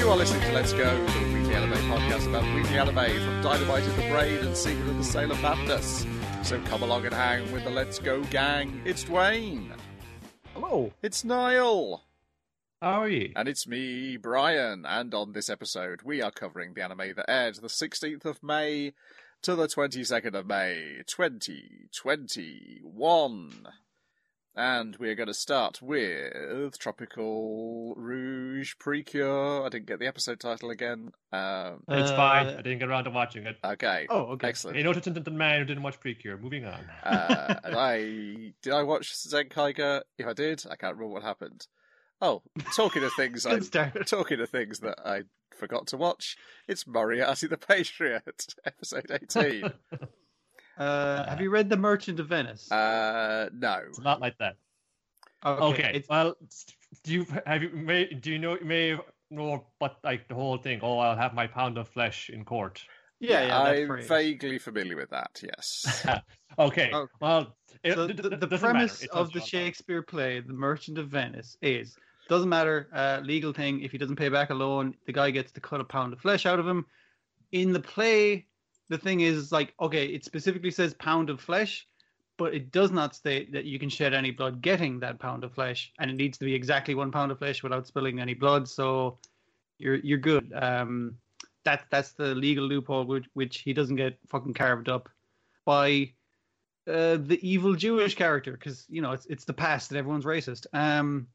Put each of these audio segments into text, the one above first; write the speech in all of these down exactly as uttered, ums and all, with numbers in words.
You are listening to Let's Go, the weekly anime podcast about weekly anime from Dynamite in the Brain and Secret of the Sailor Madness. So come along and hang with the Let's Go gang. It's Dwayne. Hello. It's Niall. How are you? And it's me, Brian. And on this episode, we are covering the anime that aired the sixteenth of May to the twenty-second of May, twenty twenty-one. And we're going to start with Tropical Rouge Precure. I didn't get the episode title again. Um, it's uh, fine. I didn't get around to watching it. Okay. Oh, okay. Excellent. You know, to the man who didn't watch Precure. Moving on. uh, and I did I watch Zenkaiger? If I did, I can't remember what happened. Oh, talking of things, I talking of things that I forgot to watch. It's Moriarty the Patriot, episode eighteen. Uh, have you read The Merchant of Venice? Uh, no. It's not like that. Okay. okay. It's... Well, do you have you may do you know you may know but like the whole thing? Oh, I'll have my pound of flesh in court. Yeah, yeah. I'm phrase. vaguely familiar with that. Yes. okay. okay. Well, it, so the, the, the, the premise of the Shakespeare that. play, The Merchant of Venice, is doesn't matter uh, legal thing. If he doesn't pay back a loan, the guy gets to cut a pound of flesh out of him. In the play. The thing is, like, okay, it specifically says pound of flesh, but it does not state that you can shed any blood getting that pound of flesh, and it needs to be exactly one pound of flesh without spilling any blood. So you're you're good. Um, that's that's the legal loophole, which which he doesn't get fucking carved up by uh, the evil Jewish character, because you know it's it's the past and everyone's racist. Um,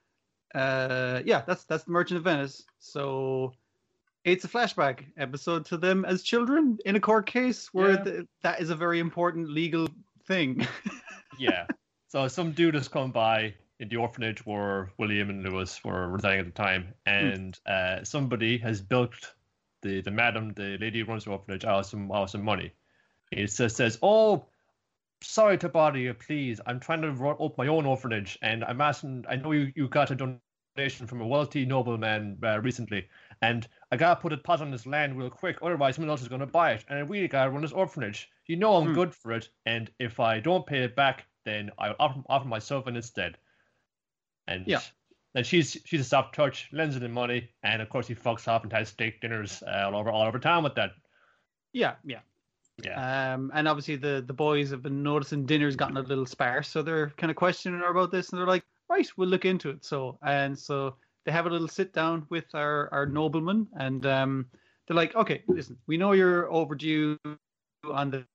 uh, yeah, that's that's the Merchant of Venice. So. It's a flashback episode to them as children in a court case where yeah. the, that is a very important legal thing. yeah. So some dude has come by in the orphanage where William and Lewis were residing at the time, and mm. uh, somebody has bilked the, the madam, the lady who runs the orphanage, out of some, out of some money. It says, says, oh, sorry to bother you, please. I'm trying to run up my own orphanage, and I'm asking, I know you, you got a donation from a wealthy nobleman uh, recently, and I gotta put a pot on this land real quick, otherwise someone else is gonna buy it, and I really gotta run this orphanage. You know I'm mm. good for it, and if I don't pay it back, then I'll offer, offer myself in instead. And yeah. then she's she's a soft touch, lends him the money, and of course he fucks off and has steak dinners uh, all over all over town with that. Yeah, yeah, yeah. Um, and obviously the the boys have been noticing dinner's gotten a little sparse, so they're kind of questioning her about this, and they're like, right, we'll look into it. So and so. They have a little sit down with our, our nobleman, and um, they're like, okay, listen, we know you're overdue on the...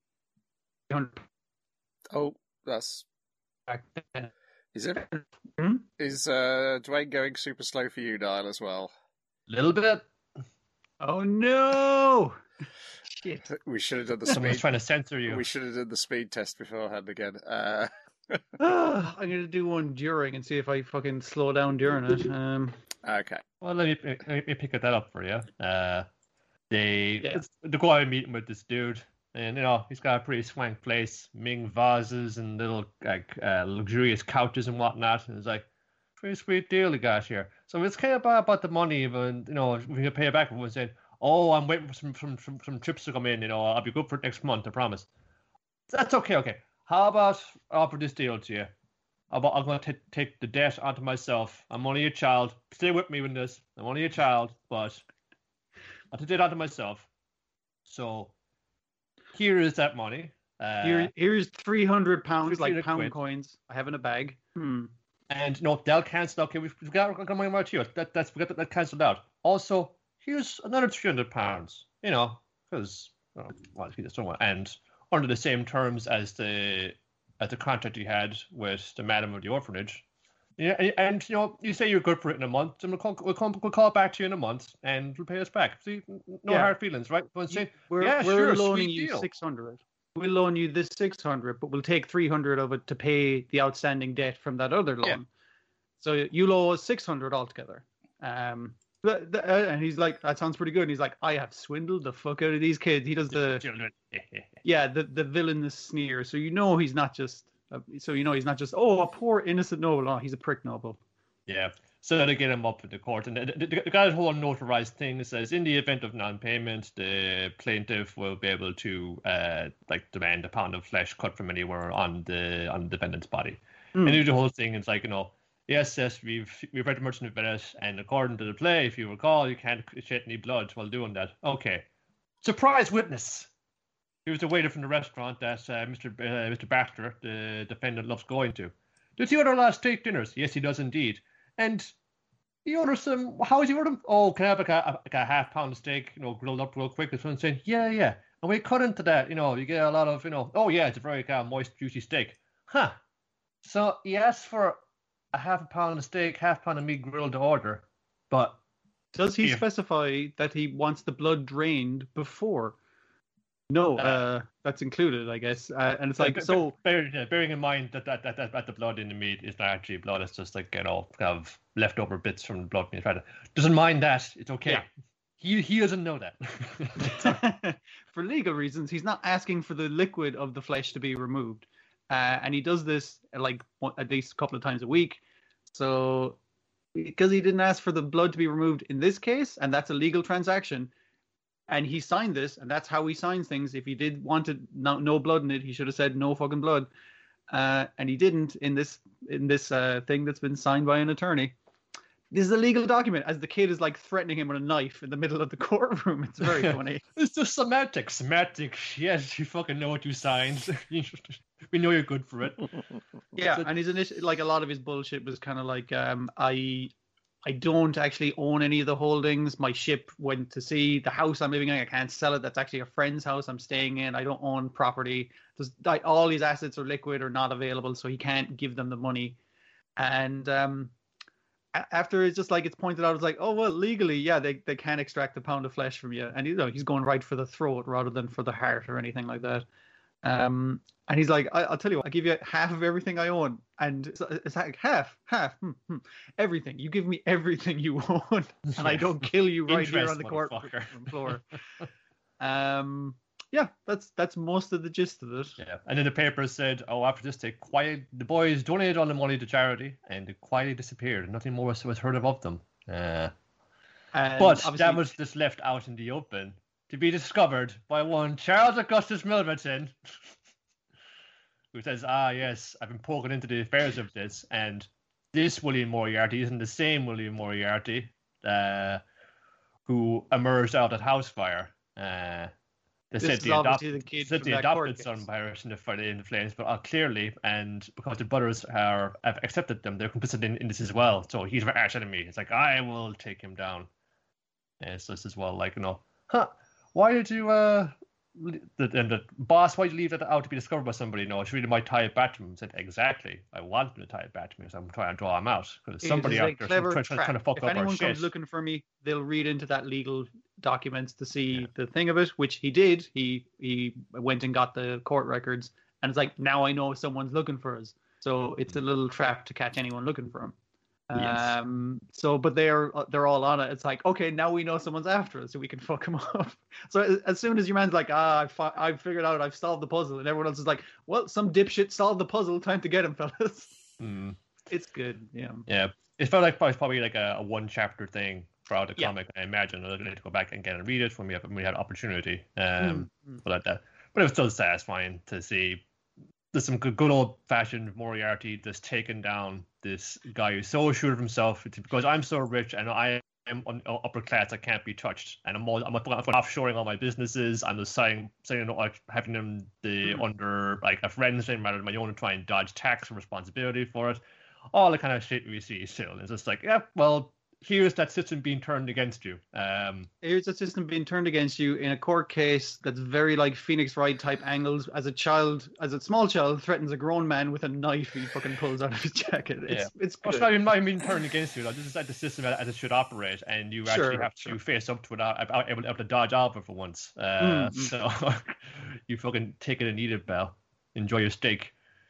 Oh, that's... Is it? Hmm? Is uh, Dwayne going super slow for you, Niall, as well? Little bit. Oh, no! Shit. We should have done the speed... Someone's trying to censor you. We should have done the speed test beforehand again. Uh... uh, I'm going to do one during and see if I fucking slow down during it. Um, okay. Well, let me, let me pick that up for you. Uh, they, yeah. they go out and meeting with this dude, and, you know, he's got a pretty swank place, Ming vases and little like uh, luxurious couches and whatnot, and it's like, pretty sweet deal he got here. So it's kind of bad about the money, even, you know, we can pay it back. Everyone's saying, oh, I'm waiting for some, some, some, some trips to come in, you know, I'll be good for next month, I promise. That's okay, okay. How about I offer this deal to you? About I'm going to take the debt onto myself. I'm only a child. Stay with me with this. I'm only a child, but I'll take it onto myself. So here is that money. Uh, here, here's three hundred pounds, like pound quid. coins. I have in a bag. Hmm. And no, they'll cancel. Okay, we've, we've got, got money right here. That that's we got that, that cancelled out. Also, here's another three hundred pounds. You know, because well, well, it's somewhere and. Under the same terms as the as the contract you had with the madam of the orphanage, yeah, and, and you know you say you're good for it in a month, and we'll call we'll, come, we'll call back to you in a month, and we'll pay us back. See, no yeah. hard feelings, right? We'll say, we're yeah, we're sure, loaning sweet you deal. six hundred. We'll loan you this six hundred, but we'll take three hundred of it to pay the outstanding debt from that other loan. Yeah. So you owe us six hundred altogether. Um. The, the, uh, and he's like, that sounds pretty good. And he's like, I have swindled the fuck out of these kids. He does the children. yeah, the the villainous sneer. So you know he's not just. Uh, so you know he's not just oh a poor innocent noble. Oh, he's a prick noble. Yeah. So they get him up at the court, and the, the, the guy's whole notarized thing says, in the event of non-payment, the plaintiff will be able to uh like demand a pound of flesh cut from anywhere on the on the defendant's body. Mm. And do the whole thing. It's like, you know, Yes, yes, we've we've read The Merchant of Venice, and according to the play, if you recall, you can't shed any blood while doing that. Okay. Surprise witness! He was a waiter from the restaurant that uh, Mister B- uh, Mister Baxter, the defendant, loves going to. Does he order a lot of steak dinners? Yes, he does indeed. And he orders some. How is he order them? Oh, can I have like a, like a half pound of steak, you know, grilled up real quick? This one saying, yeah, yeah. And we cut into that, you know, you get a lot of, you know, oh yeah, it's a very kind of moist, juicy steak. Huh. So he asked for a half a pound of steak, half pound of meat grilled to order, but does he if, specify that he wants the blood drained before? No, uh, uh, that's included, I guess. Uh, and it's like, bear, so... Bear, yeah, bearing in mind that that, that, that that the blood in the meat is not actually blood, it's just like, you know, kind of leftover bits from the blood. Doesn't mind that, it's okay. Yeah. He he doesn't know that. For legal reasons, he's not asking for the liquid of the flesh to be removed. Uh, and he does this like at least a couple of times a week. So because he didn't ask for the blood to be removed in this case, and that's a legal transaction, and he signed this, and that's how he signs things. If he did wanted no, no blood in it, he should have said no fucking blood. Uh, and he didn't in this in this uh, thing that's been signed by an attorney. This is a legal document, as the kid is like threatening him with a knife in the middle of the courtroom. It's very funny. It's just semantics. Semantics. Yes, you fucking know what you signed. We know you're good for it. Yeah, so, and his initial, like a lot of his bullshit was kind of like, um, I, I don't actually own any of the holdings. My ship went to sea. The house I'm living in, I can't sell it. That's actually a friend's house I'm staying in. I don't own property. There's, like, all his assets are liquid or not available, so he can't give them the money. And um, after it's just like it's pointed out, it's like, oh well, legally, yeah, they they can extract a pound of flesh from you, and you know he's going right for the throat rather than for the heart or anything like that. Um, and he's like, I, I'll tell you what, I'll give you half of everything I own. And it's, it's like, half, half, hmm, hmm, everything. You give me everything you own, and yeah. I don't kill you right here on the court floor. um, yeah, that's that's most of the gist of it. Yeah, and then the paper said, oh, after this, they quiet, the boys donated all the money to charity, and they quietly disappeared. Nothing more was, was heard of, of them. Uh, but that was just left out in the open, to be discovered by one Charles Augustus Milverton, who says, ah, yes, I've been poking into the affairs of this, and this William Moriarty isn't the same William Moriarty uh, who emerged out at Housefire. Uh, they this said is the, adop- the, kid said the adopted son perished in the, in the flames, but uh, clearly, and because the brothers are, have accepted them, they're complicit in, in this as well. So he's our arch enemy. It's like, I will take him down. And so this as well, like, you know, huh. Why did you, uh, the, and the boss, why did you leave that out to be discovered by somebody? No, it's really might tie it back to him. I said, exactly. I want him to tie it back to me, so I'm trying to draw him out. Because somebody out there trying, trying, trying to fuck if up our shit. If anyone comes looking for me, they'll read into that legal documents to see yeah. the thing of it, which he did. He he went and got the court records, and it's like, now I know someone's looking for us. So it's a little trap to catch anyone looking for him. Yes. Um. So, but they're they're all on it. It's like, okay, now we know someone's after us, so we can fuck him up. So as soon as your man's like, ah, I fi- I've figured out, I've solved the puzzle, and everyone else is like, well, some dipshit solved the puzzle. Time to get him, fellas. Mm. It's good. Yeah. Yeah. It felt like probably like a, a one chapter thing throughout the yeah. comic. I imagine they're going to go back and get and read it when we have when we had opportunity. Um. Mm. But like that. But it was still satisfying to see. There's some good, good old-fashioned Moriarty just taking down this guy who's so assured of himself because I'm so rich and I am upper class, I can't be touched, and I'm all, I'm, I'm offshoring all my businesses. I'm just saying, saying like having them the mm. under like a friend's name rather than my own, and try and dodge tax and responsibility for it. All the kind of shit we see still. And it's just like, yeah, well, here's that system being turned against you. Um, here's that system being turned against you in a court case that's very like Phoenix Wright type angles. As a child, as a small child, threatens a grown man with a knife he fucking pulls out of his jacket. It's yeah. it's good. It's not even, not even turned against you. Though. This is like the system as it should operate, and you actually sure, have to sure. face up to it, out, able, able to dodge out of it for once. Uh, mm-hmm. So you fucking take it and eat it, pal. Enjoy your steak.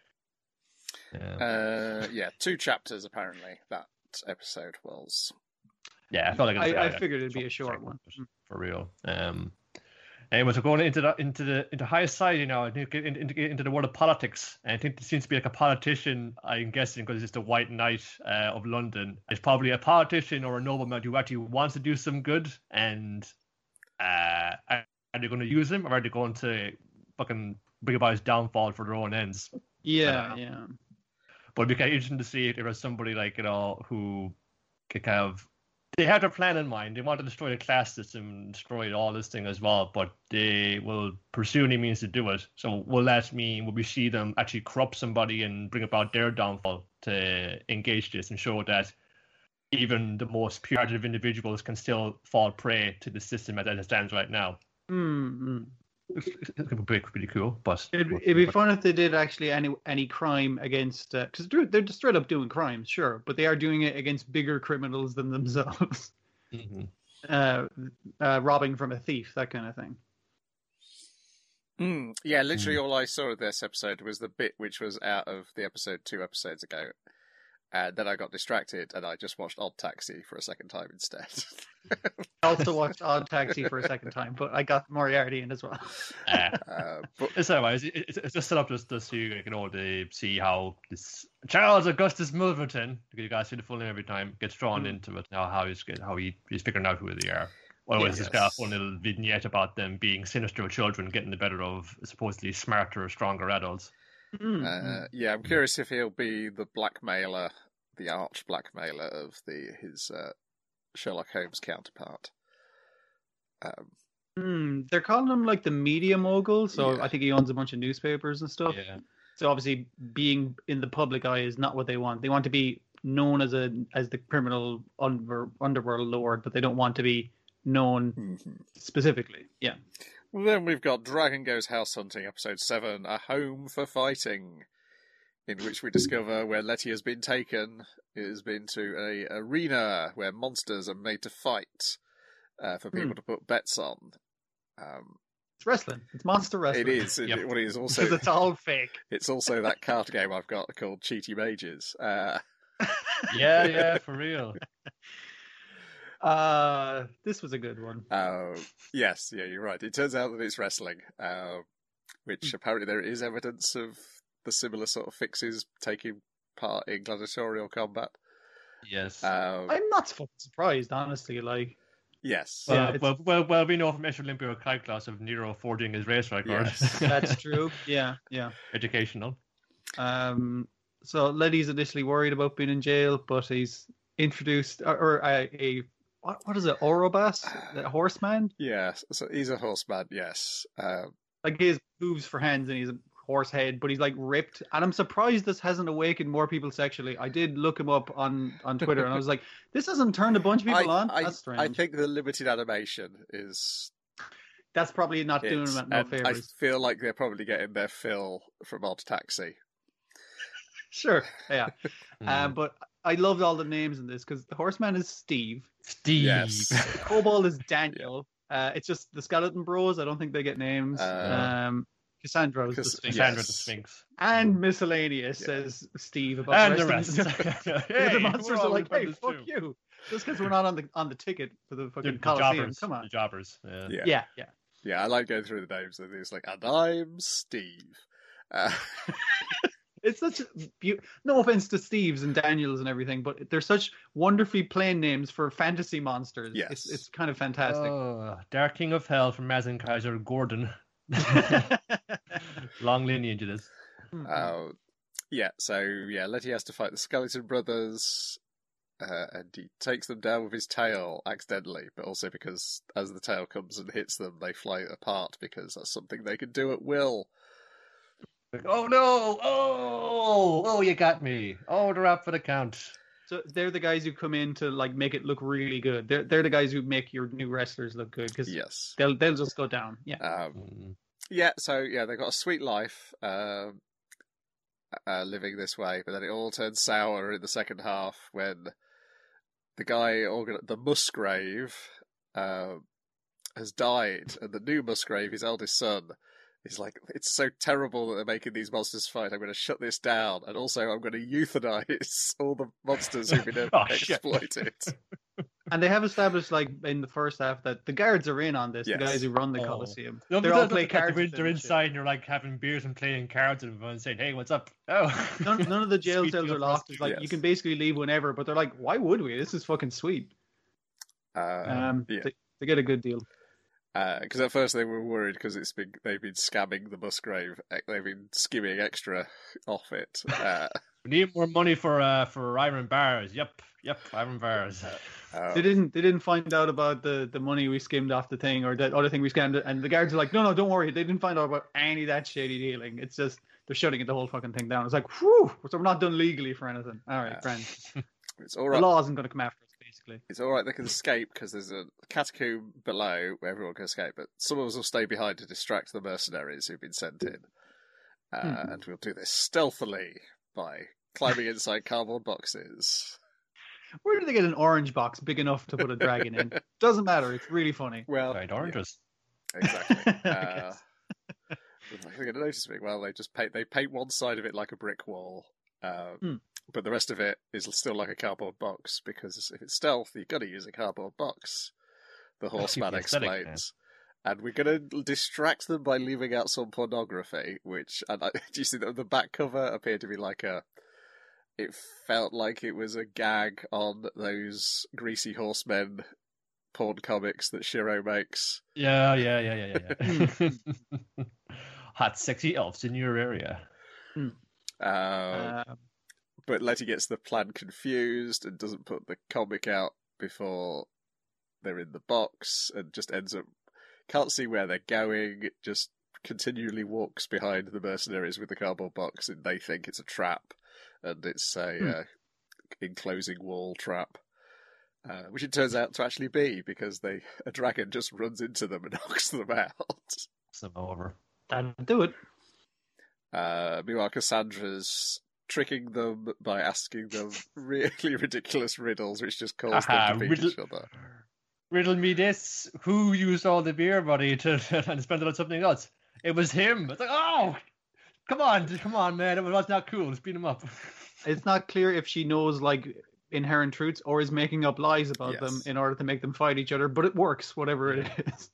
Yeah. Uh, yeah, two chapters apparently that episode was. Yeah, I felt like it was, I, I figured it'd be a short one for real. Um, anyway, so going into the into the into high society now, into, into, into the world of politics, and I think there seems to be like a politician. I'm guessing because it's the White Knight uh, of London. It's probably a politician or a nobleman who actually wants to do some good, and uh, are they going to use him, or are they going to fucking bring about his downfall for their own ends? Yeah, yeah. But it'd be kind of interesting to see if there was somebody like, you know, who could kind of, they had their plan in mind. They want to destroy the class system and destroy all this thing as well, but they will pursue any means to do it. So will that mean, will we see them actually corrupt somebody and bring about their downfall to engage this and show that even the most pure individuals can still fall prey to the system as it stands right now? Mm-hmm. It could be pretty cool, but it'd, it'd be fun if they did actually any any crime against, because uh, they're, they're just straight up doing crimes, sure, but they are doing it against bigger criminals than themselves. Mm-hmm. uh, uh, robbing from a thief, that kind of thing. Mm, yeah, literally mm. all I saw of this episode was the bit which was out of the episode two episodes ago. And then I got distracted and I just watched Odd Taxi for a second time instead. I also watched Odd Taxi for a second time, but I got Moriarty in as well. Uh, uh, but it's anyways, it's, it's just set up just to see, you know, to see how this Charles Augustus Milverton, you guys see the full name every time, gets drawn mm. into it, how, how he's how he, he's figuring out who they are. Well, yes. This got a fun little vignette about them being sinister children getting the better of supposedly smarter, stronger adults. Mm. Uh, yeah, I'm curious if he'll be the blackmailer, the arch blackmailer of the his uh, Sherlock Holmes counterpart. Um, mm, they're calling him like the media mogul, so yeah. I think he owns a bunch of newspapers and stuff. Yeah. So obviously, being in the public eye is not what they want. They want to be known as a as the criminal under, underworld lord, but they don't want to be known mm-hmm. specifically. Yeah. Well, then we've got Dragon Goes House Hunting, Episode seven, A Home for Fighting, in which we discover where Letty has been taken. It has been to a arena where monsters are made to fight uh, for people mm. to put bets on. Um, it's wrestling. It's monster wrestling. It is. It, yep. What it is also. Because it's all fake. It's also that card game I've got called Cheaty Mages. Uh, yeah, yeah, for real. Uh, this was a good one. Uh, yes, yeah, you're right. It turns out that it's wrestling, uh, which apparently there is evidence of the similar sort of fixes taking part in gladiatorial combat. Yes. Um, I'm not fucking surprised, honestly. Like, yes. Well, yeah, well, well, well, we know from Extra Olympia class of Nero forging his race record. Yes. That's true. Yeah, yeah. Educational. Um. So Letty's initially worried about being in jail, but he's introduced, or, or a, a What what is it? Orobas? The horseman? Yes, so he's a horseman. Yes, um, like he has hooves for hands and he's a horse head, but he's like ripped. And I'm surprised this hasn't awakened more people sexually. I did look him up on, on Twitter, and I was like, this hasn't turned a bunch of people I, on. I, That's strange. I think the limited animation is. That's probably not doing them no favors. I feel like they're probably getting their fill from Odd Taxi. Sure, yeah, mm. um, but. I loved all the names in this because the horseman is Steve. Steve. Yes. The kobold is Daniel. Uh, it's just the Skeleton Bros. I don't think they get names. Uh, um, Cassandra is the Sphinx. Cassandra yes. the Sphinx. And miscellaneous, yeah. says Steve about and the rest. The rest. The, hey, the monsters are like, hey, fuck too. you. Just because we're not on the on the ticket for the fucking the, Coliseum. The jobbers, Come on. The jobbers. Yeah. Yeah. yeah, yeah. Yeah, I like going through the names. And it's like, and I'm Steve. Uh, It's such a be- no offense to Steves and Daniels and everything, but they're such wonderfully plain names for fantasy monsters. Yes. It's, it's kind of fantastic. Oh, Dark King of Hell from Mazen Kaiser Gordon. Long lineage it is. Uh, yeah, so yeah, Letty has to fight the Skeleton Brothers, uh, and he takes them down with his tail accidentally, but also because as the tail comes and hits them, they fly apart because that's something they can do at will. Oh no! Oh, oh, you got me! Oh, they're up for the count. So they're the guys who come in to like make it look really good. They're they're the guys who make your new wrestlers look good because yes, they'll they'll just go down. Yeah, um, yeah. So yeah, they've got a sweet life, uh, uh, living this way, but then it all turns sour in the second half when the guy, organ- the Musgrave, uh, has died, and the new Musgrave, his eldest son. He's like, it's so terrible that they're making these monsters fight. I'm going to shut this down. And also, I'm going to euthanize all the monsters who've been oh, exploited. And they have established, like, in the first half that the guards are in on this, yes. the guys who run the oh. Coliseum. No, they're all playing cards. They're, they're inside and you're like having beers and playing cards and everyone's saying, hey, what's up? Oh, None, none of the jail cells are locked. It's like, yes. you can basically leave whenever, but they're like, why would we? This is fucking sweet. Uh, um, yeah. they, they get a good deal. Because uh, at first they were worried because it's been they've been scamming the Musgrave, they've been skimming extra off it. Uh, We need more money for uh for iron bars. Yep, yep, iron bars. Uh, They didn't. They didn't find out about the, the money we skimmed off the thing, or that other thing we scammed. And the guards are like, "No, no, don't worry. They didn't find out about any of that shady dealing. It's just they're shutting the whole fucking thing down." It's like, whew. So we're not done legally for anything. All right, Yeah. friend. it's all The right. law isn't going to come after us, basically. It's all right. They can escape because there's a catacomb below where everyone can escape. But some of us will stay behind to distract the mercenaries who've been sent in, uh, Hmm. and we'll do this stealthily by climbing inside cardboard boxes. Where did they get an orange box big enough to put a dragon in? Doesn't matter. It's really funny. Well, Right, oranges. yeah, exactly. I Uh, guess. I think I noticed something. Well, they just paint they paint one side of it like a brick wall, um, Hmm. but the rest of it is still like a cardboard box. Because if it's stealth, you've got to use a cardboard box. The horseman the aesthetic, explains, and we're going to distract them by leaving out some pornography. Which, and I, do you see that the back cover appeared to be like a? It felt like it was a gag on those Greasy Horsemen porn comics that Shiro makes. Yeah, yeah, yeah, yeah, yeah. yeah. Hot, sexy elves in your area. Um, Uh, But Letty gets the plan confused and doesn't put the comic out before they're in the box and just ends up... Can't see where they're going, just continually walks behind the mercenaries with the cardboard box and they think it's a trap and it's a Hmm. uh, enclosing wall trap. Uh, which it turns out to actually be because they a dragon just runs into them and knocks them out. Some over. that'll do it. Uh, meanwhile, Cassandra's tricking them by asking them really ridiculous riddles, which just cause Aha, them to beat riddle- each other. Riddle me this: who used all the beer money to and spent it on something else? It was him. It's like, oh, come on, come on, man! It was not cool. Let's beat him up. It's not clear if she knows like inherent truths or is making up lies about Yes. them in order to make them fight each other. But it works, whatever it is.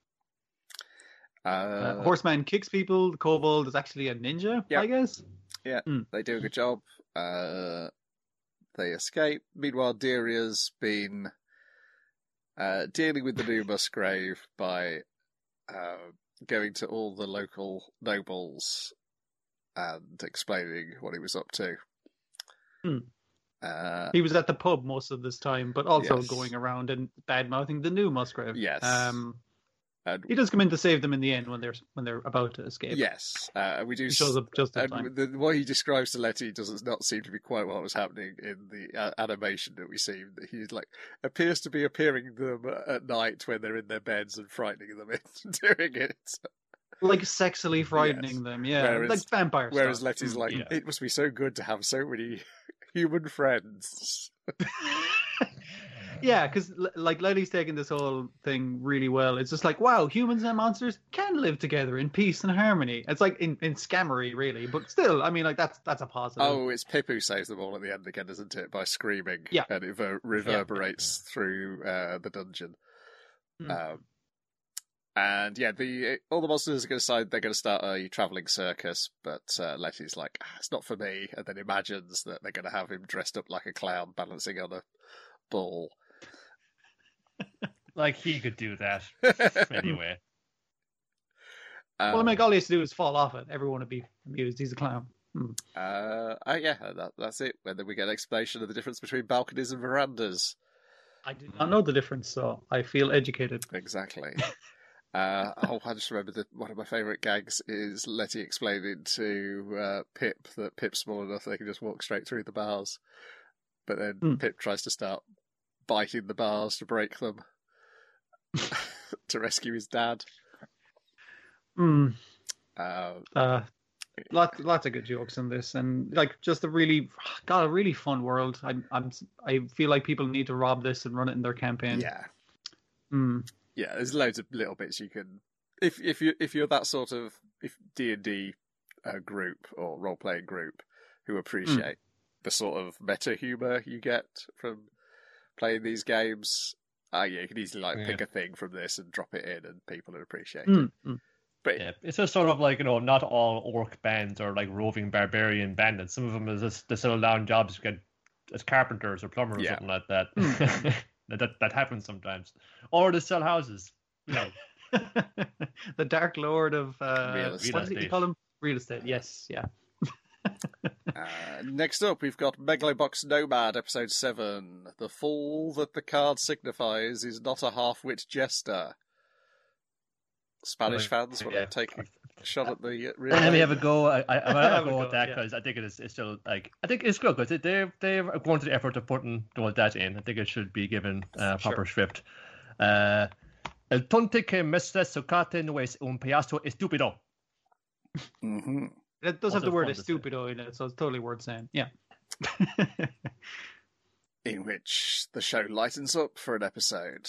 Uh, Uh, Horseman kicks people. The kobold is actually a ninja, Yeah. I guess. They do a good job. Uh, they escape. Meanwhile, Deria's been uh, dealing with the new Musgrave by uh, going to all the local nobles and explaining what he was up to. Hmm. Uh, He was at the pub most of this time, but also Yes. going around and bad mouthing the new Musgrave. Yes. Um, and he does come in to save them in the end when they're when they're about to escape. yes, uh, we do. He shows up just in And time. the, what he describes to Letty does not seem to be quite what was happening in the uh, animation that we see. That he like appears to be appearing them at night when they're in their beds and frightening them into doing it. Like sexily frightening Yes. them, yeah, Whereas- like vampire Whereas stuff. Letty's like, Yeah. it must be so good to have so many human friends. Yeah, because like Letty's taking this whole thing really well. It's just like, wow, humans and monsters can live together in peace and harmony. It's like in, in scammery, really, but still, I mean, like that's that's a positive. Oh, it's Pip who saves them all at the end again, isn't it? By screaming, Yeah. and it ver- reverberates through uh, the dungeon. Hmm. Um, and yeah, the all the monsters are going to decide they're going to start a traveling circus, but uh, Letty's like, ah, it's not for me, and then imagines that they're going to have him dressed up like a clown balancing on a ball. Like he could do that anyway. Um, well, I mean, all he has to do is fall off it. Everyone would be amused. He's a clown. Hmm. uh, oh yeah, that, that's it. And then we get an explanation of the difference between balconies and verandas. I did not know the difference, so I feel educated. Exactly. uh, oh, I just remember that one of my favourite gags is Letty explaining to uh, Pip that Pip's small enough they can just walk straight through the bars. But then Hmm. Pip tries to start biting the bars to break them to rescue his dad. Hmm. Uh, Uh, lots, lots of good jokes in this, and like just a really, got a really fun world. I'm, I'm, I feel like people need to rob this and run it in their campaign. yeah, Hmm. yeah. There's loads of little bits you can, if if you if you're that sort of if D and D uh, group or role playing group who appreciate the sort of meta humor you get from playing these games. Ah, yeah, you can easily like Yeah. pick a thing from this and drop it in, and people would appreciate Hmm. it. Hmm. But Yeah, it's just sort of like, you know, not all orc bands are like roving barbarian bandits. Some of them is just they settle down jobs get as carpenters or plumbers Yeah. or something like that. that that happens sometimes. Or they sell houses. You know, the Dark Lord of uh, Real what estate. did you call him? Real estate. Yes, yeah. Uh, next up, we've got Megalobox Nomad, episode seven. The fall that the card signifies is not a half-wit jester. Spanish fans want yeah. to take a shot at the. Uh, Let me have a go. I, I, I'm gonna Have a go go, with that yeah. because I think it is it's still like I think it's good because they they're going to the effort of putting that in. I think it should be given uh, proper Sure. script. Uh, El tonte que mestre socate no es un payaso estúpido. Mm-hmm. It does have Also the word fun to say. "estupido" in it, so it's totally worth saying. Yeah. In which the show lightens up for an episode.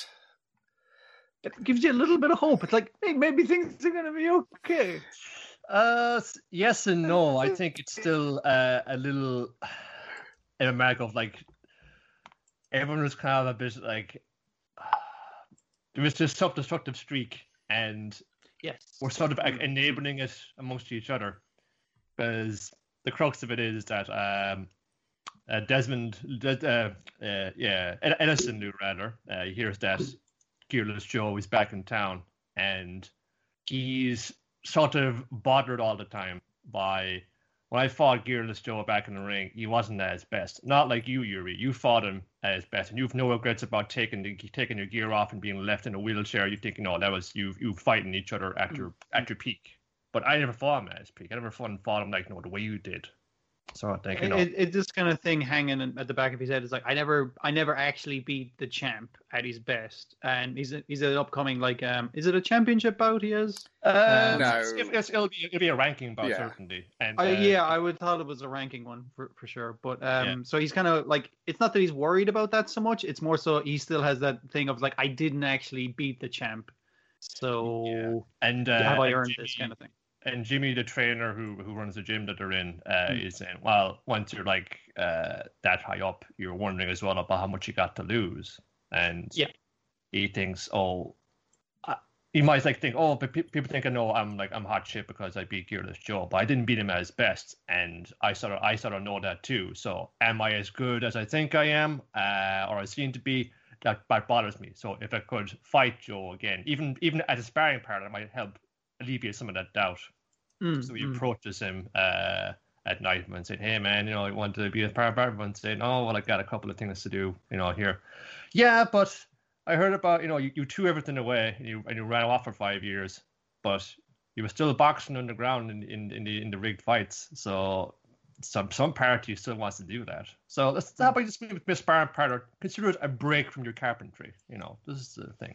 It gives you a little bit of hope. It's like, hey, maybe things are going to be okay. Uh, s- yes and no. I think it's still uh, a little in a mark of like everyone was kind of a bit like there was this self-destructive streak, and Yes. we're sort of like, enabling it amongst each other. Because the crux of it is that um, uh, Desmond, uh, uh, yeah, Ed- Edison knew rather. Uh, he hears that Gearless Joe is back in town, and he's sort of bothered all the time by when I fought Gearless Joe back in the ring. He wasn't at his best. Not like you, Yuri. You fought him at his best, and you've no regrets about taking the, taking your gear off and being left in a wheelchair. You think, no, that was you you fighting each other at your at your peak. But I never fought him at his peak. I never fought him, fought him like, no, the way you did. So I think, you know. It, it, it's this kind of thing hanging in- at the back of his head. It's like I never, I never actually beat the champ at his best, and he's a, he's an upcoming like, um, is it a championship bout he has? Uh, No. it's, it's, it'll, be, it'll be a ranking bout, Yeah. certainly. And, I, uh, yeah, I would thought it was a ranking one for, for sure. But um, Yeah. so he's kind of like, it's not that he's worried about that so much. It's more so he still has that thing of like, I didn't actually beat the champ, so Yeah. And, uh, have I and earned Jimmy, this kind of thing? And Jimmy, the trainer who who runs the gym that they're in, uh, Mm. is saying, well, once you're like uh, that high up, you're wondering as well about how much you got to lose. And Yeah. he thinks, oh, I, he might like think, oh, but pe- people think I know I'm like I'm hot shit because I beat Gearless Joe, but I didn't beat him at his best, and I sort of I sort of know that too. So am I as good as I think I am, uh, or I seem to be? That, that bothers me. So if I could fight Joe again, even even as a sparring partner, it might help alleviate some of that doubt. Mm, So he mm. approaches him uh, at night and said, hey, man, you know, I want to be a part of everyone. Saying, oh, well, I got a couple of things to do, you know, here. Yeah, but I heard about, you know, you, you threw everything away and you and you ran off for five years, but you were still boxing underground in, in, in, the, in the rigged fights. So some some part of you still wants to do that. So let's how about just be a sparring partner? Consider it a break from your carpentry. You know, this is the thing.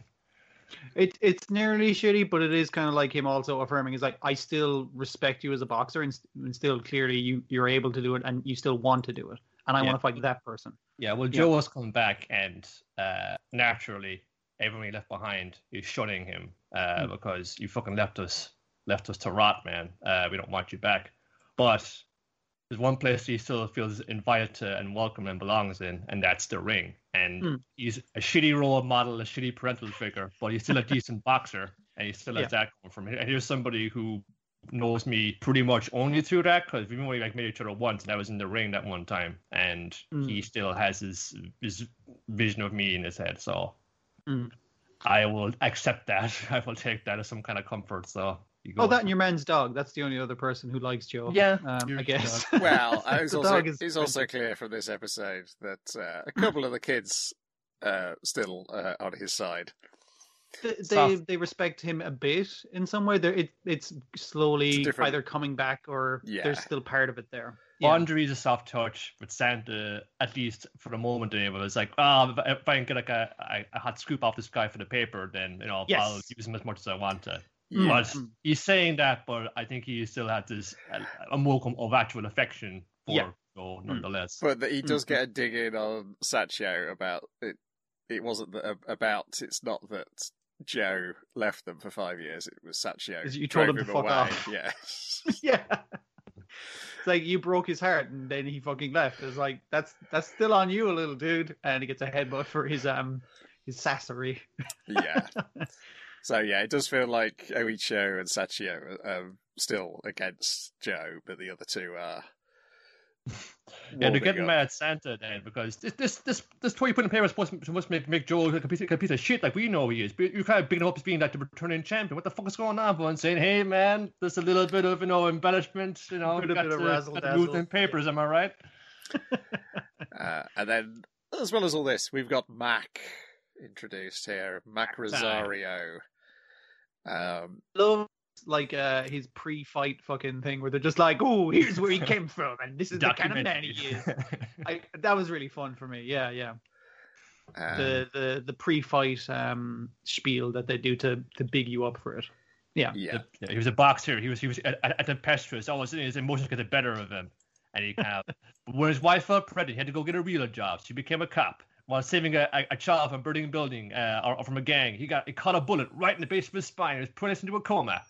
It it's nearly shitty, but it is kind of like him also affirming. He's like, I still respect you as a boxer, and, st- and still clearly you you're able to do it, and you still want to do it, and I Yeah. want to fight that person. Yeah, well, Yeah. Joe was coming back, and uh, naturally, everyone he left behind is shunning him uh, Mm. because you fucking left us, left us to rot, man. Uh, we don't want you back. But there's one place he still feels invited to and welcome and belongs in, and that's the ring. And Mm. he's a shitty role model, a shitty parental figure, but he's still a decent boxer, and he still has Yeah. that going from him. And here's somebody who knows me pretty much only through that, because we've only like met each other once, and I was in the ring that one time, and Mm. he still has his his vision of me in his head. So Mm. I will accept that. I will take that as some kind of comfort. So you go. Oh, that and your man's dog. That's the only other person who likes Joe. Yeah, um, your I guess. Well, uh, it's The also, dog is it's also expensive. clear from this episode that uh, a couple of the kids uh, still uh, on his side. They, they Soft. they respect him a bit in some way. There, it it's slowly It's different- either coming back or Yeah. there's still part of it there. Yeah. Andre's a soft touch, but Santa, at least for the moment, anyway, was like, oh, if I, if I can get like a, a, a hot scoop off this guy for the paper, then you know Yes. I'll use him as much as I want to. Mm, But mm. he's saying that, but I think he still has this a, a modicum of actual affection for Yeah. Joe, nonetheless. But that he does Mm. get a dig in on Sachio about it. It wasn't that, about. It's not that Joe left them for five years. It was Sachio. Is you told drove him to him fuck away. off. Yeah. Yeah. It's like you broke his heart and then he fucking left. It's like that's that's still on you, a little dude, and he gets a headbutt for his um his sassery. Yeah. So yeah, it does feel like Oicho and Sachio are um, still against Joe, but the other two are Yeah, they're getting up. mad at Santa then because this this this this toy you put in play was supposed to, supposed to make make Joel a piece, a piece of shit like we know he is. But you're kind of bigging him up as being like the returning champion. What the fuck is going on? And saying, hey man, there's a little bit of you know embellishment. You know, a bit, got bit of to, razzle got to dazzle. move them papers. Am I right? uh, and then, as well as all this, we've got Mac introduced here. Mac Rosario. Um, Love like uh, his pre-fight fucking thing where they're just like, oh, here's where he came from, and this is the kind of man he is. I, that was really fun for me. Yeah, yeah. um, The the the pre-fight um, spiel that they do to to big you up for it. Yeah, yeah. Yeah, he was a boxer. He was he was at, at tempestuous. Always his emotions get the better of him, and he kind of. When his wife felt pregnant, he had to go get a real job. She became a cop while saving a, a, a child from a burning building uh, or, or from a gang. He got he caught a bullet right in the base of his spine. He was put into a coma.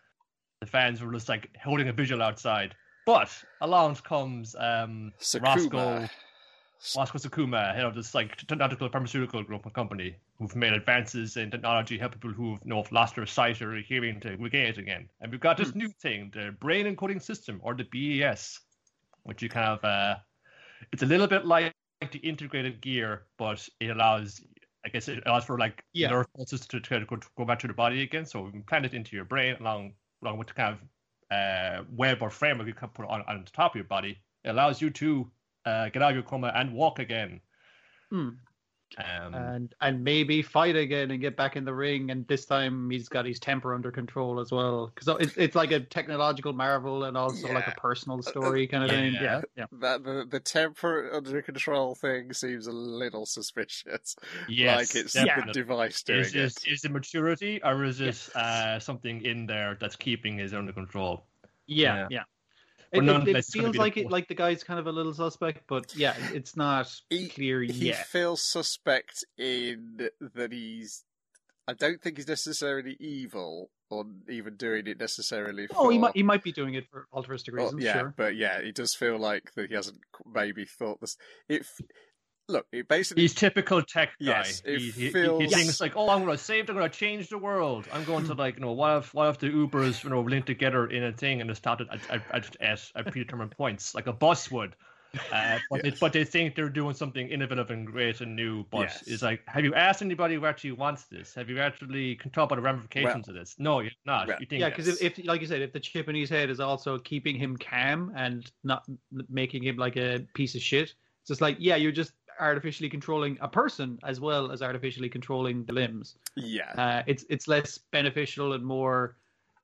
The fans were just like holding a vigil outside. But along comes um, Roscoe, Roscoe Sakuma, head of this like technological pharmaceutical group company who've made advances in technology, help people who've you know, lost their sight or hearing to regain it again. And we've got this hmm. new thing, the brain encoding system, or the B E S, which you kind of uh, it's a little bit like the integrated gear, but it allows. I guess it allows for like yeah. nerve pulses to, to go, to go back to the body again. So we can plant it into your brain along. along with the kind of uh, web or framework you can put on, on the top of your body. It allows you to uh, get out of your coma and walk again. Hmm. Um, and and maybe fight again and get back in the ring. And this time he's got his temper under control as well. Because it's, it's like a technological marvel and also yeah. like a personal story kind of yeah. thing. Yeah, yeah. That the, the temper under control thing seems a little suspicious. Yes, like it's definitely. the device doing is, is, it. Is it maturity or is it yes. uh, something in there that's keeping his under control? Yeah, yeah. yeah. It, it, it feels like it, like the guy's kind of a little suspect, but yeah, it's not he, clear he yet. He feels suspect in that he's. I don't think he's necessarily evil or even doing it necessarily. For, oh, he might he might be doing it for altruistic reasons. Oh, yeah, sure. but yeah, it does feel like that he hasn't maybe thought this. It. Look, it basically... He's typical tech guy. Yes, it he, he, feels... he, he thinks like, oh, I'm going to save, I'm going to change the world. I'm going to, like, you know, what if what if the Ubers, you know, link together in a thing and they start at, at, at, at, at predetermined points, like a bus would. Uh, but, yes. they, but they think they're doing something innovative and great and new. But yes. it's like, have you asked anybody who actually wants this? Have you actually can talk about the ramifications well, of this? No, you're not. Well, you think yeah, because if, if, like you said, if the chip in his head is also keeping him calm and not making him like a piece of shit, it's just like, yeah, you're just artificially controlling a person as well as artificially controlling the limbs. Yeah, uh, it's it's less beneficial and more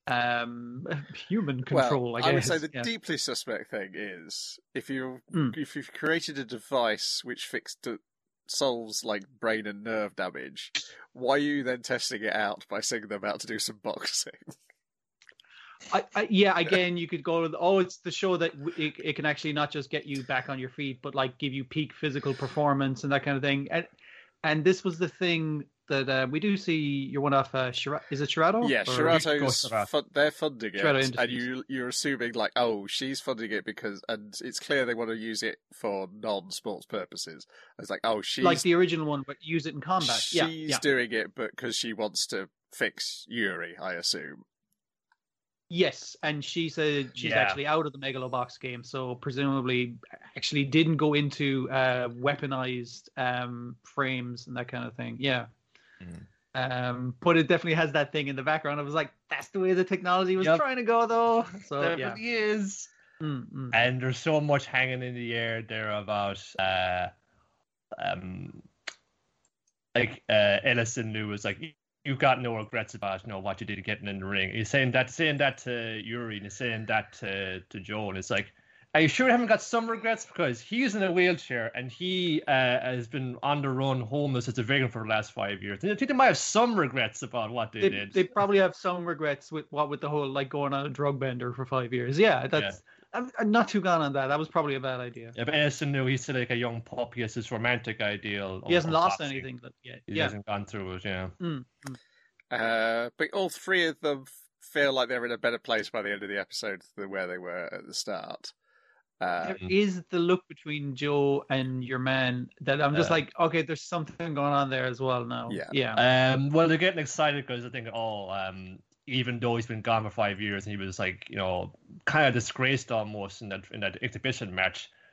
um, human control. Well, I guess I would say the yeah. deeply suspect thing is if you mm. if you've created a device which fixed solves like brain and nerve damage, why are you then testing it out by sending them out to do some boxing? I, I, yeah, again, you could go, oh, it's the show that it, it can actually not just get you back on your feet, but like give you peak physical performance and that kind of thing. And and this was the thing that uh, we do see. You're one off. Uh, Shira- is it Shirato? Yeah, Shirato's fu- they're funding it, Shirato and you you're assuming like, oh, she's funding it because, and it's clear they want to use it for non-sports purposes. It's like, oh, she's like the original one, but use it in combat. She's yeah, yeah. doing it, but because she wants to fix Yuri, I assume. Yes, and she said she's yeah. actually out of the Megalobox game, so presumably actually didn't go into uh, weaponized um, frames and that kind of thing. Yeah. Mm. Um, but it definitely has that thing in the background. I was like, that's the way the technology was yep. trying to go, though. So there yeah. really is. Mm-hmm. And there's so much hanging in the air there about, uh, um, like uh, Ellison knew was like, you've got no regrets about, you know, what you did getting in the ring. He's saying that, saying that to Yuri, and he's saying that to to Joe, and it's like, are you sure you haven't got some regrets? Because he's in a wheelchair and he uh, has been on the run, homeless as a vegan for the last five years. I think they might have some regrets about what they, they did. They probably have some regrets with what with the whole like going on a drug bender for five years. Yeah, that's. Yeah. I'm, I'm not too gone on that. That was probably a bad idea. Yeah, but Edison knew he's still like a young pup. He has this romantic ideal. He hasn't lost boxing. anything yet. He yeah. hasn't gone through it. Yeah. Mm-hmm. Uh, but all three of them feel like they're in a better place by the end of the episode than where they were at the start. Um, there is the look between Joe and your man that I'm just uh, like, okay, there's something going on there as well now. Yeah. Yeah. Um, well, they're getting excited because I think, oh, um, even though he's been gone for five years and he was like, you know, kind of disgraced almost in that in that exhibition match,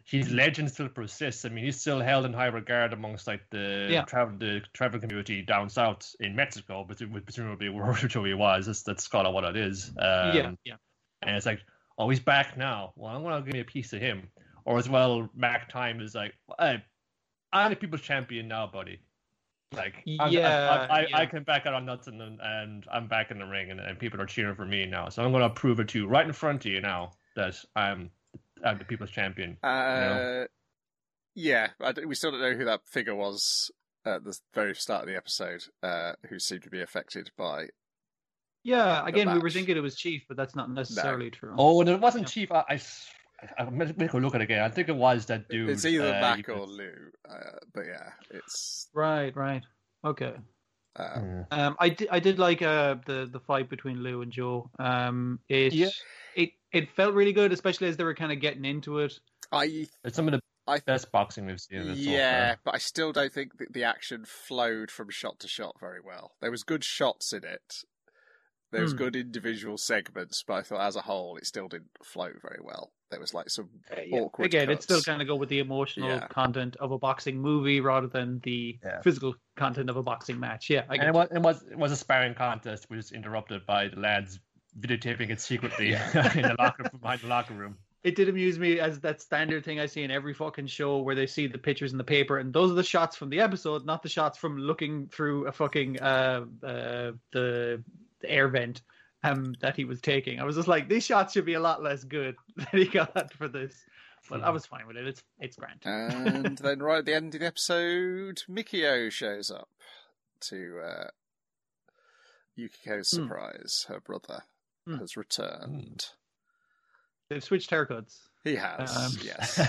his legend still persists. I mean, he's still held in high regard amongst like the Yeah. travel the travel community down south in Mexico, but presumably wherever he was. That's that's kind of what it is. Um, yeah, yeah. And it's like, oh, he's back now. Well, I'm gonna give me a piece of him. Or as well, Mac Time is like, hey, I'm the people's champion now, buddy. Like, I'm, Yeah, I, I, yeah. I can back out on nuts and and I'm back in the ring, and, and people are cheering for me now. So I'm gonna prove it to you right in front of you now that I'm I'm the people's champion. Uh, you know? Yeah, I don't- we still don't know who that figure was at the very start of the episode, uh, who seemed to be affected by. Yeah, again, we were match. thinking it was Chief, but that's not necessarily true. Oh, and it wasn't Yeah. Chief. I, I, I, I meant to look at it again. I think it was that dude. It's either uh, Mac you could- or Lou, uh, but yeah, it's. Right, right. Okay. Um, Yeah. Um, I did, I did like uh the the fight between Lou and Joe. Um, it Yeah. it it felt really good, especially as they were kind of getting into it. I It's some of the I best boxing we've seen. in it so yeah, far. but I still don't think that the action flowed from shot to shot very well. There was good shots in it. There was Hmm. good individual segments, but I thought as a whole it still didn't flow very well. There was like some Uh, yeah. awkward Again, it's still cuts. kind of go with the emotional Yeah. content of a boxing movie rather than the Yeah. physical content of a boxing match. Yeah, I And get it was, it was it was a sparring contest, which was interrupted by the lads videotaping it secretly in the locker behind the locker room. It did amuse me as that standard thing I see in every fucking show where they see the pictures in the paper, and those are the shots from the episode, not the shots from looking through a fucking uh, uh the, the air vent um that he was taking. I was just like, these shots should be a lot less good than he got for this, but I was fine with it. It's it's grand. And then right at the end of the episode, Mikio shows up to uh, Yukiko's Hmm. surprise. Her brother Hmm. has returned. They've switched haircuts. He has, Um, yes.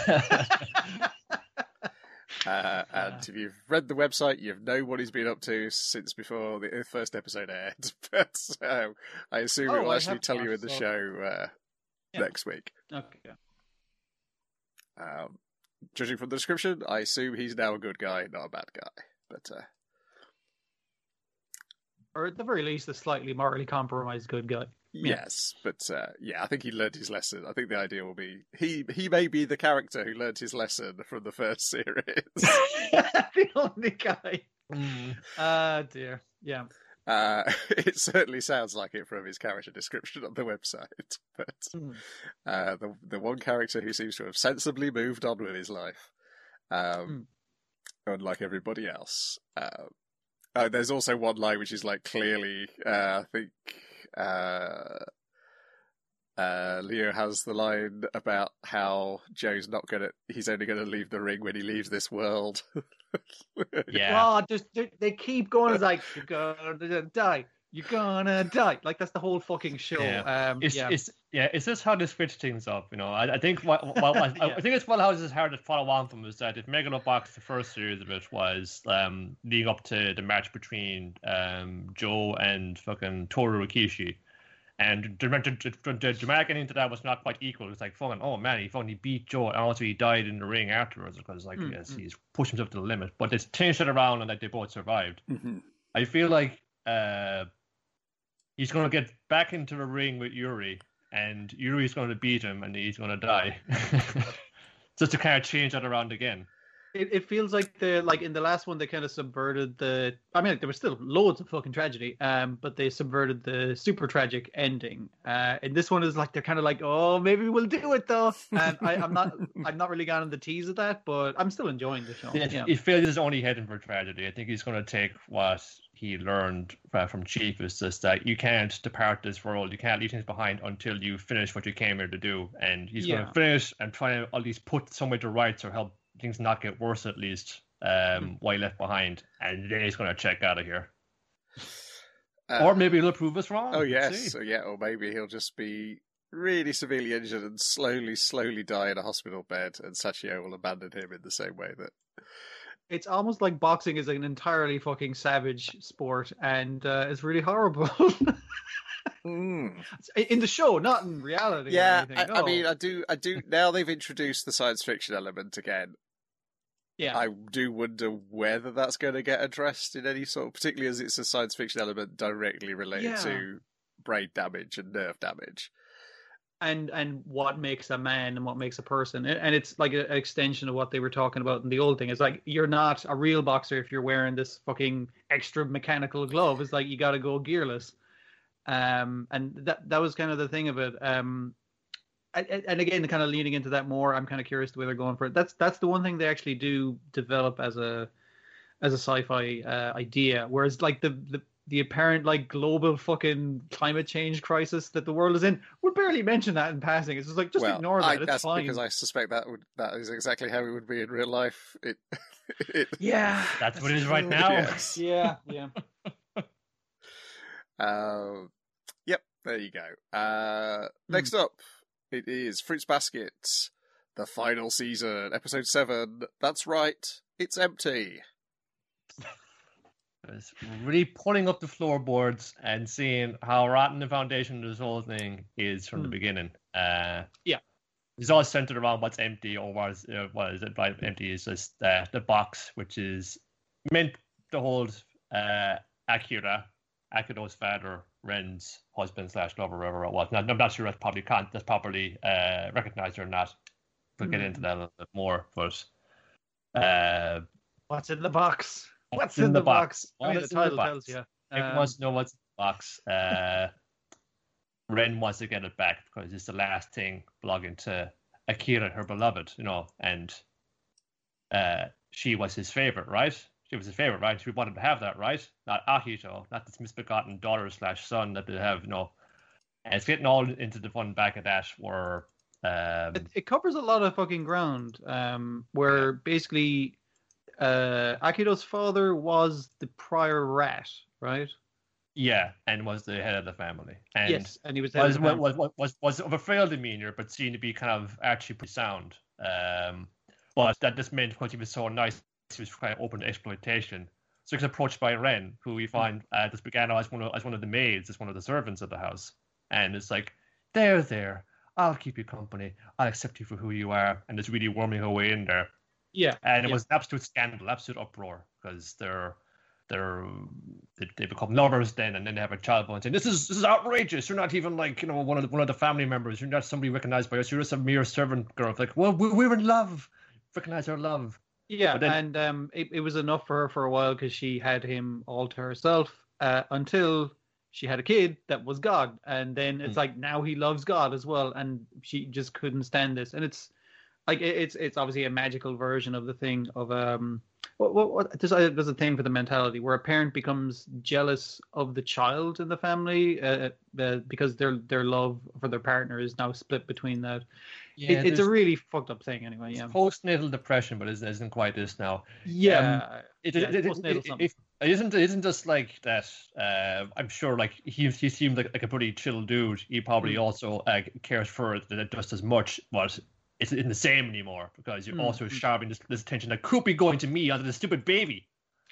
Uh, and if you've read the website, you know what he's been up to since before the first episode aired. But uh, I assume Oh, it will I actually have tell you in watched, the so- show uh, Yeah. next week. Okay. Um, judging from the description, I assume he's now a good guy, not a bad guy. But uh, Or at the very least, a slightly morally compromised good guy. Yeah. yes, but uh, yeah, I think he learned his lesson. I think the idea will be he he may be the character who learned his lesson from the first series. The only guy. Mm. Ah, dear. Yeah. Uh, it certainly sounds like it from his character description on the website. But Mm. uh, the the one character who seems to have sensibly moved on with his life, um, unlike everybody else. Uh, uh, there's also one line which is like clearly, uh, I think. Uh, uh, Leo has the line about how Joe's not gonna, he's only gonna leave the ring when he leaves this world. Yeah. Oh, just they, they keep going. It's like, you're gonna die. You're gonna die. Like, that's the whole fucking show. Yeah. Um, It's, yeah. it's yeah, it's just how they switch things up, you know. I, I think what, what, what Yeah. I think it's one how it's hard to follow on from is that if Megalobox, the first series of it was um, leading up to the match between um, Joe and fucking Toru Rikishi, and the, the, the, the dramatic ending to that was not quite equal. It's like, fucking, oh man, he fucking beat Joe, and also he died in the ring afterwards because, like, Mm, yes, mm. he's pushed himself to the limit. But they changed it around and like they both survived. Mhm. I feel like uh, he's going to get back into the ring with Yuri, and Yuri's going to beat him, and he's going to die. Just to kind of change that around again. It, it feels like the like in the last one they kind of subverted the. I mean, like, there was still loads of fucking tragedy, um, but they subverted the super tragic ending. Uh, and this one is like they're kind of like, oh, maybe we'll do it though. And I, I'm not, I'm not really gone on the tease of that, but I'm still enjoying the show. It, Yeah. it feels he's only heading for tragedy. I think he's going to take what he learned uh, from Chief is just that you can't depart this world, you can't leave things behind until you finish what you came here to do. And he's going Yeah. to finish and try to at least put somewhere to rights or help things not get worse at least um, Mm. while left behind. And then he's going to check out of here. Uh, Or maybe he'll prove us wrong. Oh Let's yes, see. so, yeah, or maybe he'll just be really severely injured and slowly, slowly die in a hospital bed, and Sachio will abandon him in the same way that. It's almost like boxing is an entirely fucking savage sport, and uh, it's really horrible. Mm. In the show, not in reality. or Yeah, anything, I, I no. mean, I do, I do. Now they've introduced the science fiction element again. yeah. I do wonder whether that's going to get addressed in any sort, particularly as it's a science fiction element directly related Yeah. to brain damage and nerve damage. and and what makes a man and what makes a person, and it's like an extension of what they were talking about in the old thing. It's like you're not a real boxer if you're wearing this fucking extra mechanical glove. It's like you got to go gearless, um, and that that was kind of the thing of it. Um, and, and again, kind of leaning into that more, I'm kind of curious the way they're going for it. That's that's the one thing they actually do develop as a as a sci-fi uh, idea, whereas like the the the apparent like global fucking climate change crisis that the world is in, we barely mention that in passing. It's just like just well, ignore that. I, it's that's fine. because I suspect that would that is exactly how it would be in real life. It, it yeah, that's what it is right now. Yes. Yeah, yeah. uh, yep, there you go. Uh, next up, it is Fruits Basket, the final season, episode seven. That's right, it's empty. It's really pulling up the floorboards and seeing how rotten the foundation of this whole thing is from Hmm. the beginning. Uh, Yeah. It's all centered around what's empty, or what is, uh, what is it? By empty is just uh, the box, which is meant to hold uh, Akira, Akito's father, Ren's husband slash lover, wherever it was. Now, I'm not sure that's probably can't that's properly uh, recognized or not. We'll get Hmm. into that a little bit more, but uh, What's in the box? What's in in the the box? box? I What mean, the is in the title box? tells you. Everyone Um, wants to know what's in the box. Uh, Ren wants to get it back because it's the last thing belonging to Akira, her beloved, you know, and uh, she was his favorite, right? She was his favorite, right? She wanted to have that, right? Not Akito, not this misbegotten daughter slash son that they have, you know. And it's getting all into the fun back of that where um, it, it covers a lot of fucking ground. Um, where basically, uh, Akito's father was the prior rat, right? yeah, and was the head of the family. And yes, and he was the head was, of the family. was, was, was, was of a frail demeanor, but seemed to be kind of actually pretty sound. Um, but that just meant because he was so nice, he was kind of open to exploitation. So he was approached by Ren, who we find uh, just began as one of as one of the maids, as one of the servants of the house, and it's like, there, there, I'll keep you company, I'll accept you for who you are, and it's really worming her way in there. Yeah, And it yeah. was an absolute scandal, absolute uproar, because they're they're they, they become lovers then, and then they have a child born saying, "This is this is outrageous! You're not even like you know one of the, one of the family members. You're not somebody recognized by us. You're just a mere servant girl." It's like, well, we, we're in love. Recognize our love. Yeah, But then- and um, it, it was enough for her for a while because she had him all to herself uh, until she had a kid that was God, and then it's Mm. like now he loves God as well, and she just couldn't stand this, and it's like it, it's it's obviously a magical version of the thing of um what what, what there's a, there's a thing for the mentality where a parent becomes jealous of the child in the family uh, uh, because their their love for their partner is now split between that. Yeah, it, it's a there's- really fucked up thing anyway. Yeah, it's postnatal depression, but it isn't quite this now. yeah. It, Yeah, it, it, postnatal it, something. it, it isn't it isn't just like that. Uh, I'm sure like he he seemed like, like a pretty chill dude. He probably Mm. also uh, cares for it just as much, but it's in the same anymore because you're Mm, also mm. sharpening this, this attention that could be going to me onto the stupid baby.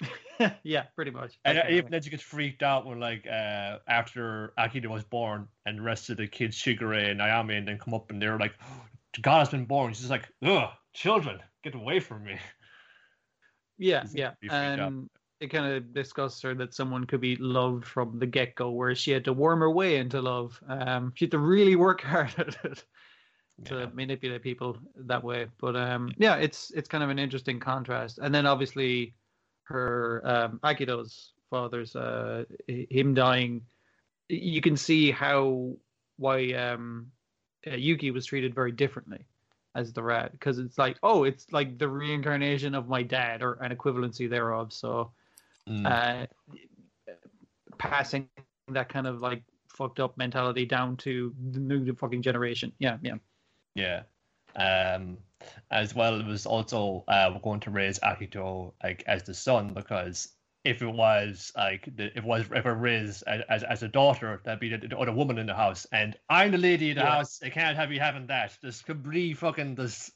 Yeah, pretty much. And uh, Definitely. even then she gets freaked out when like uh, after Akira was born and the rest of the kids, Shigure and Ayame, and then come up and they're like, God has been born. She's like, ugh, children, get away from me. Yeah, He's yeah. pretty freaked out. And it kind of discussed her that someone could be loved from the get go, whereas she had to worm her way into love. Um, she had to really work hard at it to Yeah. manipulate people that way. But um, yeah, it's it's kind of an interesting contrast. And then obviously her um, Akito's father's uh, h- him dying. You can see how why um, uh, Yuki was treated very differently as the rat, because it's like, oh, it's like the reincarnation of my dad or an equivalency thereof. So Mm. uh, passing that kind of like fucked up mentality down to the new fucking generation. Yeah, yeah. Yeah. Um, as well, it was also uh, we're going to raise Akito like as the son because if it was like the, if it was if it raised as, as as a daughter, that'd be the, the other woman in the house, and I'm the lady in the Yeah. house. I can't have you having that. This complete fucking this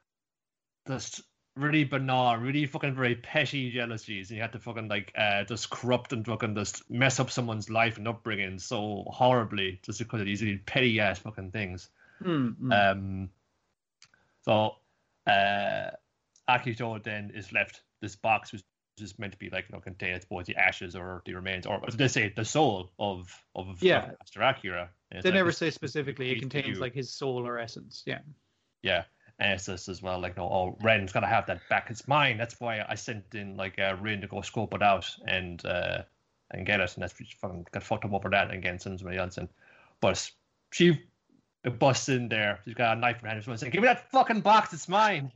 this really banal, really fucking very petty jealousies, and you have to fucking like uh just corrupt and fucking just mess up someone's life and upbringing so horribly just because of these really petty ass fucking things. Mm, mm. Um, so uh, Akito then is left this box, which is meant to be like you know contain I suppose the ashes or the remains, or as they say, the soul of of, Yeah. of Master Akira. They like, never say specifically it piece to contains you. like his soul or essence. Yeah. Yeah. And it's this as well, like, no, oh, Ren's gotta have that back. It's mine. That's why I sent in like uh, Ren to go scope it out and uh, and get it. And that's fucking got fucked up over that and again sends somebody else in. But she busts in there. She's got a knife in her hand. She's saying, "Give me that fucking box. It's mine."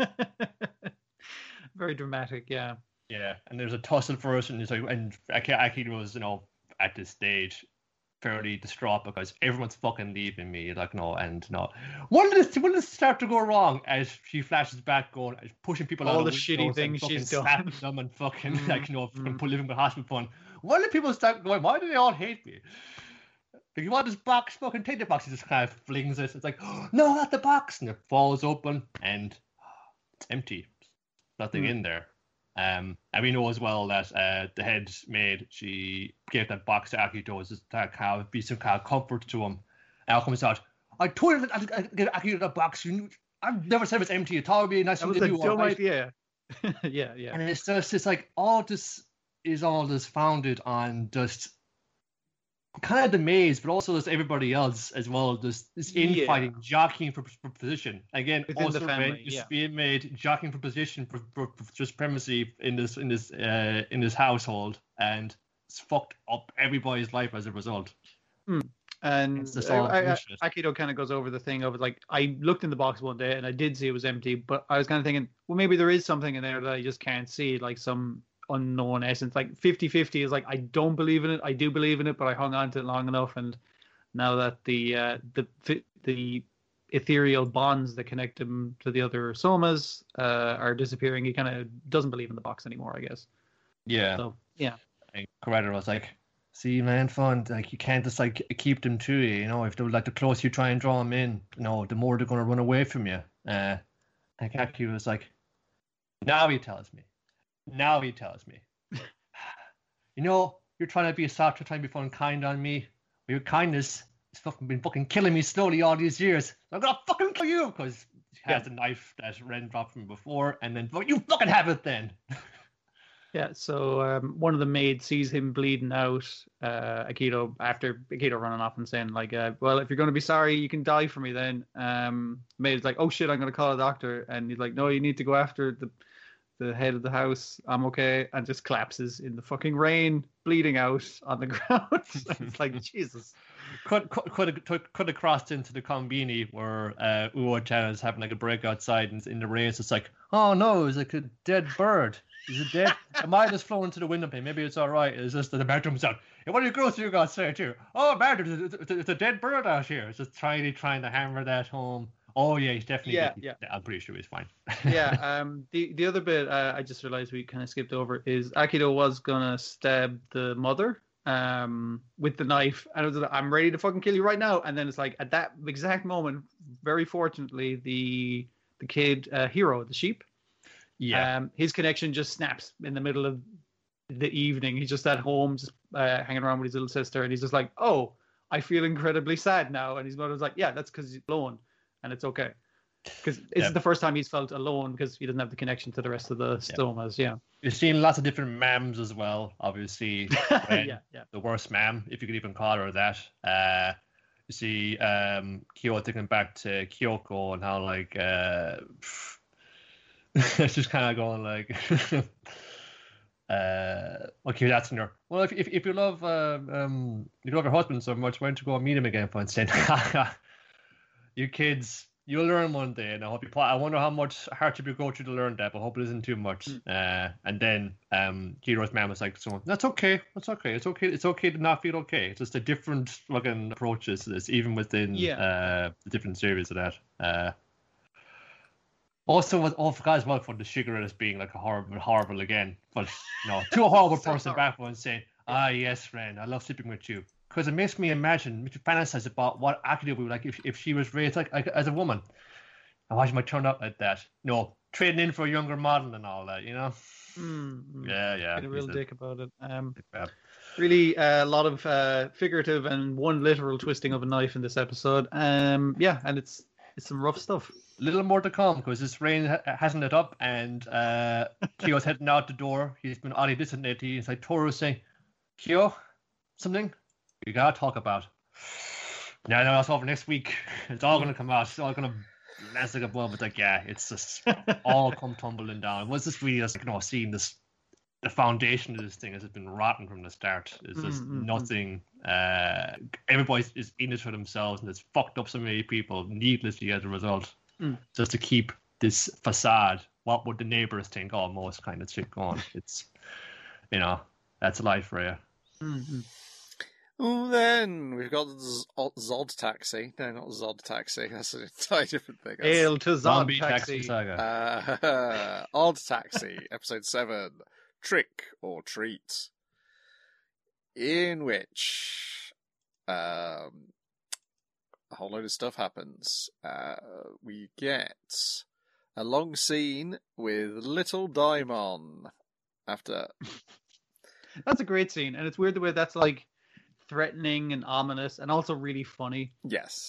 Very dramatic. Yeah. Yeah. And there's a tussle first, and it's like, and Aki was, you know, at this stage, fairly distraught because everyone's fucking leaving me, like, no, and no. When did this, when did this start to go wrong? As she flashes back, going, pushing people all out the of shitty things she's done, slapping them and fucking mm, like, you know, fucking mm. living with hospital fun. When did people start going? Why do they all hate me? Like, you want this box? Fucking take the box. He just kind of flings it. It's like, oh, no, not the box, and it falls open, and it's empty. Nothing Mm. in there. Um, and we know as well that uh, the head maid, she gave that box to Akito as just to kind of be some kind of comfort to him. And it comes out, I told you I'd, I'd give Akito that box. You, I've never said it was empty. It would be a nice That thing was to a do. dumb right? idea. yeah, yeah. And it's just, it's like, all this is all this founded on just kind of the maze, but also there's everybody else as well. There's this infighting, Yeah. jockeying for, for position. Again, Within also the family, Ren is yeah. being made jockeying for position for, for, for supremacy in this in this uh, in this household, and it's fucked up everybody's life as a result. And It's just I, all I, bullshit. Akito kind of goes over the thing of like, I looked in the box one day and I did see it was empty, but I was kind of thinking, well, maybe there is something in there that I just can't see, like some unknown essence. Like fifty-fifty is like, I don't believe in it, I do believe in it, but I hung on to it long enough, and now that the uh, the the ethereal bonds that connect him to the other somas uh, are disappearing, he kind of doesn't believe in the box anymore, I guess. Yeah. So yeah. And Coretta was like, see, man, fun. Like, you can't just like keep them to you. You know, if they're like the closer you try and draw them in, you know, the more they're going to run away from you. Uh, and Kaki was like, now he tells me. Now he tells me. You know, you're trying to be a soft, you're trying to be fun and kind on me. But your kindness has fucking been fucking killing me slowly all these years. I'm gonna fucking kill you because he has Yeah. the knife that Ren dropped from before, and then well, you fucking have it then. Yeah, so um, one of the maids sees him bleeding out, uh, Akito, after Akito running off and saying, like, uh, well, if you're going to be sorry, you can die for me then. Um, maid's like, oh shit, I'm going to call a doctor. And he's like, no, you need to go after the the head of the house. I'm okay. And just collapses in the fucking rain, bleeding out on the ground. It's like, Jesus. Could could could have, could- could have crossed into the Konbini where uh, Uo-chan is having like a break outside and in the rain. It's like, oh no, it's like a dead bird. Is it dead? It might have flown into the window pane. Maybe it's all right. It's just that the bird comes out. Hey, what are you girls you got say too? Oh, bird, it's, it's, it's a dead bird out here. It's just trying trying to hammer that home. Oh yeah, he's definitely. Yeah, dead. yeah. I'm pretty sure he's fine. Yeah, um, the, the other bit uh, I just realized we kind of skipped over is Akito was going to stab the mother um, with the knife. And it was like, I'm ready to fucking kill you right now. And then it's like, at that exact moment, very fortunately, the the kid, uh, Hero, the sheep, Yeah. Um, his connection just snaps in the middle of the evening. He's just at home, just uh, hanging around with his little sister, and he's just like, "Oh, I feel incredibly sad now." And his mother's like, "Yeah, that's because he's alone, and it's okay." Because it's Yep. the first time he's felt alone because he doesn't have the connection to the rest of the stomas. Yeah, You've seen lots of different mams as well. Obviously, Ren, yeah, yeah. the worst mam, if you could even call her that. Uh, you see um, Kyo thinking back to Kyoko and how like uh, it's just kind of going like, uh, okay, that's in her. Well, if if, if you love uh, um you love your husband so much, why don't you go and meet him again for instead? You kids. You'll learn one day, and I hope you. I wonder how much hardship you go through to learn that, but I hope it isn't too much. Mm. Uh, and then um, Kiro's mom was like, "So that's okay. That's okay. It's okay. It's okay to not feel okay. It's just a different fucking approaches to this, even within Yeah. uh, the different series of that." Uh, also, was oh, forgot as well for the Shigeru as being like a horrible, horrible again, but no, to a horrible So person horrible. back one saying, "Ah, yes, friend, I love sleeping with you." Because it makes me imagine, makes me fantasize about what Akira would be like if, if she was raised like, like as a woman. And why she might turn out like that. No, trading in for a younger model and all that, you know? Mm, mm. Yeah, yeah. Been a real he's dick about it. Um, yeah. really uh, a lot of uh, figurative and one literal twisting of a knife in this episode. Um, yeah, and it's it's some rough stuff. A little more to come because this rain ha- hasn't let up and uh, Kyo's heading out the door. He's been oddly distant. He's like Toru saying, Kyo, something you gotta talk about. Yeah, no, that's over next week. It's all going to come out. It's all going to last like a blow. But like, yeah, it's just all come tumbling down. Was this really just, you know, seeing this, the foundation of this thing has been rotten from the start. It's just Mm-hmm. nothing. Uh, everybody is in it for themselves, and it's fucked up so many people needlessly as a result, Mm. just to keep this facade. What would the neighbors think? Almost kind of shit going. It's, you know, that's life for you. Mm-hmm. Oh, then we've got Z- Zod Taxi. No, not Zod Taxi. That's an entirely different thing. That's, Hail to Zod Zombie Taxi. Taxi Saga. uh, Odd Taxi, episode seven, Trick or Treat, in which um, a whole load of stuff happens. Uh, we get a long scene with Little Daimon after. That's a great scene, and it's weird the way that's like threatening and ominous, and also really funny. Yes.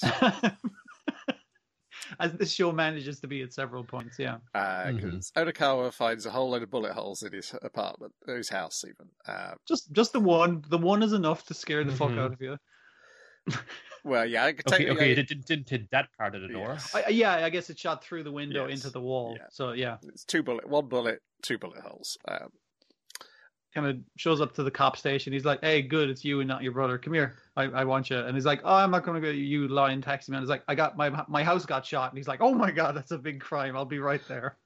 As this show manages to be at several points, yeah. Because uh, mm-hmm. Odokawa finds a whole load of bullet holes in his apartment, his house even. Uh, just just the one. The one is enough to scare the mm-hmm. fuck out of you. Well, yeah. I could okay, take, okay. I, It didn't, didn't hit that part of the door. Yes. I, yeah, I guess it shot through the window yes. into the wall. Yeah. So, yeah. It's two bullet, one bullet, two bullet holes. Um, kind of shows up to the cop station. He's like, "Hey, good, it's you and not your brother. Come here, I, I want you." And he's like, "Oh, I'm not going to go. You lying taxi man." He's like, "I got my my house got shot." And he's like, "Oh my god, that's a big crime. I'll be right there."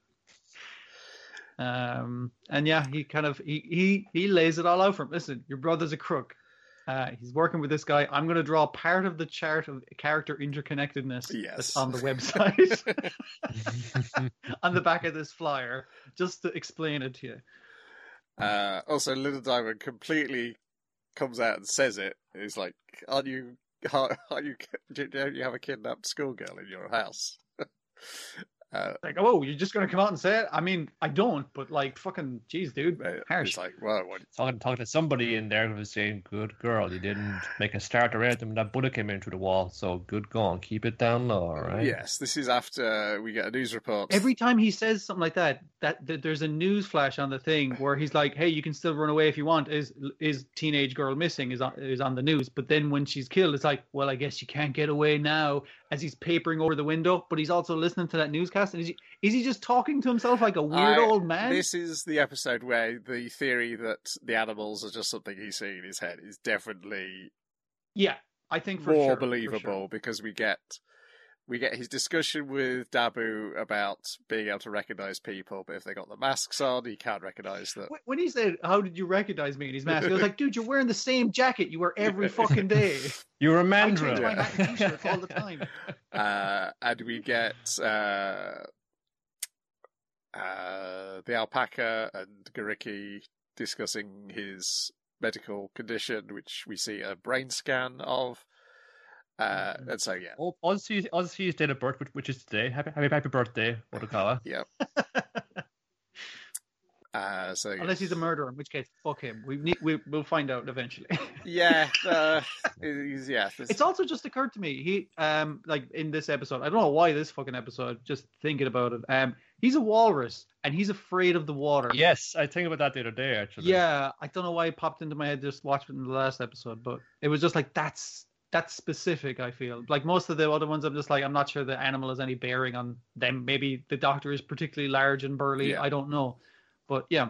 Um, and yeah, he kind of he he he lays it all out for him. Listen, your brother's a crook. Uh, he's working with this guy. I'm going to draw part of the chart of character interconnectedness yes. that's on the website on the back of this flyer, just to explain it to you. Uh, also, Little Diamond completely comes out and says it. He's like, "Aren't you? Are you? Don't you have a kidnapped schoolgirl in your house?" uh, like, oh, you're just gonna come out and say it? I mean, I don't, but like, fucking, jeez, dude, harsh. It's like, well, what? Talking, talking to somebody in there who was saying, "Good girl, you didn't make a start or anything. That bullet came in through the wall, so good going. Keep it down low, all right?" Yes, this is after we get a news report. Every time he says something like that, that, that there's a news flash on the thing where he's like, "Hey, you can still run away if you want." Is is teenage girl missing? Is on is on the news, but then when she's killed, it's like, well, I guess you can't get away now. As he's papering over the window, but he's also listening to that newscast. And is he is he just talking to himself like a weird I, old man? This is the episode where the theory that the animals are just something he's seeing in his head is definitely yeah, I think for more sure, believable for sure. because we get we get his discussion with Dabu about being able to recognize people, but if they got the masks on, he can't recognize them. When he said, "How did you recognize me?" in his mask, I was like, "Dude, you're wearing the same jacket you wear every fucking day." You're a mandrill. I change my hat and t-shirt all the time. Uh, and we get uh, uh, the alpaca and Gariki discussing his medical condition, which we see a brain scan of. Uh, and so, yeah. Oh, Ozzy's, Ozzy's date of birth, which, which is today. Happy, happy, happy birthday, Odokawa. Yep. Uh, so Unless he's a murderer, in which case, fuck him. We need, we, we'll find out eventually. yeah, uh, he's, yeah. This... It's also just occurred to me, he, um, like in this episode, I don't know why this fucking episode, just thinking about it, um, he's a walrus and he's afraid of the water. Yes, I think about that the other day, actually. Yeah, I don't know why it popped into my head just watching in the last episode, but it was just like, that's that's specific, I feel. Like most of the other ones, I'm just like, I'm not sure the animal has any bearing on them. Maybe the doctor is particularly large and burly. Yeah. I don't know. But yeah.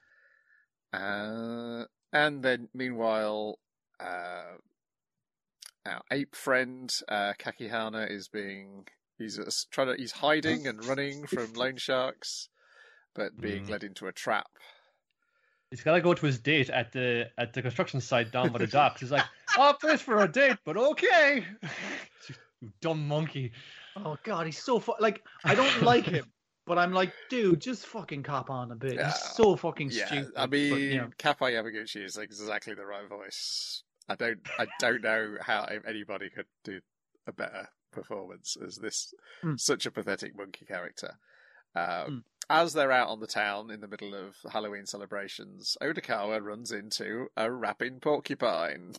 Uh, and then meanwhile, uh, our ape friend, uh, Kakihana is being, he's uh, trying to, he's hiding and running from loan sharks, but being mm. led into a trap. He's got to go to his date at the at the construction site down by the docks. He's like, off this for a date, but okay. You dumb monkey. Oh God, he's so fu- like I don't like him, but I'm like, dude, just fucking cop on a bit. Yeah. He's so fucking yeah, stupid. I mean, but, you know. Kappa Yamaguchi is exactly the right voice. I don't, I don't know how anybody could do a better performance as this mm. such a pathetic monkey character. Um, mm. As they're out on the town in the middle of Halloween celebrations, Odokawa runs into a rapping porcupine.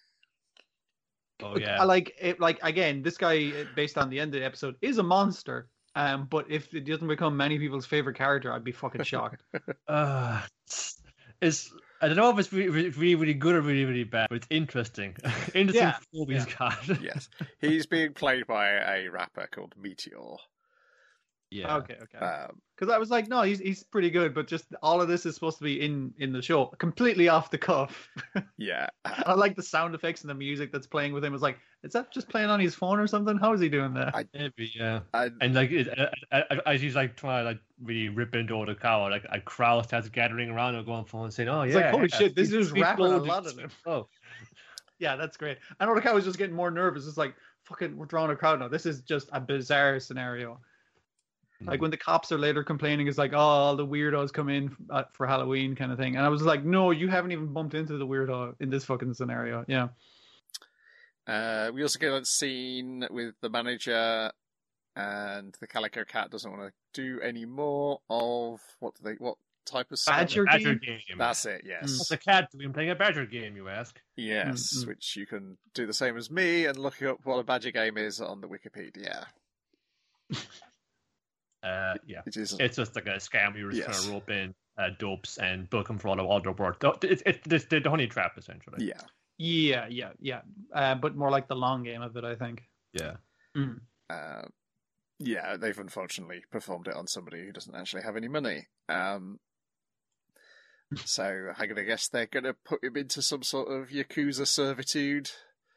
Oh yeah, I like it. Like again, this guy, based on the end of the episode, is a monster. Um, but if it doesn't become many people's favorite character, I'd be fucking shocked. uh, is I don't know if it's really, really, really good or really, really bad, but it's interesting. Interesting Yeah. film he's Yeah. got. Yes, he's being played by a rapper called Meteor. Yeah. Okay, okay. Um, Because I was like, no, he's he's pretty good, but just all of this is supposed to be in in the show, completely off the cuff. yeah, I like the sound effects and the music that's playing with him. It's like, is that just playing on his phone or something? How is he doing that? I- Maybe, yeah. I, And like, it, uh, uh, uh, as he's like trying to like really rip into Otokawa, like a crowd starts gathering around and going phone saying, "Oh yeah, It's like, holy yeah, shit, this sweet- dude's sweet rapping a gold, lot of sweet them. gold." Yeah, that's great. I know the guy was just getting more nervous. It's like, fucking, we're drawing a crowd now. This is just a bizarre scenario. Like when the cops are later complaining, it's like, oh, all the weirdos come in uh, for Halloween kind of thing. And I was like, no, you haven't even bumped into the weirdo in this fucking scenario. Yeah. uh, we also get a scene with the manager, and the Calico Cat doesn't want to do any more of what do they what type of sound? Badger Badger game? game. That's it. Yes. What's a cat doing playing a badger game? You ask. Yes, Mm, mm. which you can do the same as me and look up what a badger game is on the Wikipedia. Uh, yeah. It is. It's just like a scam. You're just Yes. trying to rope in uh, dopes and book them for all, all their work. It's it's it's the, the honey trap essentially. Yeah. Yeah, yeah, yeah. Uh, but more like the long game of it, I think. Yeah. Mm. Uh, yeah, they've unfortunately performed it on somebody who doesn't actually have any money. Um, so I'm going to guess they're going to put him into some sort of Yakuza servitude.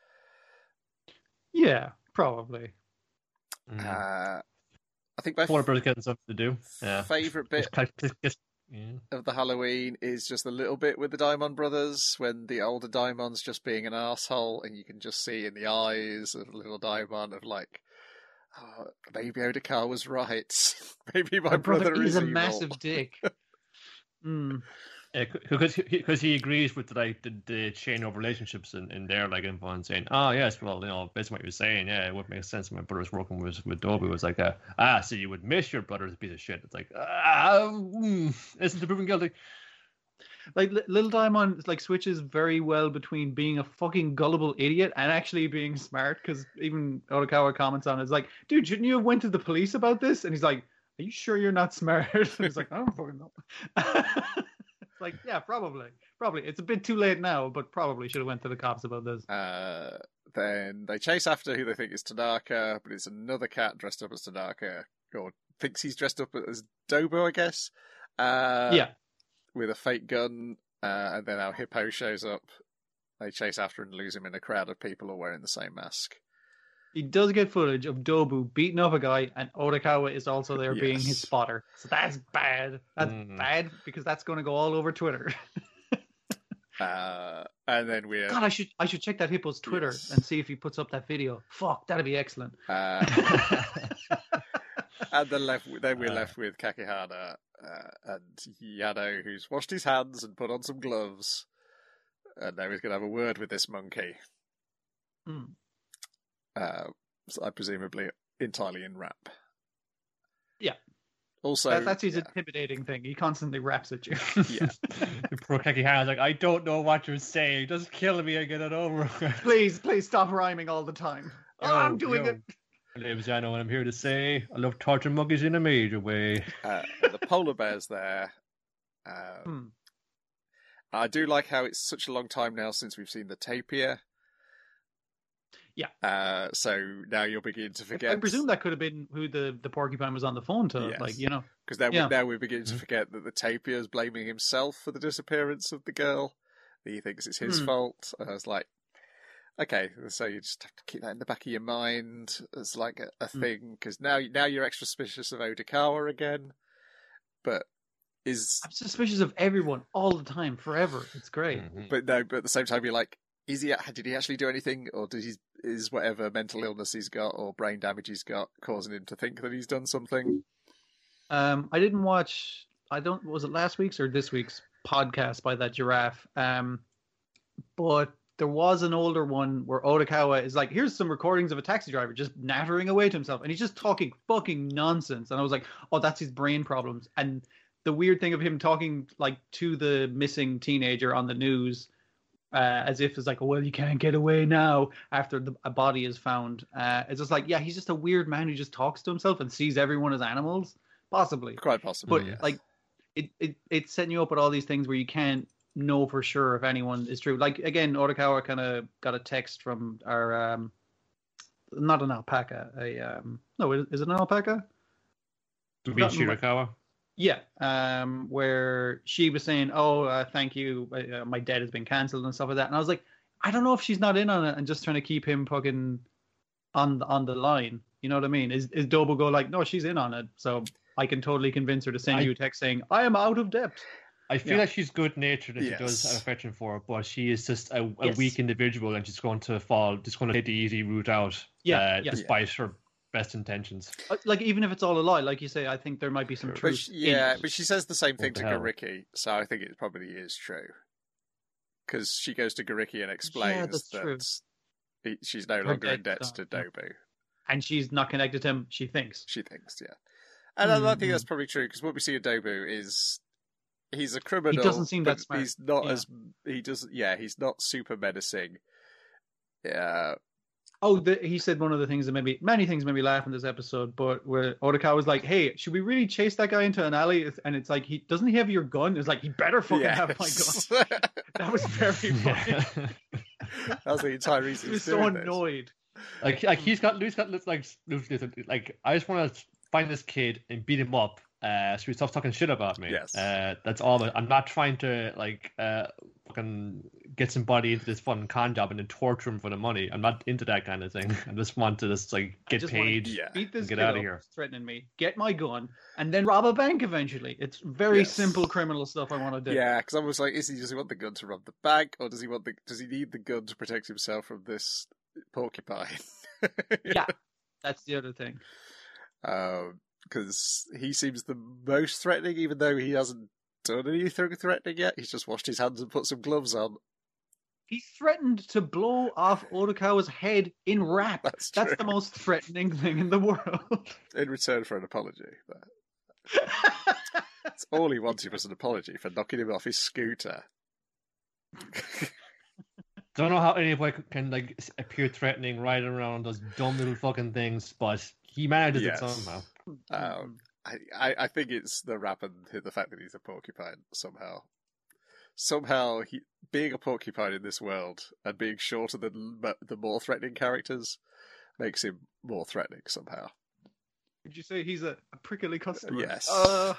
Yeah, probably. Mm. Uh, I think my Warner Brothers getting something to do. Yeah. favourite bit Just kind of- just- just- yeah. of the Halloween is just a little bit with the Diamond Brothers when the older Diamond's just being an asshole, and you can just see in the eyes of little Diamond of like, oh, maybe Otakar was right. Maybe my, My brother, brother is a evil. massive dick. mm. Yeah, because because he agrees with like the, the chain of relationships in, in there, like info and saying, oh yes, well, you know, based on what you're saying, yeah, it would make sense. My brother's working with with Dobby. It was like, uh, ah, so you would miss your brother's a piece of shit. It's like, ah, mm, isn't the proven guilty? Like Li- Little Diamond, like switches very well between being a fucking gullible idiot and actually being smart. Because even Otokawa comments on it, it's like, dude, shouldn't you have went to the police about this? And he's like, are you sure you're not smart? And he's like, I don't fucking know. It's like, yeah, probably, probably. It's a bit too late now, but probably should have went to the cops about this. Uh, then they chase after who they think is Tanaka, but it's another cat dressed up as Tanaka, or thinks he's dressed up as Dobo, I guess. Uh, yeah. With a fake gun, uh, and then our hippo shows up. They chase after and lose him in a crowd of people all wearing the same mask. He does get footage of Dobu beating up a guy, and Otokawa is also there being his Yes. spotter. So that's bad. That's Mm. bad because that's going to go all over Twitter. Uh, and then we're God, I should I should check that hippo's Twitter Yes. and see if he puts up that video. Fuck, that'd be excellent. uh, and then left. Then we're Uh. left with Kakihana uh, and Yano, who's washed his hands and put on some gloves, and now he's going to have a word with this monkey. Hmm. Uh, so I presumably entirely in rap. Yeah. Also, That, that's his yeah, intimidating thing. He constantly raps at you. yeah. Poor Keki Han's like, I don't know what you're saying. Just kill me and get it over with. please, please stop rhyming all the time. Oh, I'm doing yo. it. My name's Yano, and I'm here to say I love torture monkeys in a major way. Uh, the polar bear's there. Um, Hmm. I do like how it's such a long time now since we've seen the tapir. Yeah. Uh, so now you're beginning to forget. I presume that could have been who the, the porcupine was on the phone to. Yes. Like, you know. Because now, Yeah. we, now we're beginning to Mhm. forget that the tapir is blaming himself for the disappearance of the girl. He thinks it's his Hmm. fault. And I was like, okay, so you just have to keep that in the back of your mind as like a, a Hmm. thing. Because now, now you're extra suspicious of Otokawa again. But is I'm suspicious of everyone all the time, forever. It's great. Mhm. but no, but at the same time, you're like, is he? Did he actually do anything, or did he? Is whatever mental illness he's got or brain damage he's got causing him to think that he's done something? Um, I didn't watch. I don't. Was it last week's or this week's podcast by that giraffe? Um, but there was an older one where Otokawa is like, "Here's some recordings of a taxi driver just nattering away to himself, and he's just talking fucking nonsense." And I was like, "Oh, that's his brain problems." And the weird thing of him talking like to the missing teenager on the news, uh, as if it's like, "Oh, well, you can't get away now," after the, a body is found. Uh, it's just like, yeah, he's just a weird man who just talks to himself and sees everyone as animals. Possibly. Quite possibly, But yes. like, it, it it's setting you up with all these things where you can't know for sure if anyone is true. Like again, Otokawa kind of got a text from our um, not an alpaca, a um, no, is, is it an alpaca? Do you mean Shirakawa? Yeah, um, where she was saying, "Oh, uh, thank you, uh, my debt has been cancelled" and stuff like that. And I was like, I don't know if she's not in on it and just trying to keep him fucking on the, on the line. You know what I mean? Is is Dobo go like, no, she's in on it, so I can totally convince her to send I, you a text saying, I am out of debt. I feel yeah. like she's good natured and yes. she does have affection for it, but she is just a, a yes. weak individual and she's going to fall, just going to take the easy route out, yeah, uh, yeah. despite her best intentions. Like, even if it's all a lie, like you say, I think there might be some truth. But she, yeah, in but she says the same thing What to the hell? Gariki, so I think it probably is true. Because she goes to Gariki and explains Yeah, that's that true. he, she's no Her longer in debt debt is to gone, yeah. Dobu. And she's not connected to him, she thinks. She thinks, yeah. And I, I think Mm-hmm. that's probably true, because what we see in Dobu is he's a criminal. doesn't seem but that smart. He's not Yeah. as he doesn't. Yeah, he's not super menacing. Yeah, Oh, the, he said one of the things that maybe many things made me laugh in this episode, but where Otokawa was like, "Hey, should we really chase that guy into an alley?" And it's like, he doesn't he have your gun? It's like he better fucking yes. have my gun. That was very funny. That's the entire reason. He was he's so doing this. annoyed. Like, like he's got, Lou's got like, Lou's, like, I just want to find this kid and beat him up. Uh, so he stops talking shit about me. Yes. Uh, that's all. I'm not trying to like uh fucking get somebody into this fun con job and then torture him for the money. I'm not into that kind of thing. I just want to just like I get just wanna paid. Yeah. Beat this Get kid out up, of here. threatening me, get my gun, and then rob a bank eventually. It's very Yes. simple criminal stuff I want to do. Yeah, because I was like, is he does he want the gun to rob the bank, or does he want the does he need the gun to protect himself from this porcupine? Yeah, that's the other thing. Because um, he seems the most threatening, even though he hasn't done anything threatening yet. He's just washed his hands and put some gloves on. He threatened to blow off Otokawa's head in rap. That's That's true. the most threatening thing in the world. In return for an apology. But that's all he wanted was an apology for knocking him off his scooter. Don't know how anybody can like appear threatening, riding around those dumb little fucking things, but he manages Yes. it somehow. Um, I, I, I think it's the rap and the fact that he's a porcupine somehow. Somehow, he, being a porcupine in this world and being shorter than m- the more threatening characters makes him more threatening somehow. Did you say he's a, a prickly customer? Yes. Uh,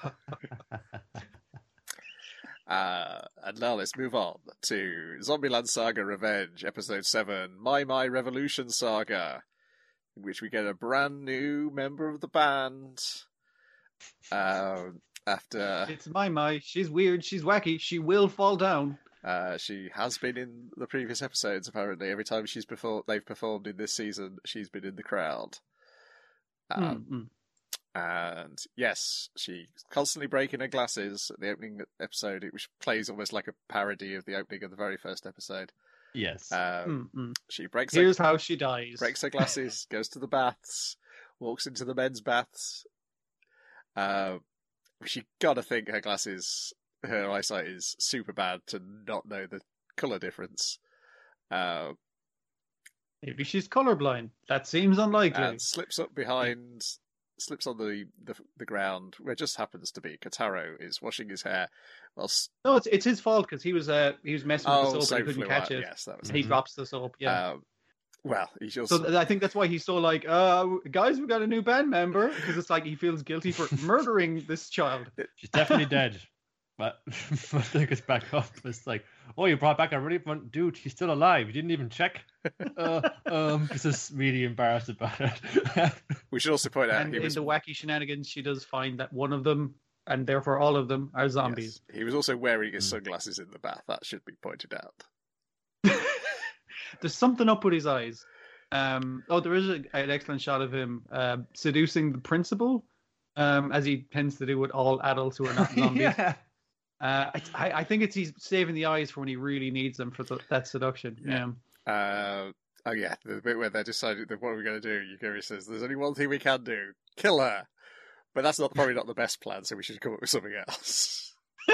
Uh, and now let's move on to Zombieland Saga Revenge, Episode seven, My My Revolution Saga, in which we get a brand new member of the band. Um, after it's my my. She's weird. She's wacky. She will fall down. uh, she has been in the previous episodes, apparently. Every time she's performed, they've performed in this season, she's been in the crowd. Um, Mm-mm. And yes, she's constantly breaking her glasses at the opening episode, which plays almost like a parody of the opening of the very first episode. Yes. Um, Mm-mm. she breaks Here's her, how she dies. breaks her glasses, goes to the baths, walks into the men's baths. Uh, she gotta think her glasses, her eyesight is super bad to not know the colour difference. Uh, Maybe she's colorblind. That seems unlikely. and slips up behind, slips on the, the the ground where just happens to be Kotaro is washing his hair. Whilst, No, it's it's his fault because he was uh he was messing with oh, the soap and soap he couldn't flew catch out. it. Yes, that was And he it. drops the soap. Yeah. Um, well, he's just So th- I think that's why he's so like, uh, guys, we got a new band member because it's like he feels guilty for murdering this child. She's definitely dead. But I think it's back up. It's like, oh, you brought back a really fun dude. She's still alive. You didn't even check. Uh, um, this is really embarrassed about it. We should also point out And he in was the wacky shenanigans, she does find that one of them, and therefore all of them, are zombies. yes, he was also wearing his sunglasses in the bath. That should be pointed out. There's something up with his eyes. Um, oh, there is a, an excellent shot of him uh, seducing the principal, um, as he tends to do with all adults who are not zombies. Yeah. Uh, I, I think it's he's saving the eyes for when he really needs them for the, that seduction. Yeah. Uh, oh yeah, the bit where they decided that what are we going to do? Yukari says, "There's only one thing we can do: kill her." But that's not probably not the best plan, so we should come up with something else.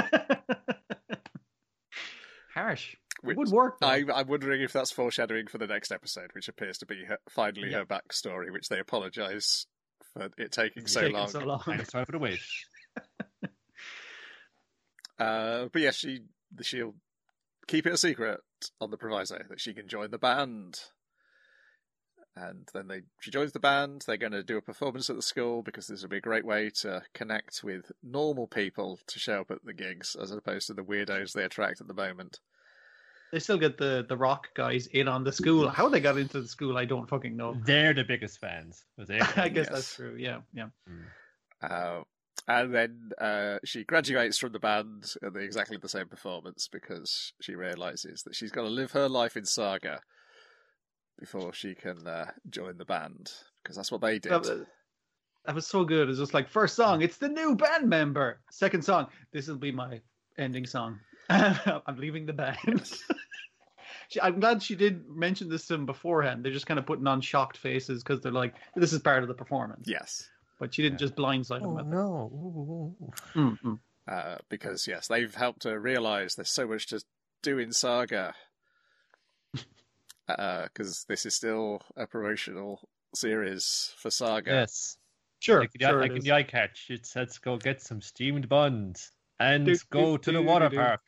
Harsh. Which, It would work. Though. I, I'm wondering if that's foreshadowing for the next episode, which appears to be her, finally Yeah. her backstory, which they apologise for it taking so Taking long. so long. I'm sorry for the wait. Uh, but yeah, she the shield keep it a secret on the proviso that she can join the band. And then they she joins the band. They're going to do a performance at the school because this would be a great way to connect with normal people to show up at the gigs as opposed to the weirdos they attract at the moment. They still get the, the rock guys in on the school. How they got into the school, I don't fucking know. They're the biggest fans. They? I guess Yes. that's true. Yeah, yeah. Uh, and then uh, she graduates from the band at the, exactly the same performance because she realises that she's got to live her life in Saga before she can uh, join the band, because that's what they did. That was, that was so good. It's just like, first song, it's the new band member. Second song, this will be my ending song. I'm leaving the band. she, I'm glad she did mention this to them beforehand. They're just kind of putting on shocked faces because they're like, this is part of the performance. Yes. But she didn't Yeah. just blindside them Oh, with no. Ooh, ooh. it. Mm-hmm. Uh, because, yes, they've helped her realise there's so much to do in Saga. Because uh, this is still a promotional series for Saga. Yes. Sure, Like, the, sure like it in is. the eye catch, it says go get some steamed buns and Do, go do, to the do, water do. park.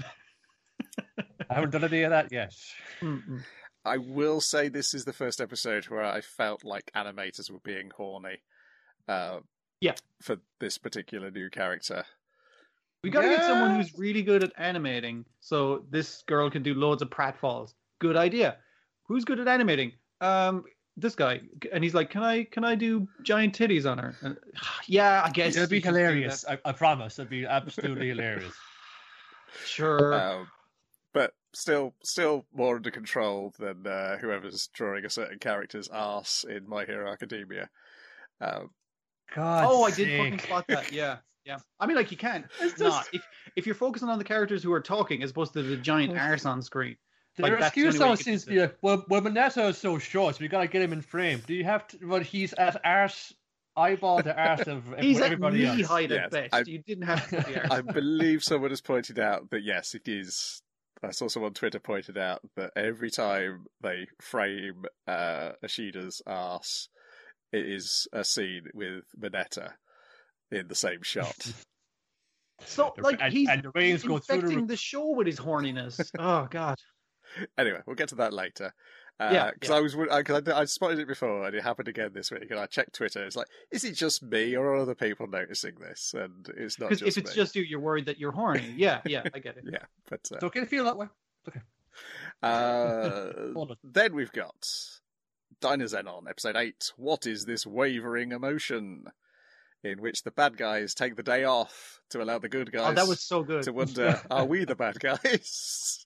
I haven't done any of that yet. Mm-mm. I will say this is the first episode where I felt like animators were being horny. Uh, Yeah. For this particular new character. We got to get someone Yeah. who's really good at animating, so this girl can do loads of pratfalls. Good idea. Who's good at animating? Um, this guy, and he's like, "Can I, can I do giant titties on her?" And, yeah, I guess It'll be you can do hilarious. that. I, I promise. It'll be absolutely hilarious. Sure. Um, but still, still more under control than uh, whoever's drawing a certain character's arse in My Hero Academia. Um, God. oh, I did fucking spot that. Yeah, yeah. I mean, like, you can't It's not just- if if you're focusing on the characters who are talking as opposed to the giant arse on screen. Their Like, that's the excuse only way you always can seems to do be like, well, well, Mineta is so short, so we gotta get him in frame. Do you have to? Well, he's at arse eyeball to arse of He's at everybody knee else. height Yes, at best. I- You didn't have to put the arse. I believe someone has pointed out that yes, it is. I saw someone on Twitter pointed out that every time they frame uh, Ashida's arse, it is a scene with Mineta in the same shot. So, like, And- he's and the rains go through the infecting roof. the show with his horniness. Oh, God. Anyway, we'll get to that later. Uh, Yeah, because yeah. I was, because I, I spotted it before, and it happened again this week. And I checked Twitter. It's like, is it just me, or are other people noticing this? And it's not Because just if it's me. just you, you're worried that you're horny. Yeah, yeah, I get it. Yeah, but It's okay to feel that way. uh, uh, Hold on. then we've got Dynazenon, episode eight. What is this wavering emotion? In which the bad guys take the day off to allow the good guys Oh, that was so good. to wonder, are we the bad guys?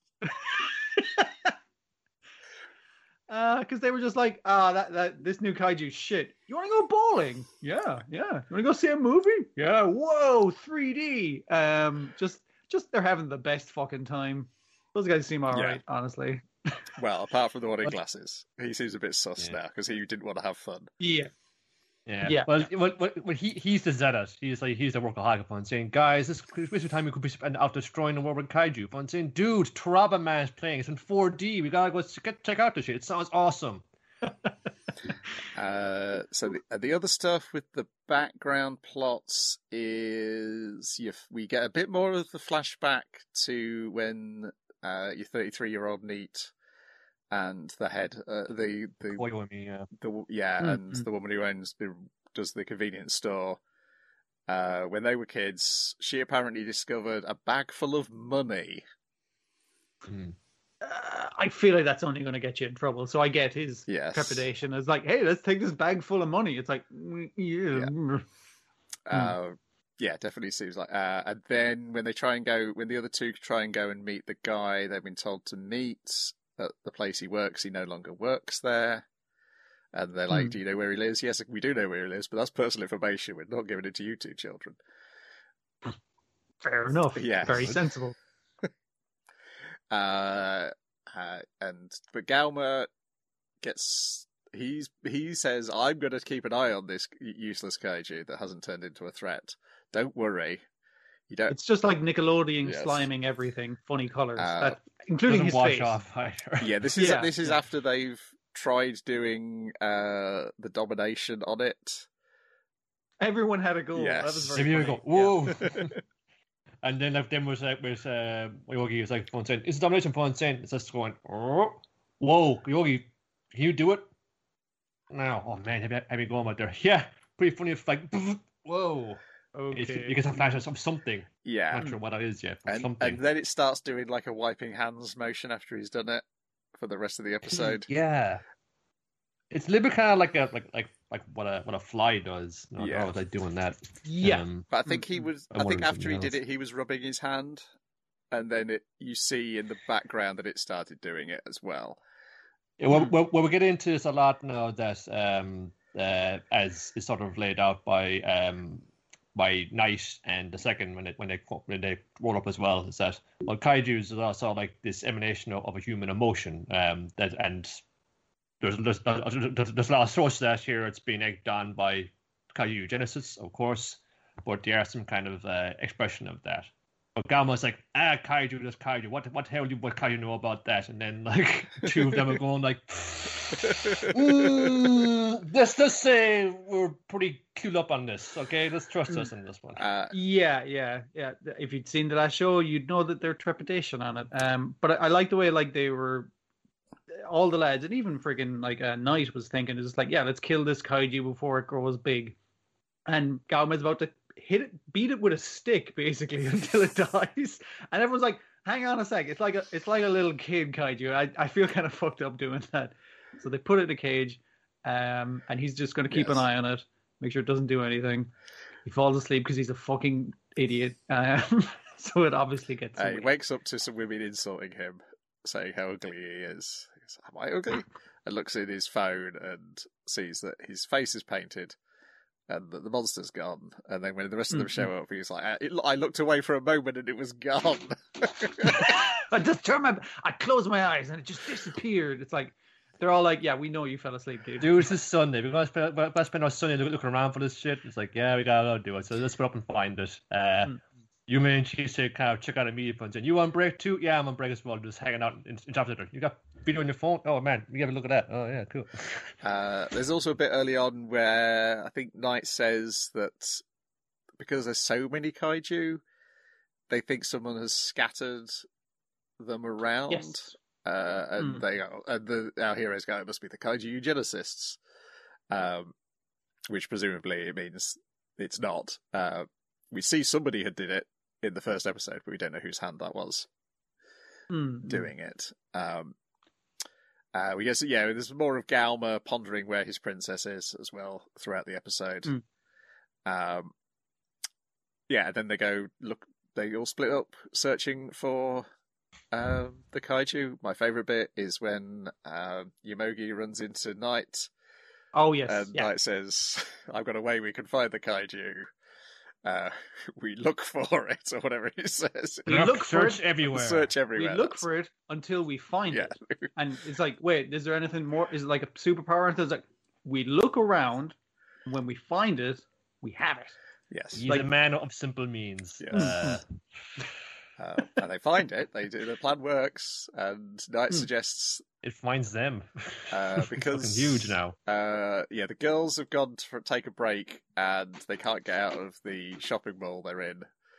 Because uh, they were just like, ah, that, that this new kaiju shit. You want to go bowling? Yeah, yeah. You want to go see a movie? Yeah. Whoa, three D. Um, just, just they're having the best fucking time. Those guys seem all Yeah. right, honestly. Well, apart from the one in What? glasses. He seems a bit sus Yeah. now, because he didn't want to have fun. Yeah. Yeah. Yeah. Well, well, well, well, he he's the Zealot. He's like he's the workaholic one, saying, "Guys, this is the time we could be spending out destroying the world with kaiju." Fun saying, "Dude, Taraba Man's playing. It's in four D. We gotta go get check out this shit. It sounds awesome." Uh, so the, uh, the other stuff with the background plots is you, f- we get a bit more of the flashback to when uh, your thirty-three-year-old Neat and the head, uh, the the Boy, with me, yeah. the yeah, Mm, and mm. the woman who owns the does the convenience store. Uh, when they were kids, she apparently discovered a bag full of money. Mm. Uh, I feel like that's only going to get you in trouble. So I get his Yes. trepidation. It's like, hey, let's take this bag full of money. It's like, mm, yeah. Yeah. Hmm. Uh, yeah, definitely seems like. Uh, and then when they try and go, when the other two try and go and meet the guy they've been told to meet at the place he works, he no longer works there. And they're like, Hmm. "Do you know where he lives?" Yes, we do know where he lives, but that's personal information. We're not giving it to you two children. Fair enough. Yes. Very sensible. Uh, uh, and but Galma gets he's he says, "I'm going to keep an eye on this useless kaiju that hasn't turned into a threat. Don't worry, you don't." It's just like Nickelodeon Yes. sliming everything, funny colors, Uh, that, including Doesn't his wash face. off either. Yeah, this is Yeah, this is yeah. after they've tried doing uh the domination on it. Everyone had a goal. Yes. That was very Maybe we funny. go, whoa. And then like then was like was uh Yogi was like phone saying, "It's a domination phone saying." It's just going, oh, whoa, Yogi, can you do it? No, oh man, have you, have you gone out there? Yeah, pretty funny. It's like, whoa, Okay. it's, you get some flashes of something. Yeah. Not sure what it is yet. But And, something. and then it starts doing like a wiping hands motion after he's done it for the rest of the episode. Yeah, it's a little bit kind of like a like like like what a what a fly does. No, Yeah. yeah, was I doing that? Yeah. Um, But I think he was. I I think wondered after he something did else. it, he was rubbing his hand, and then it, you see in the background that it started doing it as well. Yeah, well, well, well, we get into this a lot now that um, uh, as is sort of laid out by um, by Knight and the second when it when they when they roll up as well is that well kaijus is also like this emanation of, of a human emotion um, that and there's there's, there's there's a lot of sources that here it's being egged on by kaiju genesis of course, but there are some kind of uh, expression of that. But Galma's like, ah, kaiju, that's kaiju. What what the hell do what kaiju know about that? And then like two of them are going like, mm, let's let's say we're pretty clued up on this. Okay, let's trust us on this one. Uh, Yeah, yeah, yeah. If you'd seen the last show, you'd know that there's trepidation on it. Um, but I, I like the way like they were, all the lads, and even friggin' like uh, Knight was thinking, it's like, yeah, let's kill this kaiju before it grows big. And Galma's about to hit it, beat it with a stick, basically, until it dies. And everyone's like, hang on a sec, it's like a, it's like a little kid kaiju. I, I feel kind of fucked up doing that. So they put it in a cage, um, and he's just going to keep Yes. an eye on it, make sure it doesn't do anything. He falls asleep because he's a fucking idiot. Um, so it obviously gets uh, he away. wakes up to some women insulting him, saying how ugly he is. He goes, am I ugly? And looks in his phone and sees that his face is painted. And that the monster's gone. And then when the rest of them Mhm. show up, he's like, I, it, I looked away for a moment and it was gone. I just turned my, I closed my eyes and it just disappeared. It's like, they're all like, yeah, we know you fell asleep, dude. Dude, it's this Sunday. We're gonna spend, we're gonna spend our Sunday look- looking around for this shit. It's like, yeah, we gotta do it. So let's put up and find it. Uh, Mm. You and she say, kind of check out a media punch. And you on break too? Yeah, I'm on break as well. Just hanging out in, in Job Center. You got video on your phone? Oh man, you gotta look at that. Oh yeah, cool. Uh, there's also a bit early on where I think Knight says that because there's so many kaiju, they think someone has scattered them around. Yes. Uh, and Hmm. they go, and the, our heroes go, it must be the kaiju eugenicists, um, which presumably it means it's not. Uh, we see somebody had did it in the first episode, but we don't know whose hand that was Mm. doing it. Um, uh, we guess, yeah, there's more of Galma pondering where his princess is as well throughout the episode. Mm. Um, yeah, then they go look. They all split up searching for um, the kaiju. My favorite bit is when um, Yamogi runs into Knight, Oh, yes. and yeah. Knight says, "I've got a way we can find the kaiju. Uh, we look for it," or whatever he says. We look for search it. everywhere. Search We everywhere. look for it until we find Yeah. it. And it's like, wait, is there anything more? Is it like a superpower? And it's like, we look around, and when we find it, we have it. Yes. He's Like- a man of simple means. Yes. Uh, Uh, and they find it. They do. The plan works, and Knight Hmm. suggests it finds them. uh, It's because fucking huge now. Uh, yeah, the girls have gone to take a break, and they can't get out of the shopping mall they're in.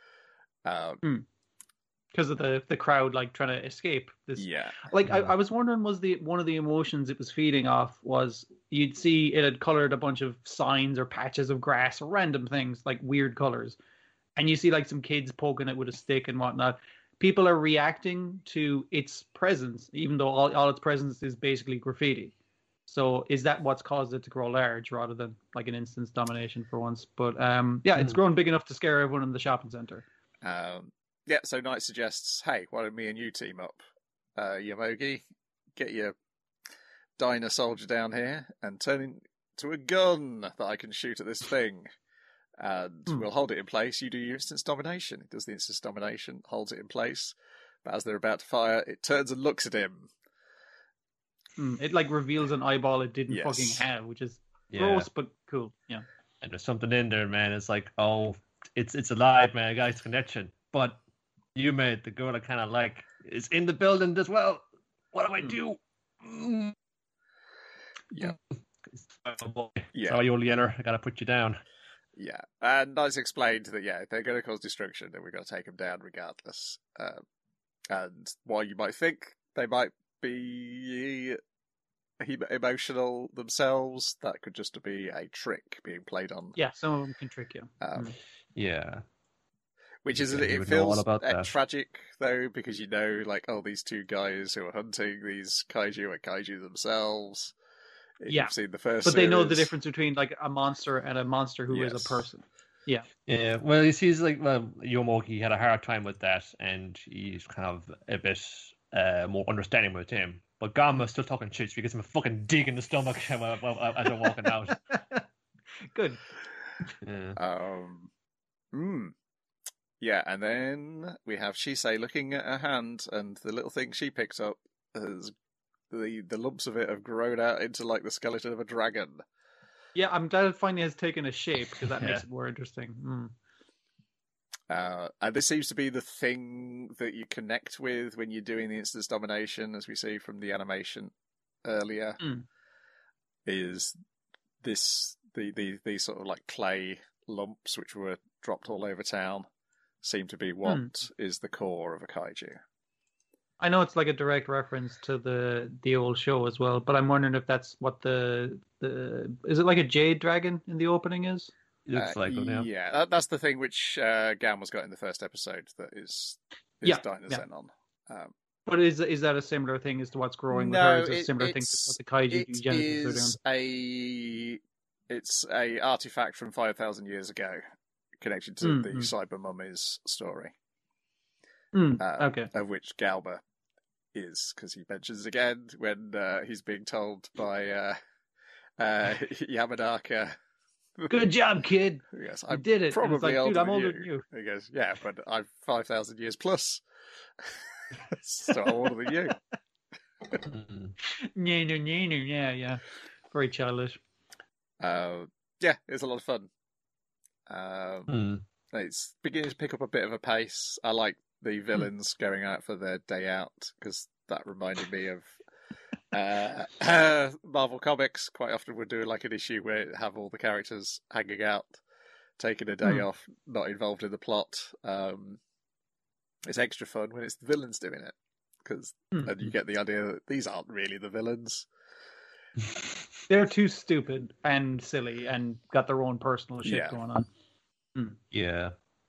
Um, Because of the, the crowd, like, trying to escape. This yeah, Like I, I was wondering, was the one of the emotions it was feeding off was you'd see it had colored a bunch of signs or patches of grass or random things like weird colors, and you see like some kids poking it with a stick and whatnot. People are reacting to its presence, even though all, all its presence is basically graffiti. So is that what's caused it to grow large rather than like an instance domination for once? But um, yeah, it's Hmm. grown big enough to scare everyone in the shopping center. um, yeah. So Knight suggests, "Hey, why don't me and you team up, uh, Yamogi? Get your diner soldier down here and turn into a gun that I can shoot at this thing." And Hmm. we'll hold it in place. You do your instance domination. He does the instance domination, holds it in place. But as they're about to fire, it turns and looks at him. Mm, it like reveals an eyeball it didn't Yes. fucking have, which is Yeah. gross but cool. Yeah. And there's something in there, man. It's like, oh, it's it's alive, man. I got its connection. But you, mate, the girl I kind of like, is in the building as well. What do I Hmm. do? Mm. Yeah. Oh, boy. Yeah. Sorry, old yeller. I gotta put you down. Yeah, and Knights explained that, yeah, if they're going to cause destruction, then we've got to take them down regardless. Um, and while you might think they might be emotional themselves, that could just be a trick being played on. Yeah, some of them can trick you. Um, mm. Yeah. Which is, Yeah, it you would know all feels about uh, that. tragic, though, because you know, like, oh, these two guys who are hunting these kaiju are kaiju themselves. If Yeah. you've seen the first But they know the series. difference between, like, a monster and a monster who is Yes. a person. Yeah. Yeah, well, you see, he's like, well, Yomogi had a hard time with that, and he's kind of a bit uh, more understanding with him. But Gamma's still talking shit because I'm a fucking dig in the stomach as I'm walking out. Good. Yeah. Um, mm. Yeah, and then we have Shisei looking at her hand, and the little thing she picked up has the the lumps of it have grown out into like the skeleton of a dragon. Yeah, I'm glad it finally has taken a shape because that Yeah. makes it more interesting. Mm. Uh, and this seems to be the thing that you connect with when you're doing the instance domination, as we see from the animation earlier. Mm. Is this the, the these sort of like clay lumps which were dropped all over town seem to be what mm. is the core of a kaiju? I know it's like a direct reference to the the old show as well, but I'm wondering if that's what the the is it like a jade dragon in the opening is? It looks uh, like it, yeah. Yeah, that, that's the thing which uh, Gamma's got in the first episode that is is yeah, Dinozenon. Yeah. Um, but is is that a similar thing as to what's growing no, with her? Is it a similar thing to what the kaiju Genesis are doing? It is a it's a artifact from five thousand years ago, connected to mm, the mm. Cyber Mummies story. Mm, uh, okay. Of which Galba is, because he mentions again when uh, he's being told by uh, uh, Yamanaka. Good job, kid. Yes, I did it. Probably like, older dude, I'm than older you. than you. He goes, yeah, but I'm five thousand years plus, so I'm older than you. yeah, no, no, no, yeah, yeah. Very childish. Uh, yeah, it's a lot of fun. Um, mm. It's beginning to pick up a bit of a pace. I like the villains mm. going out for their day out, because that reminded me of uh, uh, Marvel Comics. Quite often would do like an issue where it have all the characters hanging out, taking a day mm. off, not involved in the plot. Um, it's extra fun when it's the villains doing it, because mm. and you get the idea that these aren't really the villains. They're too stupid and silly and got their own personal shit yeah. going on. Mm. Yeah.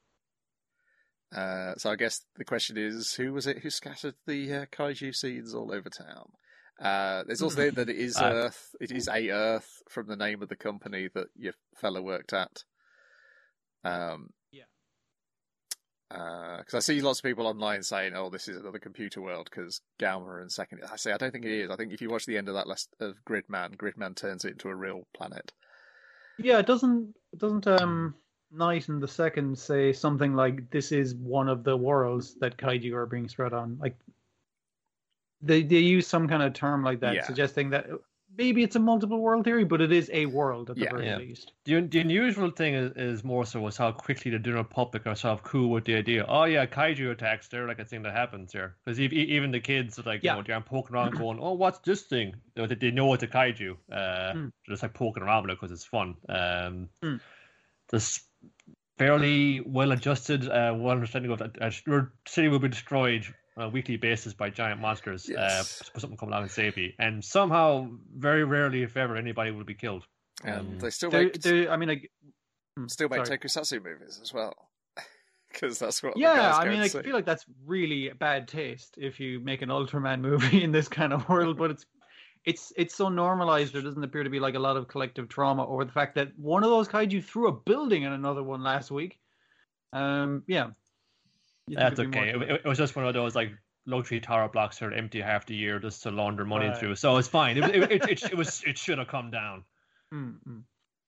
Uh, so I guess the question is, who was it who scattered the uh, kaiju seeds all over town? Uh, there's also that it is Earth. It is a Earth from the name of the company that your fella worked at. Um, yeah. Because uh, I see lots of people online saying, "Oh, this is another computer world," because Gamma and Second. I say I don't think it is. I think if you watch the end of that last of Gridman, Gridman turns it into a real planet. Yeah, it doesn't. It doesn't. Um. Knight and the Second say something like, "This is one of the worlds that kaiju are being spread on." Like they they use some kind of term like that, yeah. suggesting that maybe it's a multiple world theory, but it is a world at the yeah. very yeah. least. The, the unusual thing is, is more so was how quickly the general public are sort of cool with the idea. Oh yeah, kaiju attacks. They're like a thing that happens here, because even the kids like yeah. you know they're poking around going, "Oh, what's this thing?" You know, they, they know it's a kaiju. Uh, mm. They're just like poking around with it because it's fun. Um, mm. This fairly well-adjusted, uh, well understanding of that uh, your city will be destroyed on a weekly basis by giant monsters. Yes. Uh, something come along and save you, and somehow, very rarely, if ever, anybody will be killed. And um, they still they're, make. they're, I mean, like, still make sorry. tokusatsu movies as well, because that's what. Yeah, the guys I go mean, I see. feel like that's really bad taste if you make an Ultraman movie in this kind of world, but it's. It's it's so normalized. There doesn't appear to be like a lot of collective trauma over the fact that one of those kaiju threw a building in another one last week. Um, yeah, that's okay. It, it was just one of those like luxury tower blocks that are empty half the year just to launder money right. through. So it's fine. It it, it, it, it was it should have come down. Mm-hmm.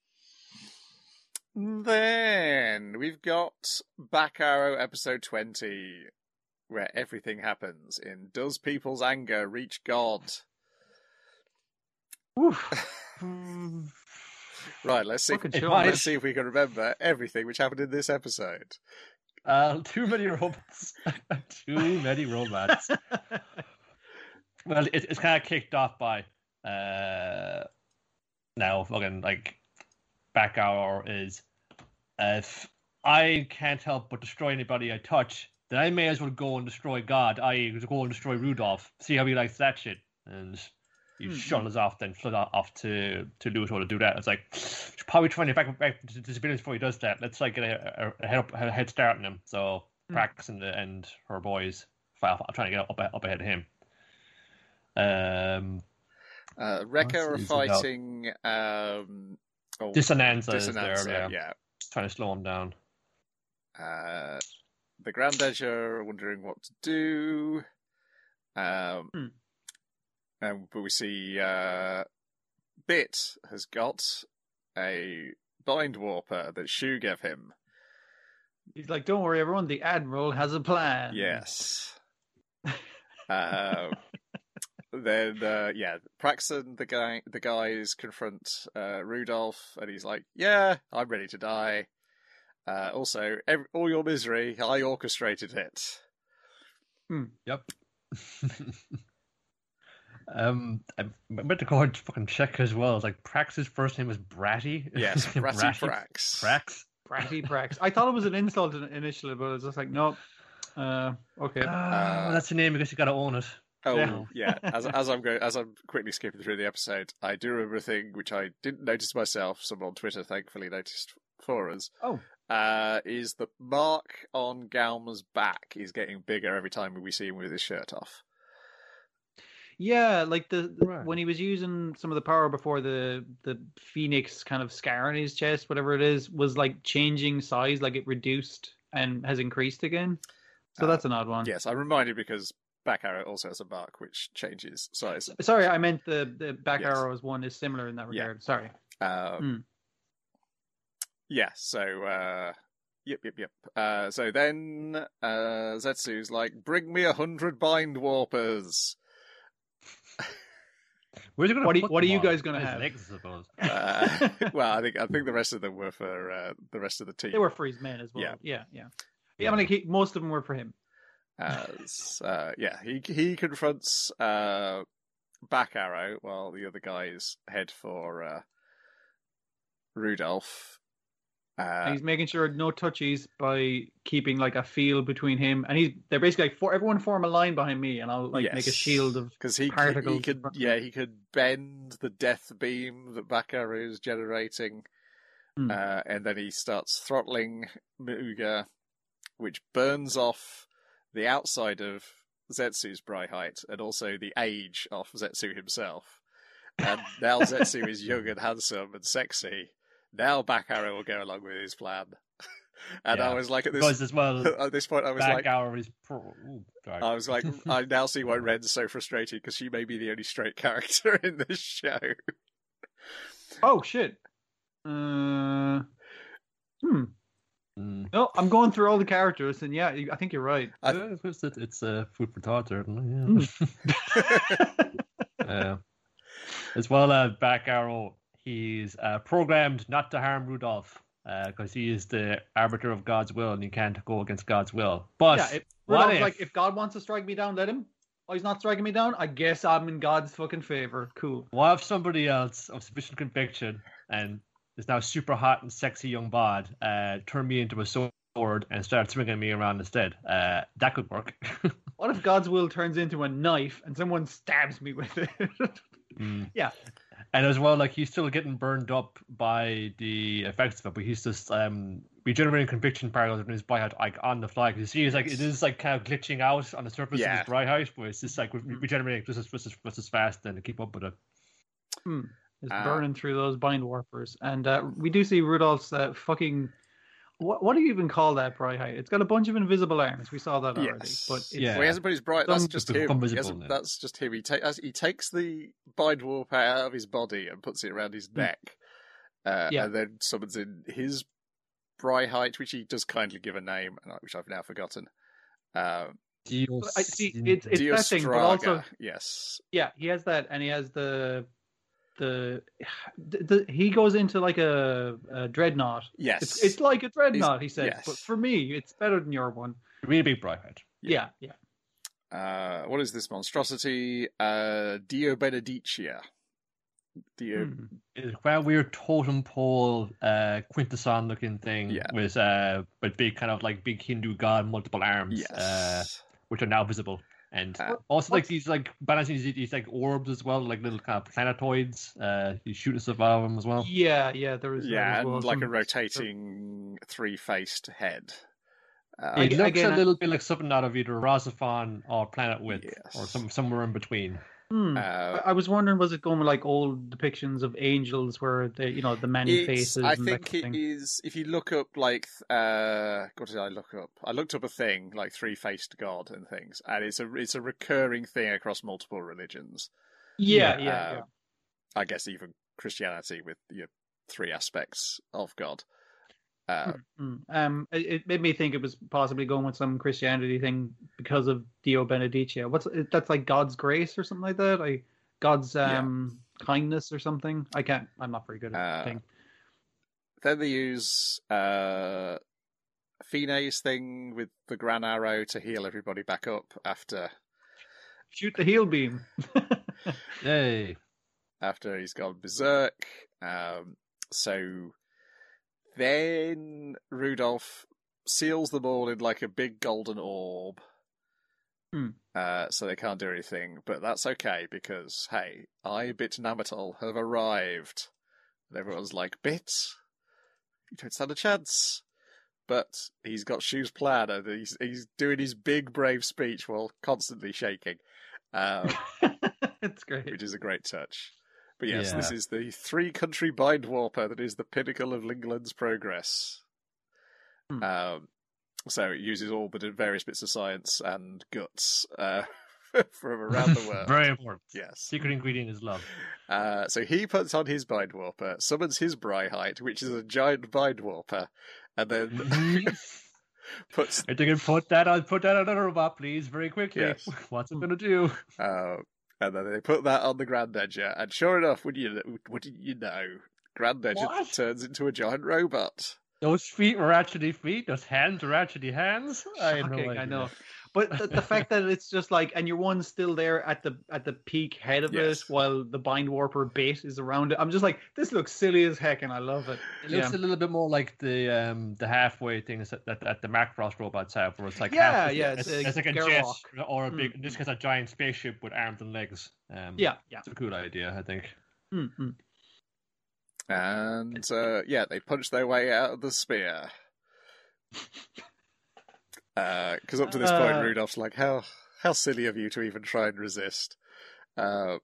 Then we've got Back Arrow episode twenty, where everything happens in Does People's Anger Reach God? Right, let's see. If, let's see if we can remember everything which happened in this episode. Uh, too many robots. too many robots. Well, it, it's kind of kicked off by uh, now fucking like Back Hour is uh, if I can't help but destroy anybody I touch, then I may as well go and destroy God, that is, go and destroy Rudolph. See how he likes that shit. And he mm-hmm. shuttles off, then flood off to to Luthor to do that. It's like, should probably trying to back back to the civilians before he does that. Let's like get a, a, head, up, a head start on him. So mm. Prax and, and her boys, I'm trying to get up, up ahead of him. Um, uh, Rekka are fighting. Um, oh, Dissonanza, Dissonanza is there, yeah. yeah. Trying to slow him down. Uh, the Grand Edger are wondering what to do. Um, hmm. um, but we see uh, Bit has got a bind warper that Shu gave him. He's like, "Don't worry, everyone. The Admiral has a plan." Yes. uh, then, uh, yeah, Praxton, the guy, the guys confront uh, Rudolph, and he's like, "Yeah, I'm ready to die. Uh, also, every, all your misery, I orchestrated it." Hmm. Yep. um, I meant to go and fucking check as well. It's like Prax's first name was Bratty. Yes, Bratty, Bratty Prax. Prax. Bratty Prax. I thought it was an insult initially, but it was just like, nope. Uh, okay. Uh, uh, well, that's the name because you got to own it. Oh yeah. yeah. As as I'm going, as I'm quickly skipping through the episode, I do remember a thing which I didn't notice myself. Someone on Twitter thankfully noticed for us. Oh. Uh, is the mark on Galma's back is getting bigger every time we see him with his shirt off. Yeah, like the, the right. when he was using some of the power before, the the Phoenix kind of scar on his chest, whatever it is, was like changing size, like it reduced and has increased again. So uh, that's an odd one. Yes, I'm reminded because Back Arrow also has a mark which changes size. Sorry, I meant the, the Back yes. Arrow's one is similar in that regard. Yeah. Sorry. Um, mm. Yeah, so, uh, yep, yep, yep. Uh, so then uh, Zetsu's like, "Bring me a hundred bind warpers." Where's gonna what are, put what are you on? guys going to have? Legs, I suppose. Uh, well, I think I think the rest of them were for uh, the rest of the team. They were for his men as well. Yeah, yeah, yeah. yeah I mean, like he, most of them were for him. As uh, yeah, he he confronts uh, Back Arrow while the other guys head for uh, Rudolph. Uh, and he's making sure no touchies by keeping like a field between him and he's. They're basically like, for everyone form a line behind me, and I'll like yes, make a shield of because he particles. He could, yeah, he could bend the death beam that Back Arrow is generating, mm. uh, and then he starts throttling Muga, which burns off the outside of Zetsu's Brihite and also the age off Zetsu himself. And now Zetsu is young and handsome and sexy. Now Back Arrow will go along with his plan. And yeah. I was like, at this, because as well, at this point, I was Back like, Arrow is pro- Ooh, I was like, I now see why Ren's so frustrated because she may be the only straight character in this show. Oh shit! Uh, hmm. Mm. No, I'm going through all the characters, and yeah, I think you're right. I, yeah, it's it's uh, food for thought, certainly. Yeah. Mm. uh, as well as Back Arrow, he's uh, programmed not to harm Rudolph because uh, he is the arbiter of God's will, and he can't go against God's will. But yeah, if, what if, like, if God wants to strike me down, let him. Oh, he's not striking me down? I guess I'm in God's fucking favor. Cool. What if somebody else of sufficient conviction and is now super hot and sexy young bod uh, turn me into a sword and start swinging me around instead? Uh, that could work. What if God's will turns into a knife and someone stabs me with it? mm. Yeah. And as well, like, he's still getting burned up by the effects of it, but he's just um, regenerating conviction particles in his Brihite, like, on the fly. Because you see, it's like, it is like kind of glitching out on the surface yeah. of his Brihite, but it's just like regenerating just as, just as, just as fast and to keep up with it. Hmm. It's uh, burning through those bind warpers. And uh, we do see Rudolph's uh, fucking... What what do you even call that Brihite? It's got a bunch of invisible arms. We saw that already. Yes. But it's, yeah. Well, he hasn't put his bright. That's just him. Visible, that's just him. He, ta- he takes the bind warp out of his body and puts it around his neck, uh, yeah. and then summons in his Brihite, which he does kindly give a name, which I've now forgotten. Um, Dios, I see. It's it's that thing, but also yes, yeah, he has that, and he has the. The, the, the he goes into like a, a dreadnought. Yes, it's, it's like a dreadnought. He's, he says, yes. but for me, it's better than your one. Really big Brihite. Yeah, yeah. yeah. Uh, what is this monstrosity? Uh, Dio Benedictia, Do you? Hmm. It's quite a weird totem pole, uh, quintesson looking thing Yeah. with uh, with big kind of like big Hindu god, multiple arms, Yes. uh, which are now visible, and Uh, also like these like balancing these, these like orbs as well, like little kind of planetoids. Uh, you shoot stuff out of them as well. Yeah, yeah, there is. yeah, that as well. and like Some- a rotating three-faced head. Uh, It Ag- looks again, a I- little bit like something out of either Rosafon or Planet Width, Yes. or some somewhere in between. Hmm. uh, I, I was wondering, was it going with like old depictions of angels, where they, you know, the many It's, faces? I and that think kind of it thing? is. If you look up, like, uh, what did I look up? I looked up a thing like three-faced god and things, and it's a it's a recurring thing across multiple religions. Yeah, Uh, yeah, yeah. I guess even Christianity with your three aspects of God. Uh, Mm, Um, it, it made me think it was possibly going with some Christianity thing because of Dio Benedicia. What's it- that's like God's grace or something like that? I God's Yeah. um kindness or something. I can't. I'm not very good at Uh, thing. Then they use uh, Fine's thing with the Gran Arrow to heal everybody back up after Shoot the heel beam. Yay! after he's gone berserk. Um, so then Rudolph seals them all in like a big golden orb. Hmm. Uh, so they can't do anything, but that's okay because, hey, I, Bit Namatol, have arrived. And everyone's like, Bit, you don't stand a chance. But he's got Shu's plan, and he's he's doing his big brave speech while constantly shaking, um, It's great. which is a great touch. But yes, this Yeah. is the three-country bind warper that is the pinnacle of Lingland's progress. Hmm. Um, so it uses all the various bits of science and guts uh, from around the world. Very important. Yes. Secret ingredient is love. Uh, so he puts on his bind warper, summons his Bryhite, which is a giant bind warper, and then Mhm. puts If you can put that on, put that on a robot, please, very quickly. Yes. What's it gonna do? uh, and then they put that on the Grand Edger, and sure enough, would you wouldn't you know, Grand Edger What? turns into a giant robot. Those feet were actually feet. Those hands are actually hands. I had no Shocking, idea. I know. But the, the fact that it's just like, and your one's still there at the at the peak head of Yes. it, while the bind warper base is around it. I'm just like, this looks silly as heck, and I love it. It looks Yeah. a little bit more like the um the halfway things that, that, that the Macross robots have, where it's like Yeah, half, yeah, it's, it's it's, a like a jet Garrock. or a big, Mm, in this case, a giant spaceship with arms and legs. Um, Yeah, yeah. it's a cool idea, I think. Mm, mm. And uh, yeah, they punch their way out of the spear. Because up to this point, Uh. Rudolph's like, "How how silly of you to even try and resist." Uh,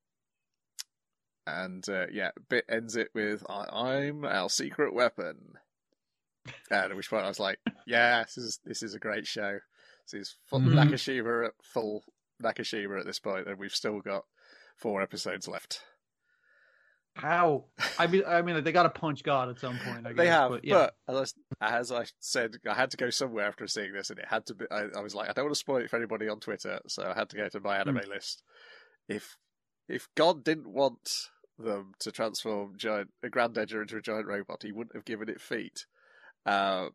and uh, yeah, Bit ends it with, I- "I'm our secret weapon." And at which point I was like, "Yeah, this is this is a great show. This is full Mhm. Nakashima at full Nakashima at this point, and we've still got four episodes left." How? I mean, I mean, like, they got to punch God at some point. I guess, They have, but, yeah. but as, I, as I said, I had to go somewhere after seeing this, and it had to be. I, I was like, I don't want to spoil it for anybody on Twitter, so I had to go to my anime list. If if God didn't want them to transform giant a Grand Edger into a giant robot, he wouldn't have given it feet. Uh,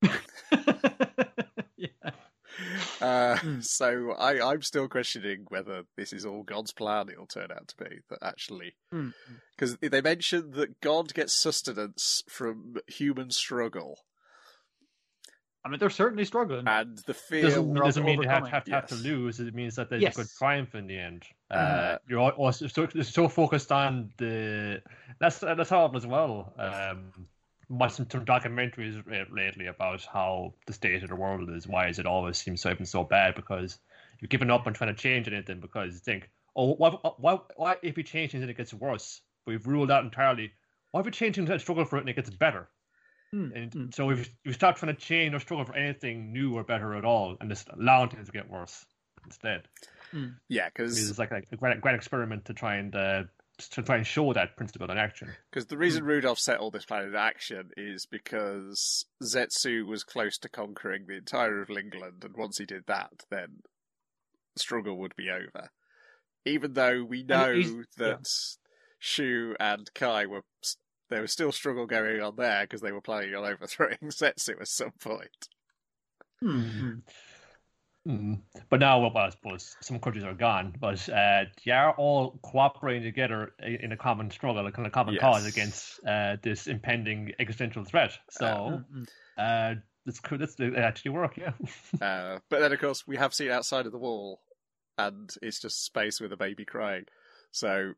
yeah. uh, Hmm. So I, I'm still questioning whether this is all God's plan. It'll turn out to be that actually, Mm. because they mentioned that God gets sustenance from human struggle. I mean, they're certainly struggling. And the fear Doesn't, They're doesn't mean they have, overcoming. have, have to Yes. lose. It means that they Yes. could triumph in the end. Uh, Uh, you're al- also so, so focused on the. That's that's horrible as well. Um, watching some documentaries uh, lately about how the state of the world is. Why is it always seems so even so bad? Because you've given up on trying to change anything because you think, oh, what, what, what if we change things and it gets worse? We've ruled out entirely. What if we change things and struggle for it and it gets better? Mm, And mm. so we've we start trying to change or struggle for anything new or better at all, and just allowing things to get worse instead. yeah, It's because like a, a grand, grand experiment to try and uh, to try and show that principle in action. the reason Rudolph set all this plan in action is because Zetsu was close to conquering the entire of England, and once he did that, then the struggle would be over. Even though we know he's- that Shu and Kai were there was still struggle going on there because they were planning on overthrowing Zetsu at some point. Mm, mm. Mm. But now, well, I suppose some countries are gone, but uh, they are all cooperating together in a common struggle, a kind of common Yes. cause against uh, this impending existential threat. So, Mm-mm. uh, it's cool. That's it actually work, yeah. Uh, but then, of course, we have seen outside of the wall, and it's just space with a baby crying. So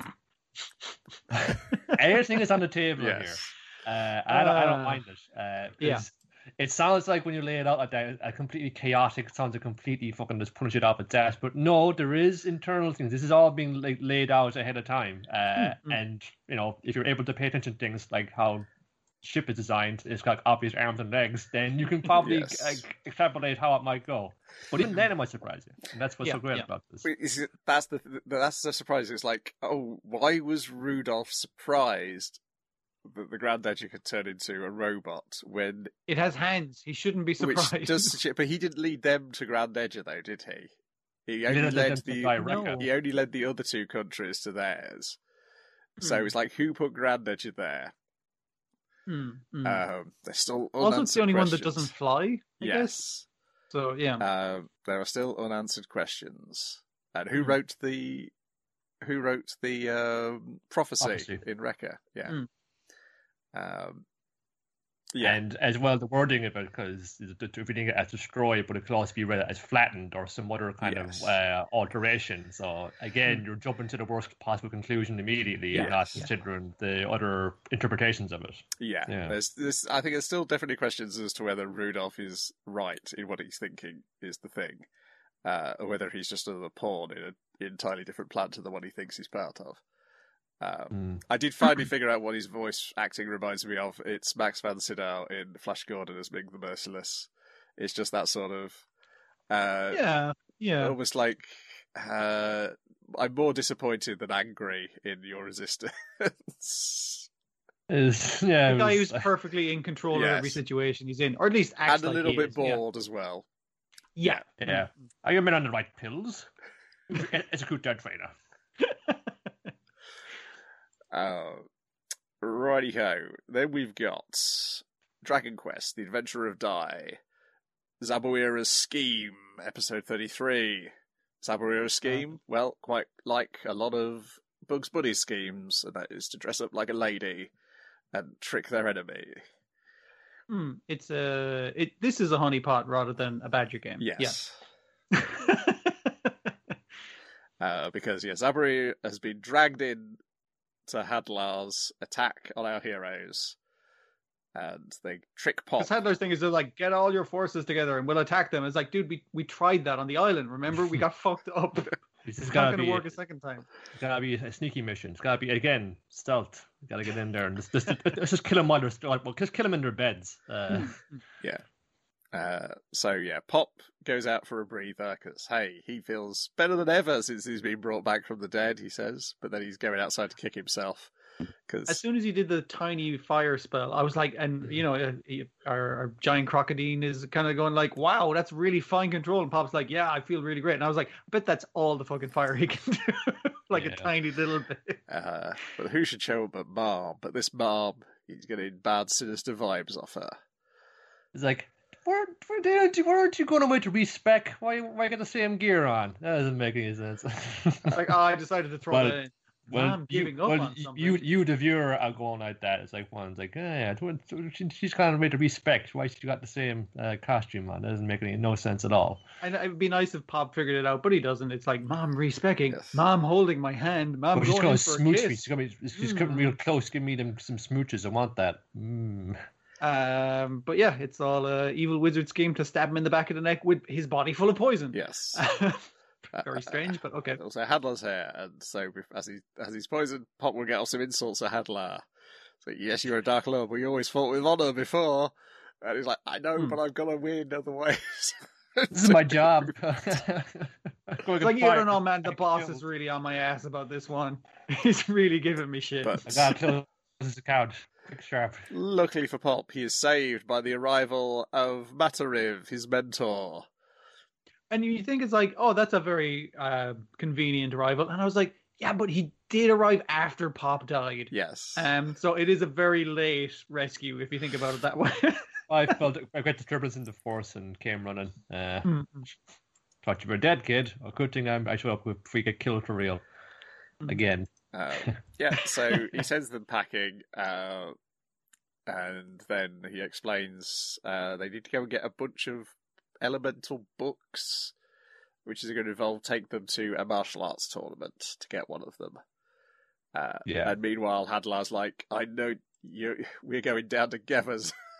Everything is on the table yes. here. Uh, I, don't, I don't Uh, mind it. Uh, yeah. 'cause it sounds like when you lay it out like that, a completely chaotic, it sounds like completely fucking just punish it off its ass. But no, there is internal things. This is all being like laid out ahead of time. Uh, Mm-mm. and you know, if you're able to pay attention to things like how ship is designed, it's got obvious arms and legs, then you can probably Yes. uh, extrapolate how it might go. But even then, it might surprise you, and that's what's Yeah, so great yeah. about this. Wait, is it, that's the that's the surprise. It's like, oh, why was Rudolph surprised that the Grand Edge could turn into a robot when It has hands. He shouldn't be surprised. which does suggest- but he didn't lead them to Grand Edge though, did he? He only didn't let led them to the buy No. Rekka. he only led the other two countries to theirs. So Hmm. it's like, who put Grand Edge there? Mm, mm. Um, they're still also, it's the unanswered only one that questions. doesn't fly. I guess. Yes, So yeah. uh, there are still unanswered questions. And who Hmm. wrote the who wrote the um, prophecy, Prophecy. in Rekka? Yeah. Hmm. Um, yeah. And as well, the wording of it, because if reading it as destroyed, but it could also be read as flattened or some other kind Yes. of uh, alteration. So again, you're jumping to the worst possible conclusion immediately, and not Yes. considering the other interpretations of it. Yeah, Yeah. There's, there's, I think there's still definitely questions as to whether Rudolph is right in what he's thinking is the thing, uh, or whether he's just another pawn in an entirely different plan to the one he thinks he's part of. Um, Mm. I did finally figure out what his voice acting reminds me of. It's Max van Sydow in Flash Gordon as Ming the Merciless. It's just that sort of, uh, yeah. Yeah. almost like, uh, I'm more disappointed than angry in your resistance. Is yeah, The it guy was- who's perfectly in control of Yes. every situation he's in, or at least acts and a like little he bit is. Yeah. bored as well. Yeah. yeah. Are you been on the right pills? It's a good dead trainer. Uh, righty-ho. Then we've got Dragon Quest, The Adventure of Dai, Zabuira's Scheme, Episode thirty-three. Zabuira's Scheme, well, quite like a lot of Bugs Bunny schemes, and that is to dress up like a lady and trick their enemy. Hmm, it's a. It. This is a honeypot rather than a badger game. Yes. Yeah. Uh, because, yeah, Zaburi has been dragged in to Hadlar's attack on our heroes, and they trick Pop. Because Hadler's thing is they're like, get all your forces together and we'll attack them. It's like, dude, we, we tried that on the island. Remember, we got fucked up. This It's has not got to going to be work a second time. It's gotta be a sneaky mission. It's gotta be again stealth. You gotta get in there and just, just, let's just kill them while they're still. Well, just kill them in their beds. Uh, Yeah. Uh, so yeah, Pop goes out for a breather because hey, he feels better than ever since he's been brought back from the dead. He says, but then he's going outside to kick himself As because soon as he did the tiny fire spell, I was like, and you know, uh, he- our, our giant crocodile is kind of going like, wow, that's really fine control. And Pop's like, yeah, I feel really great. And I was like, I bet that's all the fucking fire he can do. Like Yeah. a tiny little bit. uh, but who should show up but Mom? But this Mom, he's getting bad, sinister vibes off her. it's like, where, where, did you, where aren't you going away to respec? Why, why get the same gear on? That doesn't make any sense. It's like, oh, I decided to throw Well, that in. Well, I'm you, giving up well, on something. you, you, the viewer, are going like that. It's like one's like, oh, yeah, she, she's kind of made to respect. Why she got the same uh, costume on? That doesn't make any no sense at all. And it would be nice if Pop figured it out, but he doesn't. It's like, Mom respecking, Yes. Mom holding my hand, Mom But she's going going in to for a smooch me. kiss. She's going to be, she's Mm. coming real close. Give me them some smooches. I want that. Mm. Um, but yeah, it's all a evil wizard scheme to stab him in the back of the neck with his body full of poison. Yes. Very strange, but okay. Also, Hadlar's here, and so bef- as he as he's poisoned, Pop will get off some insults at Hadlar. So yes, you're a Dark Lord, but you always fought with honor before. And he's like, I know, Hmm. but I've got to win otherwise. This is my job. It's like, you don't know, man, the boss is really on my ass about this one. He's really giving me shit. But I gotta close this account. Quick, sharp. luckily for Pop, he is saved by the arrival of Matariv, his mentor. And you think it's like, oh, that's a very uh, convenient arrival. And I was like, yeah, but he did arrive after Pop died. Yes. Um, so it is a very late rescue if you think about it that way. I felt a great disturbance in the force and came running. Uh, Mm-hmm. Thought you were dead, kid. A good thing I'm, I showed up before you get killed for real. Again. Um, yeah, so he sends them packing, uh, and then he explains uh, they need to go and get a bunch of elemental books, which is going to involve take them to a martial arts tournament to get one of them. Uh, Yeah. And meanwhile, Hadlar's like, I know you. We're going down together.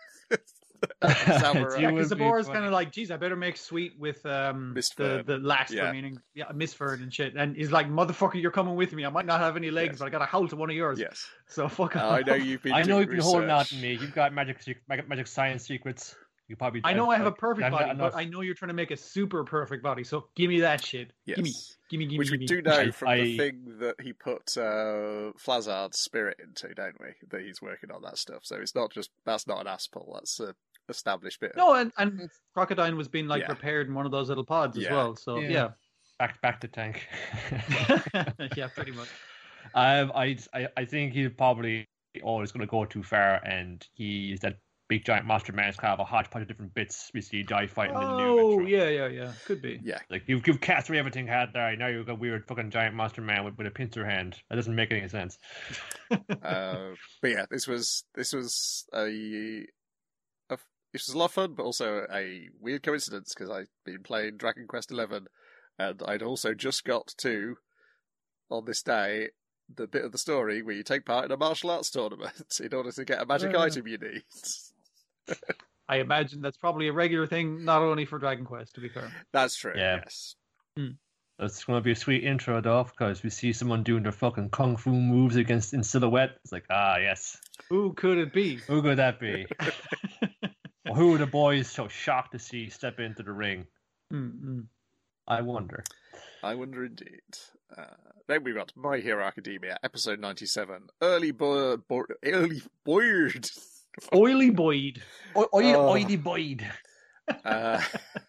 It's you Yeah, and because me, Zabora's buddy. kind of like, geez, I better make sweet with um Mistford. the the last Yeah. remaining yeah Mistford and shit. And he's like, motherfucker, you're coming with me. I might not have any legs, Yes. but I got a howl to one of yours. Yes. So fuck Uh, off. I know you've been I know doing you've been holding out research. on me. You've got magic, magic, magic science secrets. You probably. I know I have a perfect I'm not body, enough. but I know you're trying to make a super perfect body. So give me that shit. Yes. Gimme, gimme, gimme, Which we gimme. do know I- from I- the thing that he put uh, Flazard's spirit into, don't we? That he's working on that stuff. So it's not just that's not an Aspel. That's a established bit. Of, No, and and Crocodile was being like Yeah. repaired in one of those little pods as Yeah. well. So Yeah. yeah, Back, back to tank. yeah, pretty much. um, I, I, I think he's probably always going to go too far, and he is that big giant monster man. It's kind of a hodgepodge of different bits. We see die fighting in the new Oh intro. yeah, yeah, yeah. Could be. yeah. Like you've you've cast through everything had there. Now you've got a weird fucking giant monster man with, with a pincer hand. That doesn't make any sense. Uh, but yeah, this was this was a, a this was a lot of fun, but also a weird coincidence because I've been playing Dragon Quest eleven, and I'd also just got to on this day the bit of the story where you take part in a martial arts tournament in order to get a magic Yeah. item you need. I imagine that's probably a regular thing, not only for Dragon Quest. To be fair. That's true. Yeah. Yes. It's going to be a sweet intro, though, because we see someone doing their fucking kung fu moves against in silhouette. It's like, ah, yes. Who could it be? Who could that be? Or who are the boys so shocked to see step into the ring? Mm-mm. I wonder. I wonder indeed. Uh, then we've got My Hero Academia, episode ninety-seven. Early Boyd. Bo- early Boyd. Oily Boyd. Oi, Oh. oily Boyd. uh,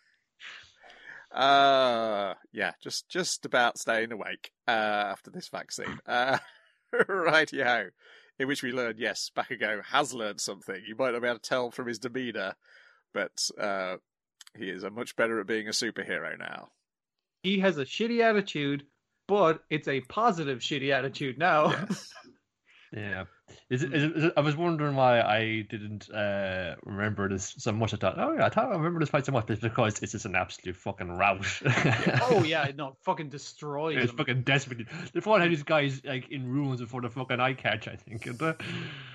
uh, yeah, just just about staying awake uh, after this vaccine. Uh, rightio. In which we learn, yes, Bakugo has learned something. You might not be able to tell from his demeanour, but uh, he is a much better at being a superhero now. He has a shitty attitude, but it's a positive shitty attitude now. Yes. Yeah. Is it, is it, is it, I was wondering why I didn't uh, remember this so much. I thought, oh yeah, I thought I remember this fight so much. It's because it's just an absolute fucking rout. Oh yeah, no, fucking destroyed It's him. fucking desperate. They fought how these guys like in ruins before the fucking eye catch, I think. And, uh,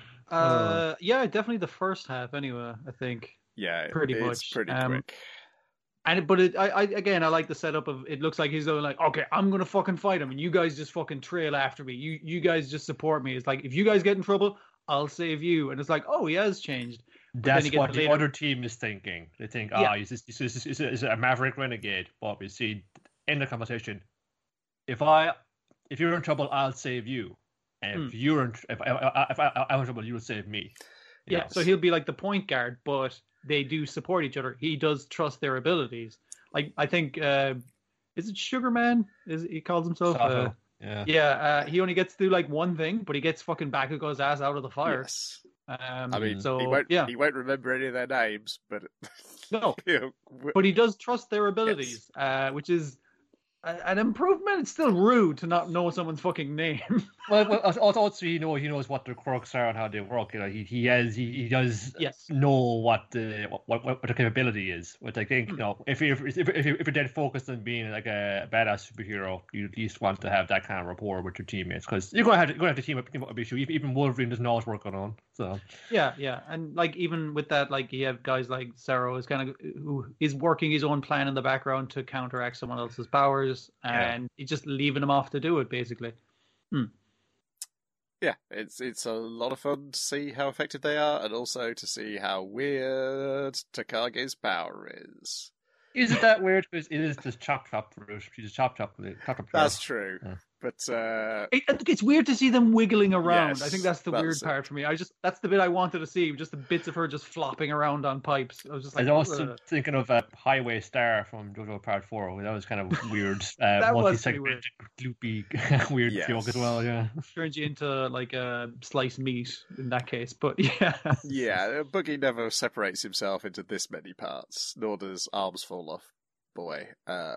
Uh, yeah, definitely the first half. Anyway, I think. Yeah, Pretty it's much. pretty Um, quick. And but it, I, I again, I like the setup of it. Looks like he's going like, okay, I'm gonna fucking fight him, and you guys just fucking trail after me. You, you guys just support me. It's like if you guys get in trouble, I'll save you. And it's like, oh, he has changed. That's you get what the the later- other team is thinking. They think, ah, Yeah. he's, just, he's, just, he's, a, he's a maverick renegade. But we see in the conversation, if I, if you're in trouble, I'll save you. And if Hmm. you're in, if, I, I, if I, I'm in trouble, you'll save me. You Yeah, know? so he'll be like the point guard, but they do support each other. He does trust their abilities. Like I think, uh, is it Sugarman? Is he calls himself? Sato, Uh, yeah. yeah, uh, he only gets to do like one thing, but he gets fucking Bakugo's ass out of the fire. Yes. Um, I mean, so he won't. yeah, He won't remember any of their names, but no, you know, w- but he does trust their abilities, uh, which is a- an improvement. It's still rude to not know someone's fucking name. Well, well, also, also he know he knows what their quirks are and how they work. You know, he he has he, he does Yes. know what the what, what what the capability is. Which I think, you know, if you if if if you're if you're dead focused on being like a badass superhero, you at least want to have that kind of rapport with your teammates because you're gonna have to, you're gonna have to team up team up with you. Even Wolverine doesn't know what's working on. So Yeah, yeah, and like even with that, like you have guys like Zero is kind of who is working his own plan in the background to counteract someone else's powers, Yeah. and he's just leaving him off to do it basically. yeah, it's it's a lot of fun to see how effective they are, and also to see how weird Takage's power is. is it that weird? Because it is just chop chop route. She's just chop chop chop chop. That's true. Yeah. But uh, it, it's weird to see them wiggling around. Yes, I think that's the that's weird it. part for me. I just that's the bit I wanted to see, just the bits of her just flopping around on pipes. I was just I like, was also "Ugh." thinking of a Highway Star from JoJo Part Four. That was kind of weird, uh, That was pretty multi-segmented, gloopy, weird Yes. joke as well. Yeah. Turns you into like a sliced meat in that case. But yeah, yeah, Boogie never separates himself into this many parts, nor does Arms Fall Off Boy. Uh,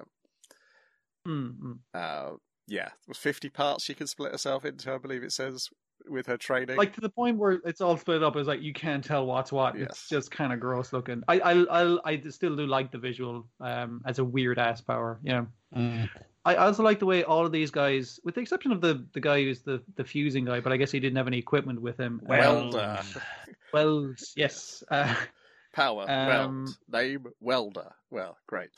Mm-hmm. uh, yeah, it was fifty parts she can split herself into, I believe it says, with her training. like to the point where it's all split up. It's like you can't tell what's what. Yes. It's just kind of gross looking. I I I I still do like the visual um as a weird ass power. Yeah. Mm. I also like the way all of these guys, with the exception of the the guy who's the the fusing guy, but I guess he didn't have any equipment with him. Welder. Um, well, yes. Uh, Power, um, weld. Name, Welder. Well, great.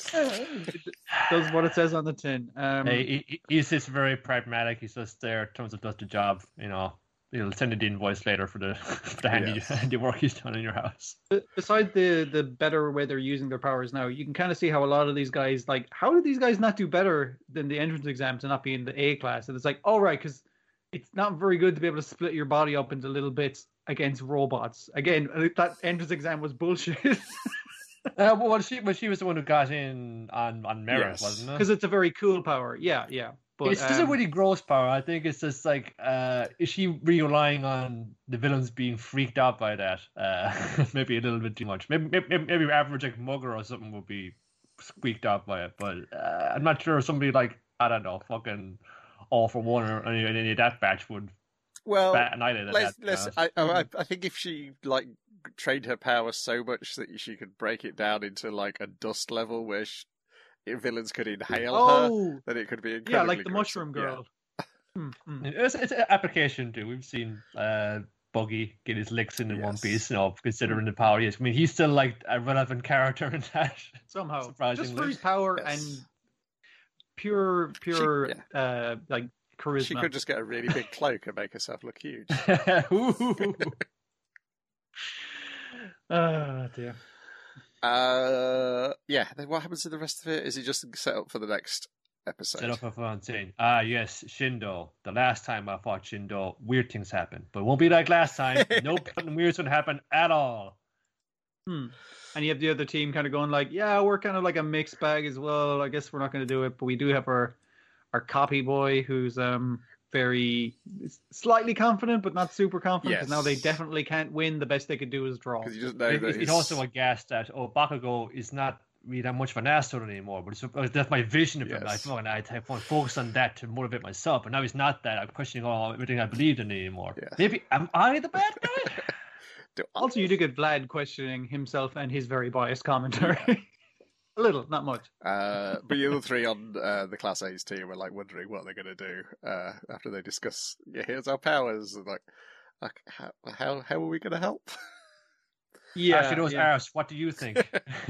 does what it says on the tin. Um, Hey, he, he- he's just very pragmatic. He's just there in terms of does the job. You know, he'll send you the invoice later for the for the handy, Yes. handy work he's done in your house. Besides the the better way they're using their powers now, you can kind of see how a lot of these guys, like, how did these guys not do better than the entrance exam to not be in the A class? And it's like, all right, because it's not very good to be able to split your body up into little bits against robots. Again, that entrance exam was bullshit. Uh, well, she, but she was the one who got in on on merit, Yes. wasn't it? Because it's a very cool power. Yeah, yeah. But it's just a um, really gross power. I think it's just like, uh, is she relying on the villains being freaked out by that? Uh, maybe a little bit too much. Maybe maybe, maybe average like Mugger or something would be squeaked out by it. But uh, I'm not sure somebody like, I don't know, fucking All for One or any, any of that batch would Well, bat an eyelid at let's, that. let's, uh, I, I, I think if she, like, trained her power so much that she could break it down into, like, a dust level where she, villains could inhale her, oh, then it could be incredibly yeah, like the gruesome. mushroom Yeah. girl. Hmm, hmm. It's, it's an application too. We've seen uh, Buggy get his licks in in One Yes. Piece, you know, considering the power he has. I mean, he's still like a relevant character in that. Somehow, just Surprisingly. for his power Yes. and pure, pure, She- uh, like charisma. She could just get a really big cloak and make herself look huge. Ooh. Oh dear. Uh, yeah, then what happens to the rest of it? Is it just set up for the next episode? Set up a fun scene. Ah, yes, Shindo. The last time I fought Shindo, weird things happened. But it won't be like last time. Nope, nothing weird's going to happen at all. Hmm. And you have the other team kind of going like, yeah, we're kind of like a mixed bag as well. I guess we're not going to do it, but we do have our our copy boy who's um very slightly confident, but not super confident. Because now they Yes. definitely can't win. The best they could do is draw. Because you just know It, that it's it's also a gas that, oh, Bakugo is not really that much of an asshole anymore, but it's, that's my vision of him. Yes. I thought I I want to focus on that to motivate myself, but now he's not that. I'm questioning all everything I believed in anymore. Yes. Maybe, am I the bad guy? Do- Also, you do get Vlad questioning himself and his very biased commentary. A little, not much. Uh, but the other three on uh, the Class A's team are like wondering what they're going to do uh, after they discuss. Yeah, here's our powers. And like, like, how how how are we going to help? Yeah. Actually, those yeah. arse, what do you think?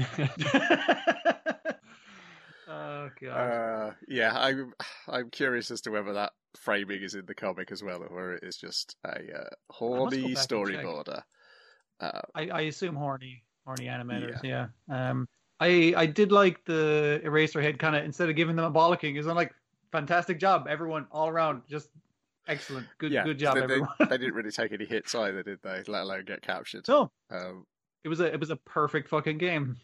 Oh god. Uh, yeah, I'm I'm curious as to whether that framing is in the comic as well, or it is just a uh, horny back and check. storyboarder. Uh, I, I assume horny, horny animators. Yeah. Um. I I did like the Eraserhead kind of, instead of giving them a bollocking, is on like, fantastic job, everyone, all around, just excellent, good yeah, good job, they, everyone. They, they didn't really take any hits either, did they? Let alone get captured. No, Um, it was a it was a perfect fucking game.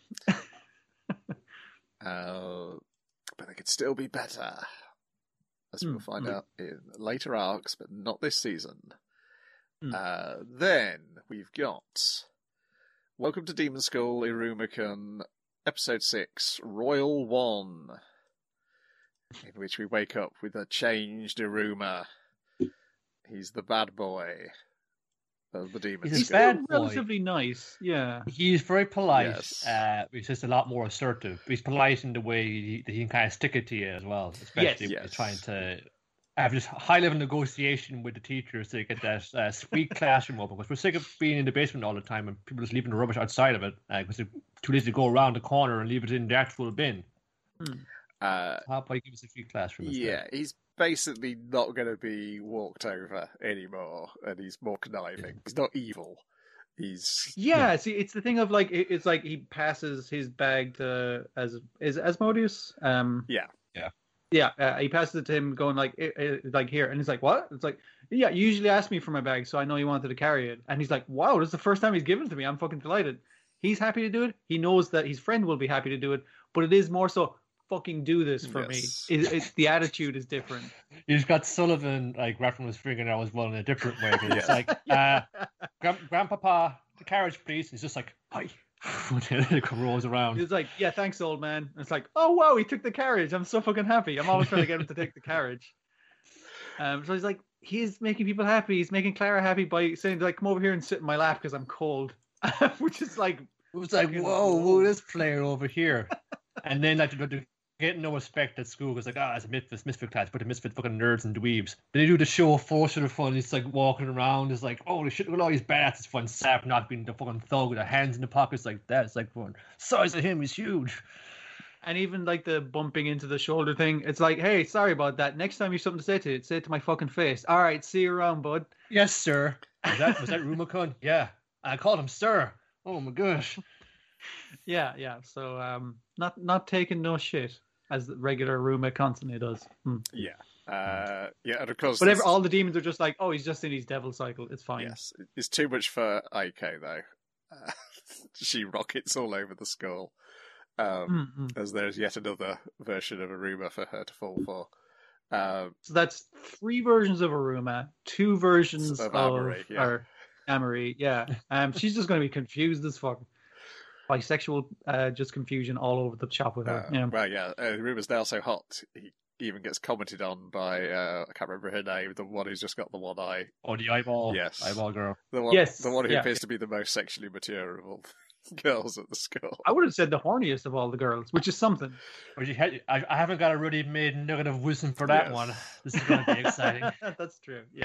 uh, but they could still be better, as we'll Hmm, find hmm. out in later arcs, but not this season. Hmm. Uh, then we've got Welcome to Demon School, Iruma-kun, Episode six, Royal One, in which we wake up with a changed Iruma. He's the bad boy of the Demon He's a He's School. bad still boy. relatively nice. Yeah. He's very polite. Yes. Uh, he's just a lot more assertive. He's polite in the way he, that he can kind of stick it to you as well, especially Yes. when Yes. he's trying to have this high level negotiation with the teachers to get that uh, sweet classroom open. Because we're sick of being in the basement all the time and people just leaving the rubbish outside of it because they're too lazy to go around the corner and leave it in the actual bin. Hmm. Uh, How about you give us a free classroom instead? yeah, he's basically not going to be walked over anymore, and he's more conniving. He's not evil. He's Yeah, see, it's the thing of like, it- it's like he passes his bag to as is Asmodeus. Um, yeah, Yeah. Yeah, uh, he passes it to him, going like, eh, eh, like here, and he's like, "What?" It's like, "Yeah, you usually ask me for my bag, so I know you wanted to carry it." And he's like, "Wow, this is the first time he's given it to me. I'm fucking delighted." He's happy to do it. He knows that his friend will be happy to do it, but it is more so, fucking do this for Yes. me. It, it, the attitude is different. You've got Sullivan like wrapping his fingernail as well in a different way. 'Cause Yeah. It's like, uh, Grand- Grandpapa, the carriage, please. He's just like, hi. When it rolls around. He's like, "Yeah, thanks, old man." And it's like, "Oh wow, he took the carriage. I'm so fucking happy. I'm always trying to get him to take the carriage." Um, so he's like, he's making people happy. He's making Clara happy by saying, like, "Come over here and sit in my lap because I'm cold," which is like, It was like, fucking- whoa, whoa, this player over here. And then like they're getting no respect at school because like, ah, it's a misfit, misfit class, but the misfit fucking nerds and dweebs. Then they do the show of force for the fun. He's like walking around. It's like, oh, shit, look at all these badass. It's fun. Sap not being the fucking thug with the hands in the pockets like that. It's like fun. Size of him is huge. and even like the bumping into the shoulder thing. It's like, "Hey, sorry about that. Next time you have something to say to it, say it to my fucking face." All right, see you around, bud. Yes, sir. Was that was that Rumacon? Yeah, I called him sir. Oh my gosh. Yeah, yeah. So, um, not not taking no shit as the regular Ruma constantly does. Hmm. Yeah. Uh, yeah, and of course, But every, this- all the demons are just like, "Oh, he's just in his devil cycle. It's fine." yes, it's too much for Aiko though. Uh, she rockets all over the school. Um, Mm, mm. as there's yet another version of Aruma for her to fall for. Um, So that's three versions of Aruma, two versions Of of, Amory, yeah. or Amory, yeah. Um, she's just going to be confused as fuck. Bisexual, uh, just confusion all over the shop with her. uh, yeah. Well, yeah, uh, Aruma's now so hot, he even gets commented on by, uh, I can't remember her name, the one who's just got the one eye. Oh, the eyeball. Yes. Eyeball girl. The one, Yes, the one who yeah. appears to be the most sexually mature of all the girls at the school. I would have said the horniest of all the girls, which is something. But you had, I, I haven't got a really made nugget of wisdom for that Yes. one. This is going to be exciting. That's true. Yeah.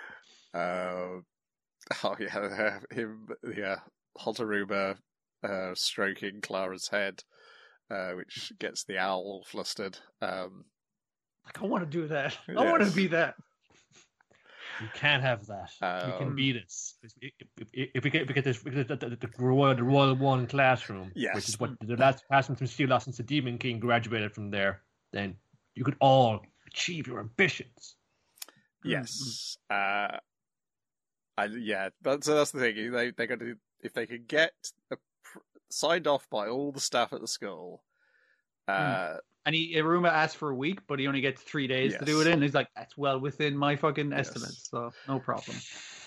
Uh, oh yeah, him, yeah, Halteruma uh, stroking Clara's head, uh, which gets the owl flustered. Um, Like, I want to do that. I want to Yes. be that. You can't have that. we Um, can beat this. If, if, if we get, if we get this, we get the, the, the, Royal, the Royal One classroom, Yes. which is what the last classroom from Steel since the Demon King graduated from there, then you could all achieve your ambitions. yes, uh, I, yeah, that's that's the thing. They they got to if they could get a, signed off by all the staff at the school. Uh, And he Iruma asked for a week, but he only gets three days to do Yes. it in. He's like, "That's well within my fucking Yes. estimates, so no problem."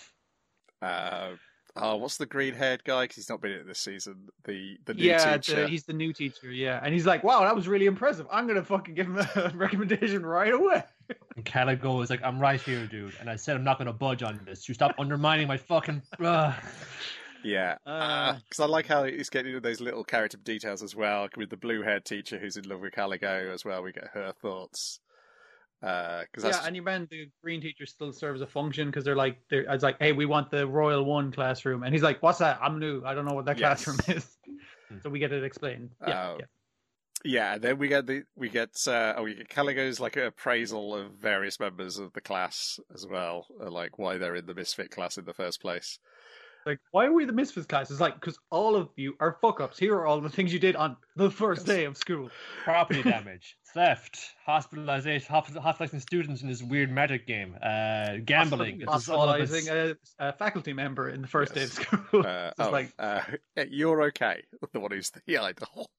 uh, oh, what's the green-haired guy? Because he's not been in it this season. The the new Yeah, teacher. the, he's the new teacher. Yeah, and he's like, "Wow, that was really impressive. I'm gonna fucking give him a recommendation right away." And Caligo is like, I'm right here, dude. And I said I'm not going to budge on this. You stop undermining my fucking. Uh. Yeah, Uh. because I like how he's getting into those little character details as well. With the blue-haired teacher who's in love with Caligo as well, we get her thoughts. Because Yeah, that's and you man, the green teacher still serves a function because they're like, they're, it's like, "Hey, we want the Royal One classroom," and he's like, "What's that? I'm new. I don't know what that Yes. classroom is." So we get it explained. Yeah, Oh. yeah. yeah. And then we get the we get uh, oh we get Caligo's like appraisal of various members of the class as well, uh, like why they're in the misfit class in the first place. Like, why are we the misfits class? It's like, because all of you are fuck ups. Here are all the things you did on the first day of school. Property damage, theft, hospitalization, hospitalizing students in this weird magic game, uh, gambling. This is all of us. Hospitalizing a, a faculty member in the first Yes. day of school. Uh, It's oh, like, uh, you're okay. The one who's the idol.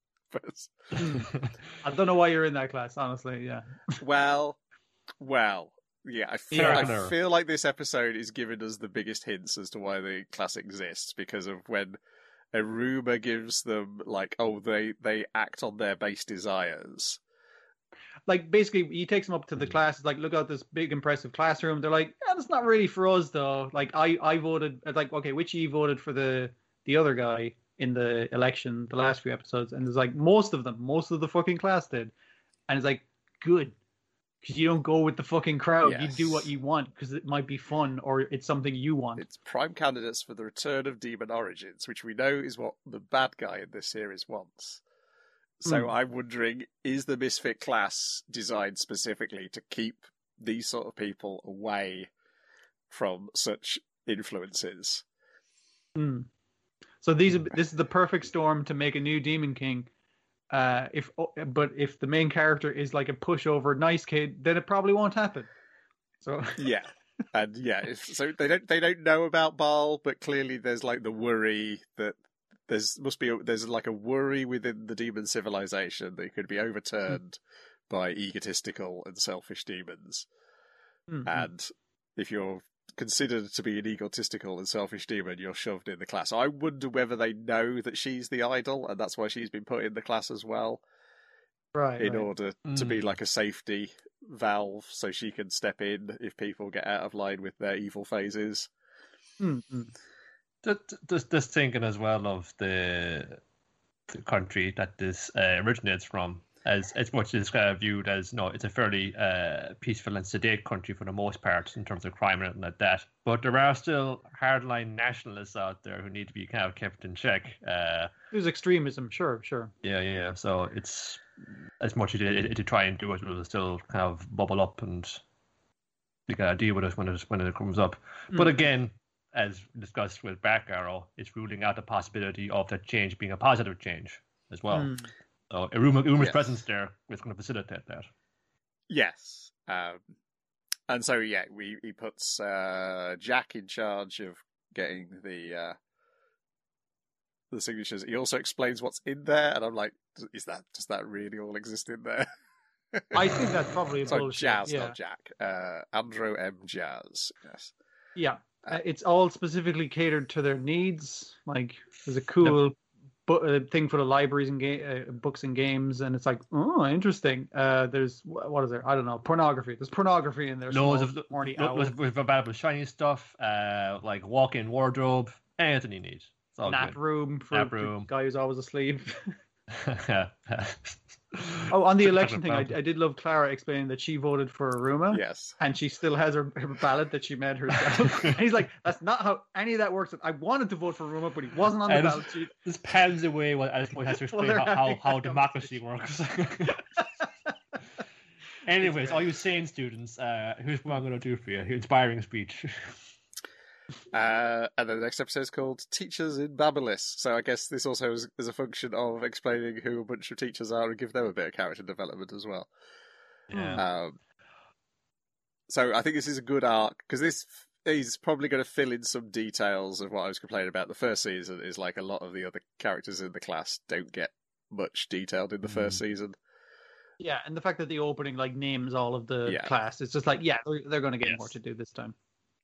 I don't know why you're in that class, honestly. Yeah. well, well, yeah. I feel, Yeah. I feel like this episode is giving us the biggest hints as to why the class exists because of when Aruma gives them like, oh, they they act on their base desires. Like, basically, he takes them up to the class. It's like, look out this big, impressive classroom. They're like, yeah, that's not really for us, though. Like, I, I voted, it's like, okay, which you voted for the the other guy in the election, the last few episodes. And there's like, most of them, most of the fucking class did. And it's like, good. Because you don't go with the fucking crowd. You Yes. do what you want because it might be fun or it's something you want. It's prime candidates for the return of Demon Origins, which we know is what the bad guy in this series wants. So Hmm. I'm wondering, is the Misfit class designed specifically to keep these sort of people away from such influences? Mm. So these are, this is the perfect storm to make a new Demon King Uh, if but if the main character is like a pushover nice kid, then it probably won't happen. So yeah, and yeah, if, so they don't they don't know about Baal, but clearly there's like the worry that there's must be a, there's like a worry within the demon civilization that could be overturned mm. by egotistical and selfish demons, mm-hmm. and if you're considered to be an egotistical and selfish demon, you're shoved in the class. I wonder whether they know that she's the idol, and that's why she's been put in the class as well. Right. In right. order Mm. to be like a safety valve, so she can step in if people get out of line with their evil phases. Mm-hmm. Just, just thinking as well of the, the country that this uh, originates from. As as much as kind of viewed as no, it's a fairly uh, peaceful and sedate country for the most part in terms of crime and everything like that. But there are still hardline nationalists out there who need to be kind of kept in check. Uh, There's extremism, sure, sure. Yeah, yeah. So it's as much as it, to try and do it, will still kind of bubble up and you gotta deal with it when it when it comes up. Mm. But again, as discussed with Back Arrow, it's ruling out the possibility of that change being a positive change as well. Mm. So Iruma's yes. presence there is going to facilitate that. Yes. Um, and so, yeah, we he puts uh, Jack in charge of getting the uh, the signatures. He also explains what's in there, and I'm like, is that does that really all exist in there? I think that's probably Sorry, bullshit. Jazz, yeah. not Jack. Uh, Andrew M. Jazz, yes. Yeah, uh, it's all specifically catered to their needs. Like, there's a cool... Yep. A thing for the libraries and ga- uh, books and games, and it's like, oh, interesting. Uh, there's what is there? I don't know. Pornography. There's pornography in there. Loads of horny loads of available shiny stuff, uh, like walk-in wardrobe, anything you need. Nap good. room for Nap the room. guy who's always asleep. Oh, on the election thing, I, I did love Clara explaining that she voted for Aruma. Yes. And she still has her, her ballot that she made herself. And he's like, that's not how any of that works. I wanted to vote for Aruma, but he wasn't on the and ballot sheet. This pans away what has to explain Well, how, how, how democracy works. Anyways, all you sane students, uh, here's what I'm going to do for you. Inspiring speech. Uh, and then the next episode is called Teachers in Babylis. So I guess this also is, is a function of explaining who a bunch of teachers are and give them a bit of character development as well. Yeah. Um, so I think this is a good arc, because this is probably going to fill in some details of what I was complaining about the first season, is like a lot of the other characters in the class don't get much detailed in the mm. first season. Yeah, and the fact that the opening like names all of the yeah. class, it's just like, yeah, they're, they're going to get yes. more to do this time.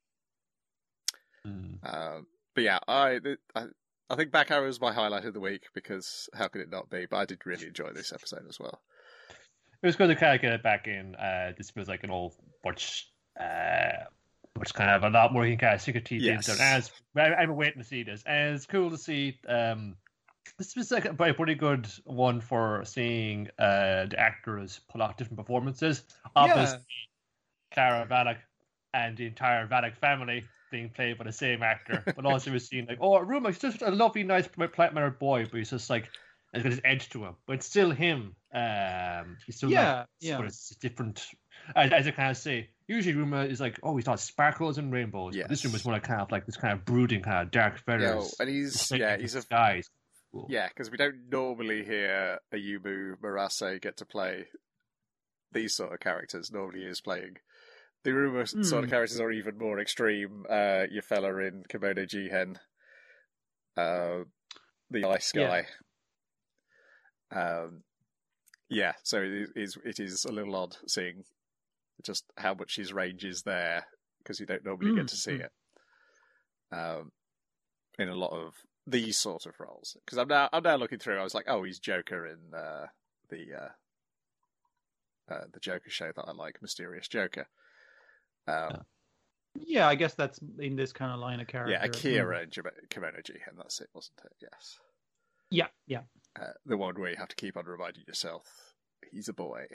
Mm. Uh, but yeah, I, I I think Back Arrow is my highlight of the week, because how could it not be? But I did really enjoy this episode as well. It was good to kind of get it back in. Uh, this feels like an old much, uh, much kind of a lot more you can kind of sink your teeth yes. into. And I, I'm waiting to see this, and it's cool to see. Um, this was like a pretty good one for seeing uh, the actors pull off different performances. Obviously, yeah. Clara Valak and the entire Valak family being played by the same actor, but also we've seen like, oh, Aruma, he's just a lovely, nice, plant-mannered boy, but he's just like, he's got his edge to him, but it's still him. Um, he's still yeah, not, yeah. But it's different. As, as I kind of say, usually Aruma is like, oh, he's got sparkles and rainbows. Yes. But this room is more like kind of like this kind of brooding, kind of dark feathers. Yeah, and he's yeah, he's a skies. Cool. Yeah, because we don't normally hear Ayumu Murase get to play these sort of characters. Normally, he is playing. The Aruma mm. sort of characters are even more extreme. Uh, your fella in Kimono Jihen, uh, the ice guy. Yeah. Um, yeah, so it is, it is a little odd seeing just how much his range is there, because you don't normally mm. get to see it um, in a lot of these sort of roles. Because I'm now I'm now looking through. I was like, oh, he's Joker in uh, the uh, uh, the Joker show that I like, Mysterious Joker. Um, yeah, I guess that's in this kind of line of character. Yeah, Akira and mm. Kimono Jihen, that's it, wasn't it? Yes. Yeah, yeah. Uh, the one where you have to keep on reminding yourself, he's a boy.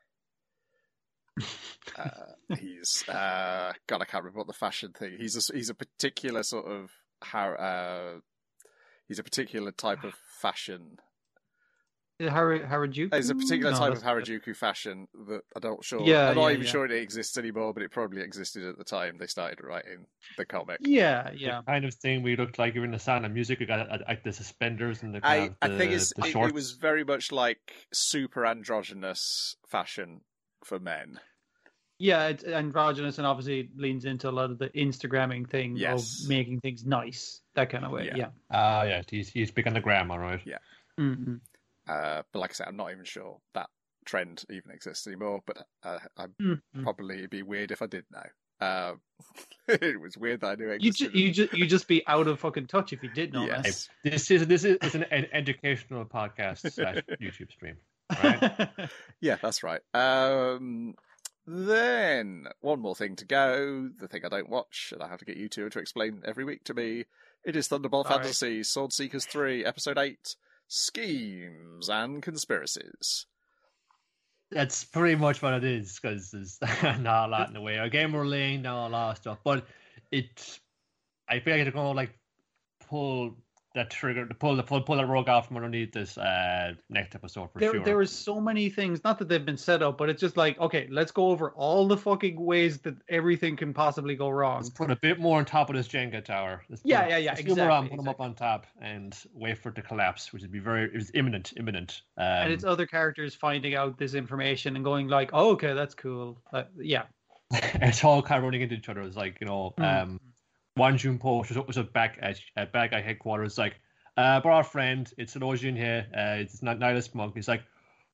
uh, he's, uh, God, I can't remember what the fashion thing. He's a, he's a particular sort of, how, uh, he's a particular type of fashion Har- Harajuku? There's a particular No, type of that's- Harajuku fashion that I'm not sure. Yeah, I'm not yeah, even yeah. sure it exists anymore, but it probably existed at the time they started writing the comic. Yeah, yeah. The kind of thing where you looked like you're in the Sound of Music. You got uh, like the suspenders and the kind I, of the, I think it's, the it, shorts. it was very much like super androgynous fashion for men. Yeah, it's androgynous and obviously leans into a lot of the Instagramming thing Yes. of making things nice, that kind of way. Yeah. Yeah. Ah, yeah, he's he's big on the grammar, right? Yeah. Mm-hmm. Uh, but like I said, I'm not even sure that trend even exists anymore. But uh, I'd Mm-hmm. probably it'd be weird if I did know. Um, it was weird that I knew it You existed. just you just you just be out of fucking touch if you did know Yes. This is this is it's an, an educational podcast slash YouTube stream. Right? that. Yeah, that's right. Um, then one more thing to go. The thing I don't watch, and I have to get you two to explain every week to me. It is Thunderball All right. Fantasy Sword Seekers three, Episode eight, Schemes and Conspiracies. That's pretty much what it is, because there's not a lot in the way. Again, we're laying down a lot of stuff, but it, I feel like they're going to like pull that trigger, to pull the pull, pull that rug out from underneath this uh, next episode for there, sure. there was so many things, not that they've been set up, but it's just like, okay, let's go over all the fucking ways that everything can possibly go wrong. Let's put a bit more on top of this Jenga tower. Let's Yeah, put, yeah, yeah, let's do more on, exactly, put them up on top and wait for it to collapse, which would be very, it was imminent, imminent. Um, And it's other characters finding out this information and going like, oh, okay, that's cool. Uh, yeah. it's all kind of running into each other. It's like, you know, Mm. um, Wan Junpo was up, was up back at, at bad guy headquarters, like, uh, but our friend, it's an Ojin here, uh, it's not Nihilist Monk. He's like,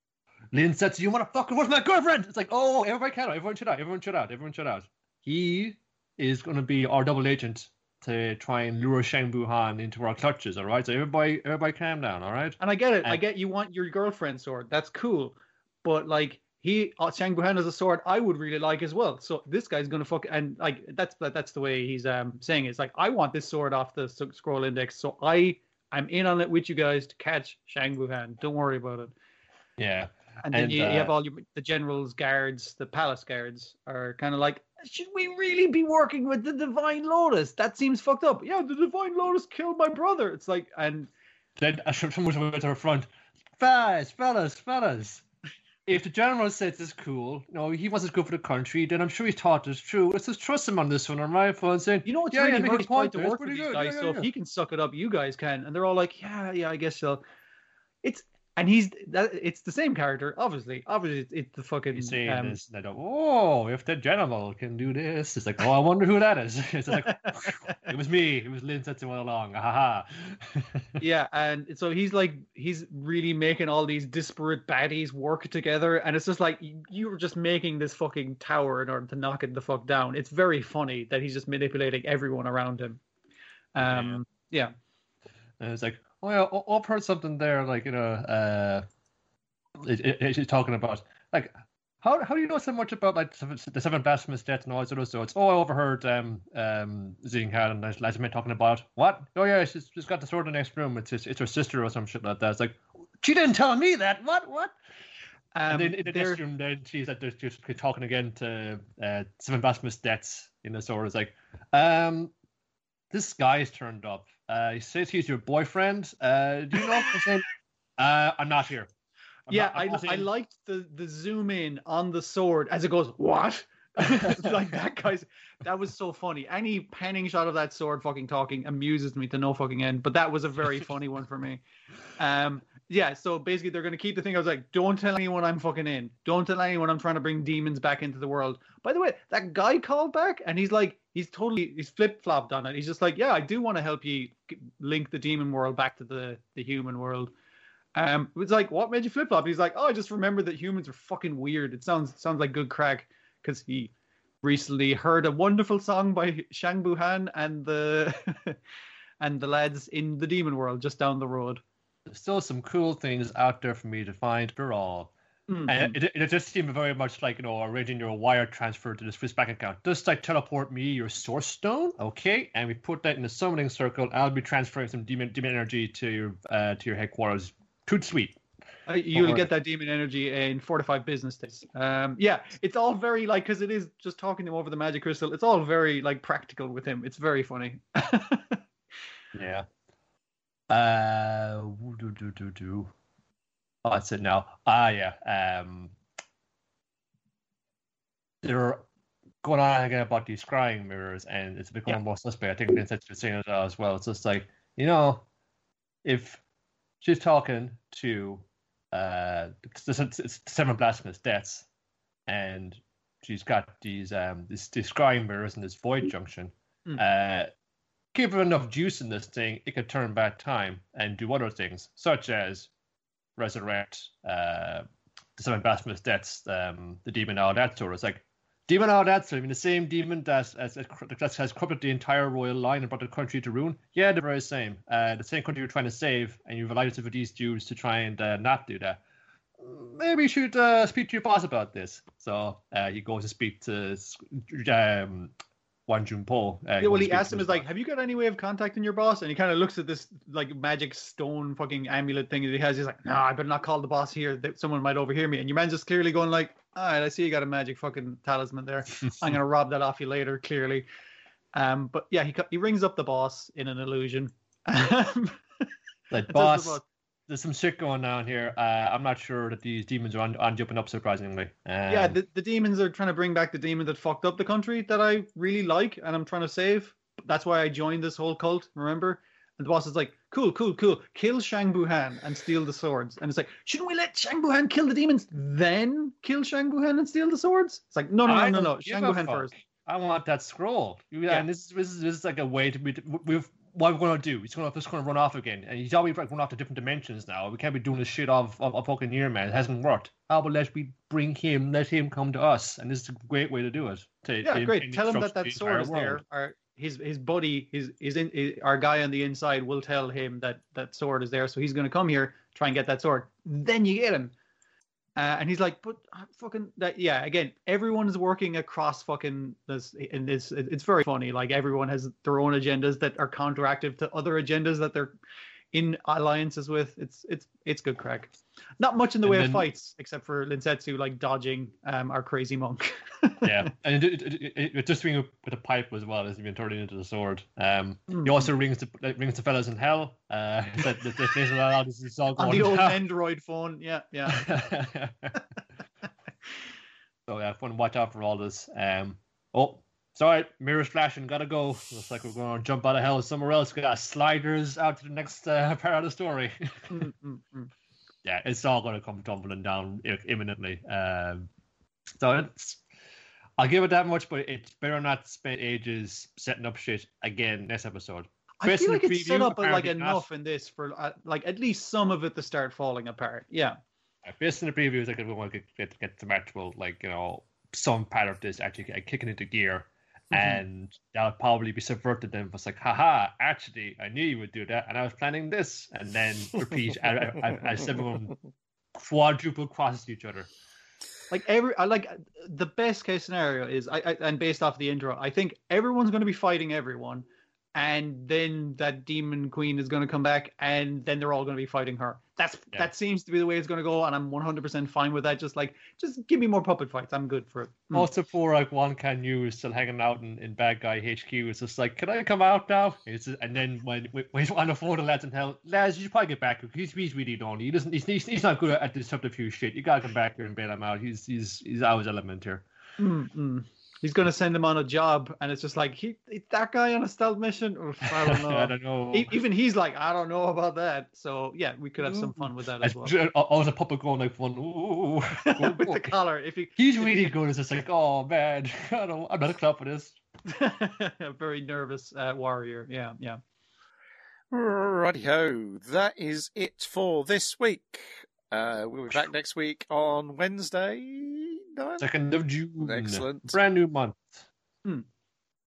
Lin said to you, motherfucker, where's my girlfriend? It's like, oh, everybody cut out, everyone shut out, everyone shut out, everyone shut out. He is going to be our double agent to try and lure Shang Buhan into our clutches, all right? So everybody, everybody calm down, all right? And I get it. I And- get you want your girlfriend sword. That's cool. But like he, uh, Shang Buhan has a sword I would really like as well. So this guy's gonna fuck. And like that's that's the way he's um saying it. It's like I want this sword off the s- scroll index. So I I'm in on it with you guys to catch Shang Buhan. Don't worry about it. Yeah. And then And, you, you have uh, all your, the general's guards, the palace guards are kind of like, should we really be working with the Divine Lotus? That seems fucked up. Yeah, the Divine Lotus killed my brother. It's like, and Then I should someone went to her front. Fellas, fellas, fellas. If the general says it's cool, you know, he wants to go for the country, then I'm sure he's taught us true. Let's just trust him on this one, all right? For saying, you know what's yeah, yeah, really make hard a is point to there. It's work with pretty these good. guys. Yeah, so yeah, if yeah. he can suck it up, you guys can. And they're all like, yeah, yeah, I guess so. It's and he's that. It's the same character, obviously. Obviously, it's, it's the fucking. You say um, this, and I go, oh, if the general can do this, it's like, oh, I wonder who that is. It's like, it was me. It was Lin Setsu all along. Ha ha. Yeah, and so he's like he's really making all these disparate baddies work together, and it's just like you, you were just making this fucking tower in order to knock it the fuck down. It's very funny that he's just manipulating everyone around him. Um, yeah, And it's like, oh yeah, I- I've heard something there, like, you know, uh, it, it, it's talking about, like, how how do you know so much about, like, the seven blasphemous deaths and all those other sorts? Oh, I overheard um um Xinghan and Lazarman talking about what? Oh yeah, she's, she's got the sword in the next room. It's his, it's her sister or some shit like that. It's like, she didn't tell me that. What? What? um, and then in the they're- next room, then she's like, they're just talking again to uh, seven blasphemous deaths in the sword. It's like, um, this guy's turned up. Uh, he says he's your boyfriend. Uh, do you know what I'm saying? Uh, I'm not here. I'm yeah, not- I'm I not I in. liked the the zoom in on the sword as it goes. What? Like that guy's that was so funny. Any panning shot of that sword fucking talking amuses me to no fucking end. But that was a very funny one for me. Um, yeah. So basically, they're gonna keep the thing. I was like, don't tell anyone I'm fucking in. Don't tell anyone I'm trying to bring demons back into the world. By the way, that guy called back, and he's like, he's totally he's flip flopped on it. He's just like, yeah, I do want to help you link the demon world back to the the human world. Um, it was like, what made you flip flop? He's like, oh, I just remembered that humans are fucking weird. It sounds sounds like good crack because he recently heard a wonderful song by Shang Buhan and the and the lads in the demon world just down the road. There's still some cool things out there for me to find. They're all. Mhm. And it, it just seemed very much like, you know, arranging your wire transfer to the Swiss bank account. Just like teleport me your source stone, okay? And we put that in the summoning circle. I'll be transferring some demon demon energy to your uh, to your headquarters. Too sweet. Uh, you'll Or- get that demon energy in four to five business days. Um, yeah, it's all very like because it is just talking to him over the magic crystal. It's all very like practical with him. It's very funny. Yeah. Uh, do do do do. Oh, that's it now. Ah, yeah. Um, they're going on again about these scrying mirrors, and it's becoming Yeah. more suspect. I think Vincent's been saying it as well. It's just like, you know, if she's talking to uh, it's, it's, it's seven blasphemous deaths, and she's got these um these, these scrying mirrors and this void junction. Mm. Uh, give her enough juice in this thing, it could turn back time and do other things, such as resurrect uh, the seven blasphemous deaths, um, the demon, all that sort of. It's like demon, all that sort. I mean, the same demon that as that has corrupted the entire royal line and brought the country to ruin. Yeah, the very same. Uh, the same country you're trying to save, and you've allied with these dudes to try and uh, not do that. Maybe you should uh, speak to your boss about this. So uh, he goes to speak to um, Wan Junpo. Uh, yeah, well, he asked him, "Is like, have you got any way of contacting your boss?" And he kind of looks at this like magic stone fucking amulet thing that he has. He's like, "No, I better not call the boss here. That someone might overhear me." And your man's just clearly going like, "All right, I see you got a magic fucking talisman there. I'm gonna rob that off you later." Clearly, um, but yeah, he he rings up the boss in an illusion. Like, boss, there's some shit going on here. Uh, I'm not sure that these demons are on, on jumping up, surprisingly. Um, yeah, the, the demons are trying to bring back the demon that fucked up the country that I really like and I'm trying to save. That's why I joined this whole cult, remember? And the boss is like, cool, cool, cool. Kill Shang Buhan and steal the swords. And it's like, shouldn't we let Shang Buhan kill the demons, then kill Shang Buhan and steal the swords? It's like, no, no, no, no, no. Shang Buhan first. I want that scroll. Yeah, and this is, this is this is like a way to be. We've what we're gonna do? He's gonna just gonna run off again, and he's already run off to different dimensions now. We can't be doing this shit off of a fucking year, man. It hasn't worked. How about let we bring him, let him come to us, and this is a great way to do it. To, yeah, to, great. to Tell him that that the sword is world. there. Our, his his buddy, his his, in, his our guy on the inside will tell him that that sword is there, so he's gonna come here, try and get that sword. Then you get him. Uh, and he's like, but uh, fucking that, yeah. Again, everyone is working across fucking this, and it's it's very funny. Like everyone has their own agendas that are counteractive to other agendas that they're in alliances with. It's it's it's good crack. Not much in the and way then, of fights, except for Linsetsu like dodging um our crazy monk. Yeah, and it, it, it, it just ring with a pipe as well as he's been turned into the sword. Um, mm. He also rings the rings the fellas in hell. Uh, that that this is this is all going on the old down. Android phone. Yeah, yeah. So yeah, fun to watch out for all this. Um, oh, sorry, mirrors flashing, gotta go. Looks like we're going to jump out of hell somewhere else. We got sliders out to the next uh, part of the story. mm, mm, mm. Yeah, it's all going to come tumbling down imminently. Um, so it's, I'll give it that much, but it's better not spend ages setting up shit again next episode. I Based feel on like the it's set preview, up like apparently enough not. in this for uh, like at least some of it to start falling apart. Yeah. Based on the previews, like we want to get get some actual, like, you know, some part of this actually get, kicking into gear, mm-hmm. and that'll probably be subverted. Then it's like, haha, actually, I knew you would do that, and I was planning this, and then repeat as, as everyone quadruple crosses each other. Like every, I like the best case scenario is I, I and based off the intro, I think everyone's going to be fighting everyone, and then that demon queen is going to come back, and then they're all going to be fighting her. That's yeah. That seems to be the way it's going to go, and I'm one hundred percent fine with that. Just like, just give me more puppet fights. I'm good for it. Mm. Also, poor like one can you is still hanging out in, in bad guy H Q. It's just like, can I come out now? It's just, and then when when he's on the phone to lads in hell, lads, you should probably get back. He's he's really lonely. He doesn't. He's he's, he's not good at this subterfuge shit. You gotta come back here and bail him out. He's he's he's out of his element here. Mm-hmm. He's going to send him on a job, and it's just like, he that guy on a stealth mission? Oof, I don't know. I don't know. He, even he's like, I don't know about that. So, yeah, we could have some fun with that as well. I was a puppet going like, one, ooh, with the collar. If he, He's really good. It's just like, oh, man, I don't, I'm not a club for this. A very nervous uh, warrior. Yeah, yeah. Righty-ho. That is it for this week. Uh, we'll be back next week on Wednesday. second of June. Excellent. Brand new month. Hmm.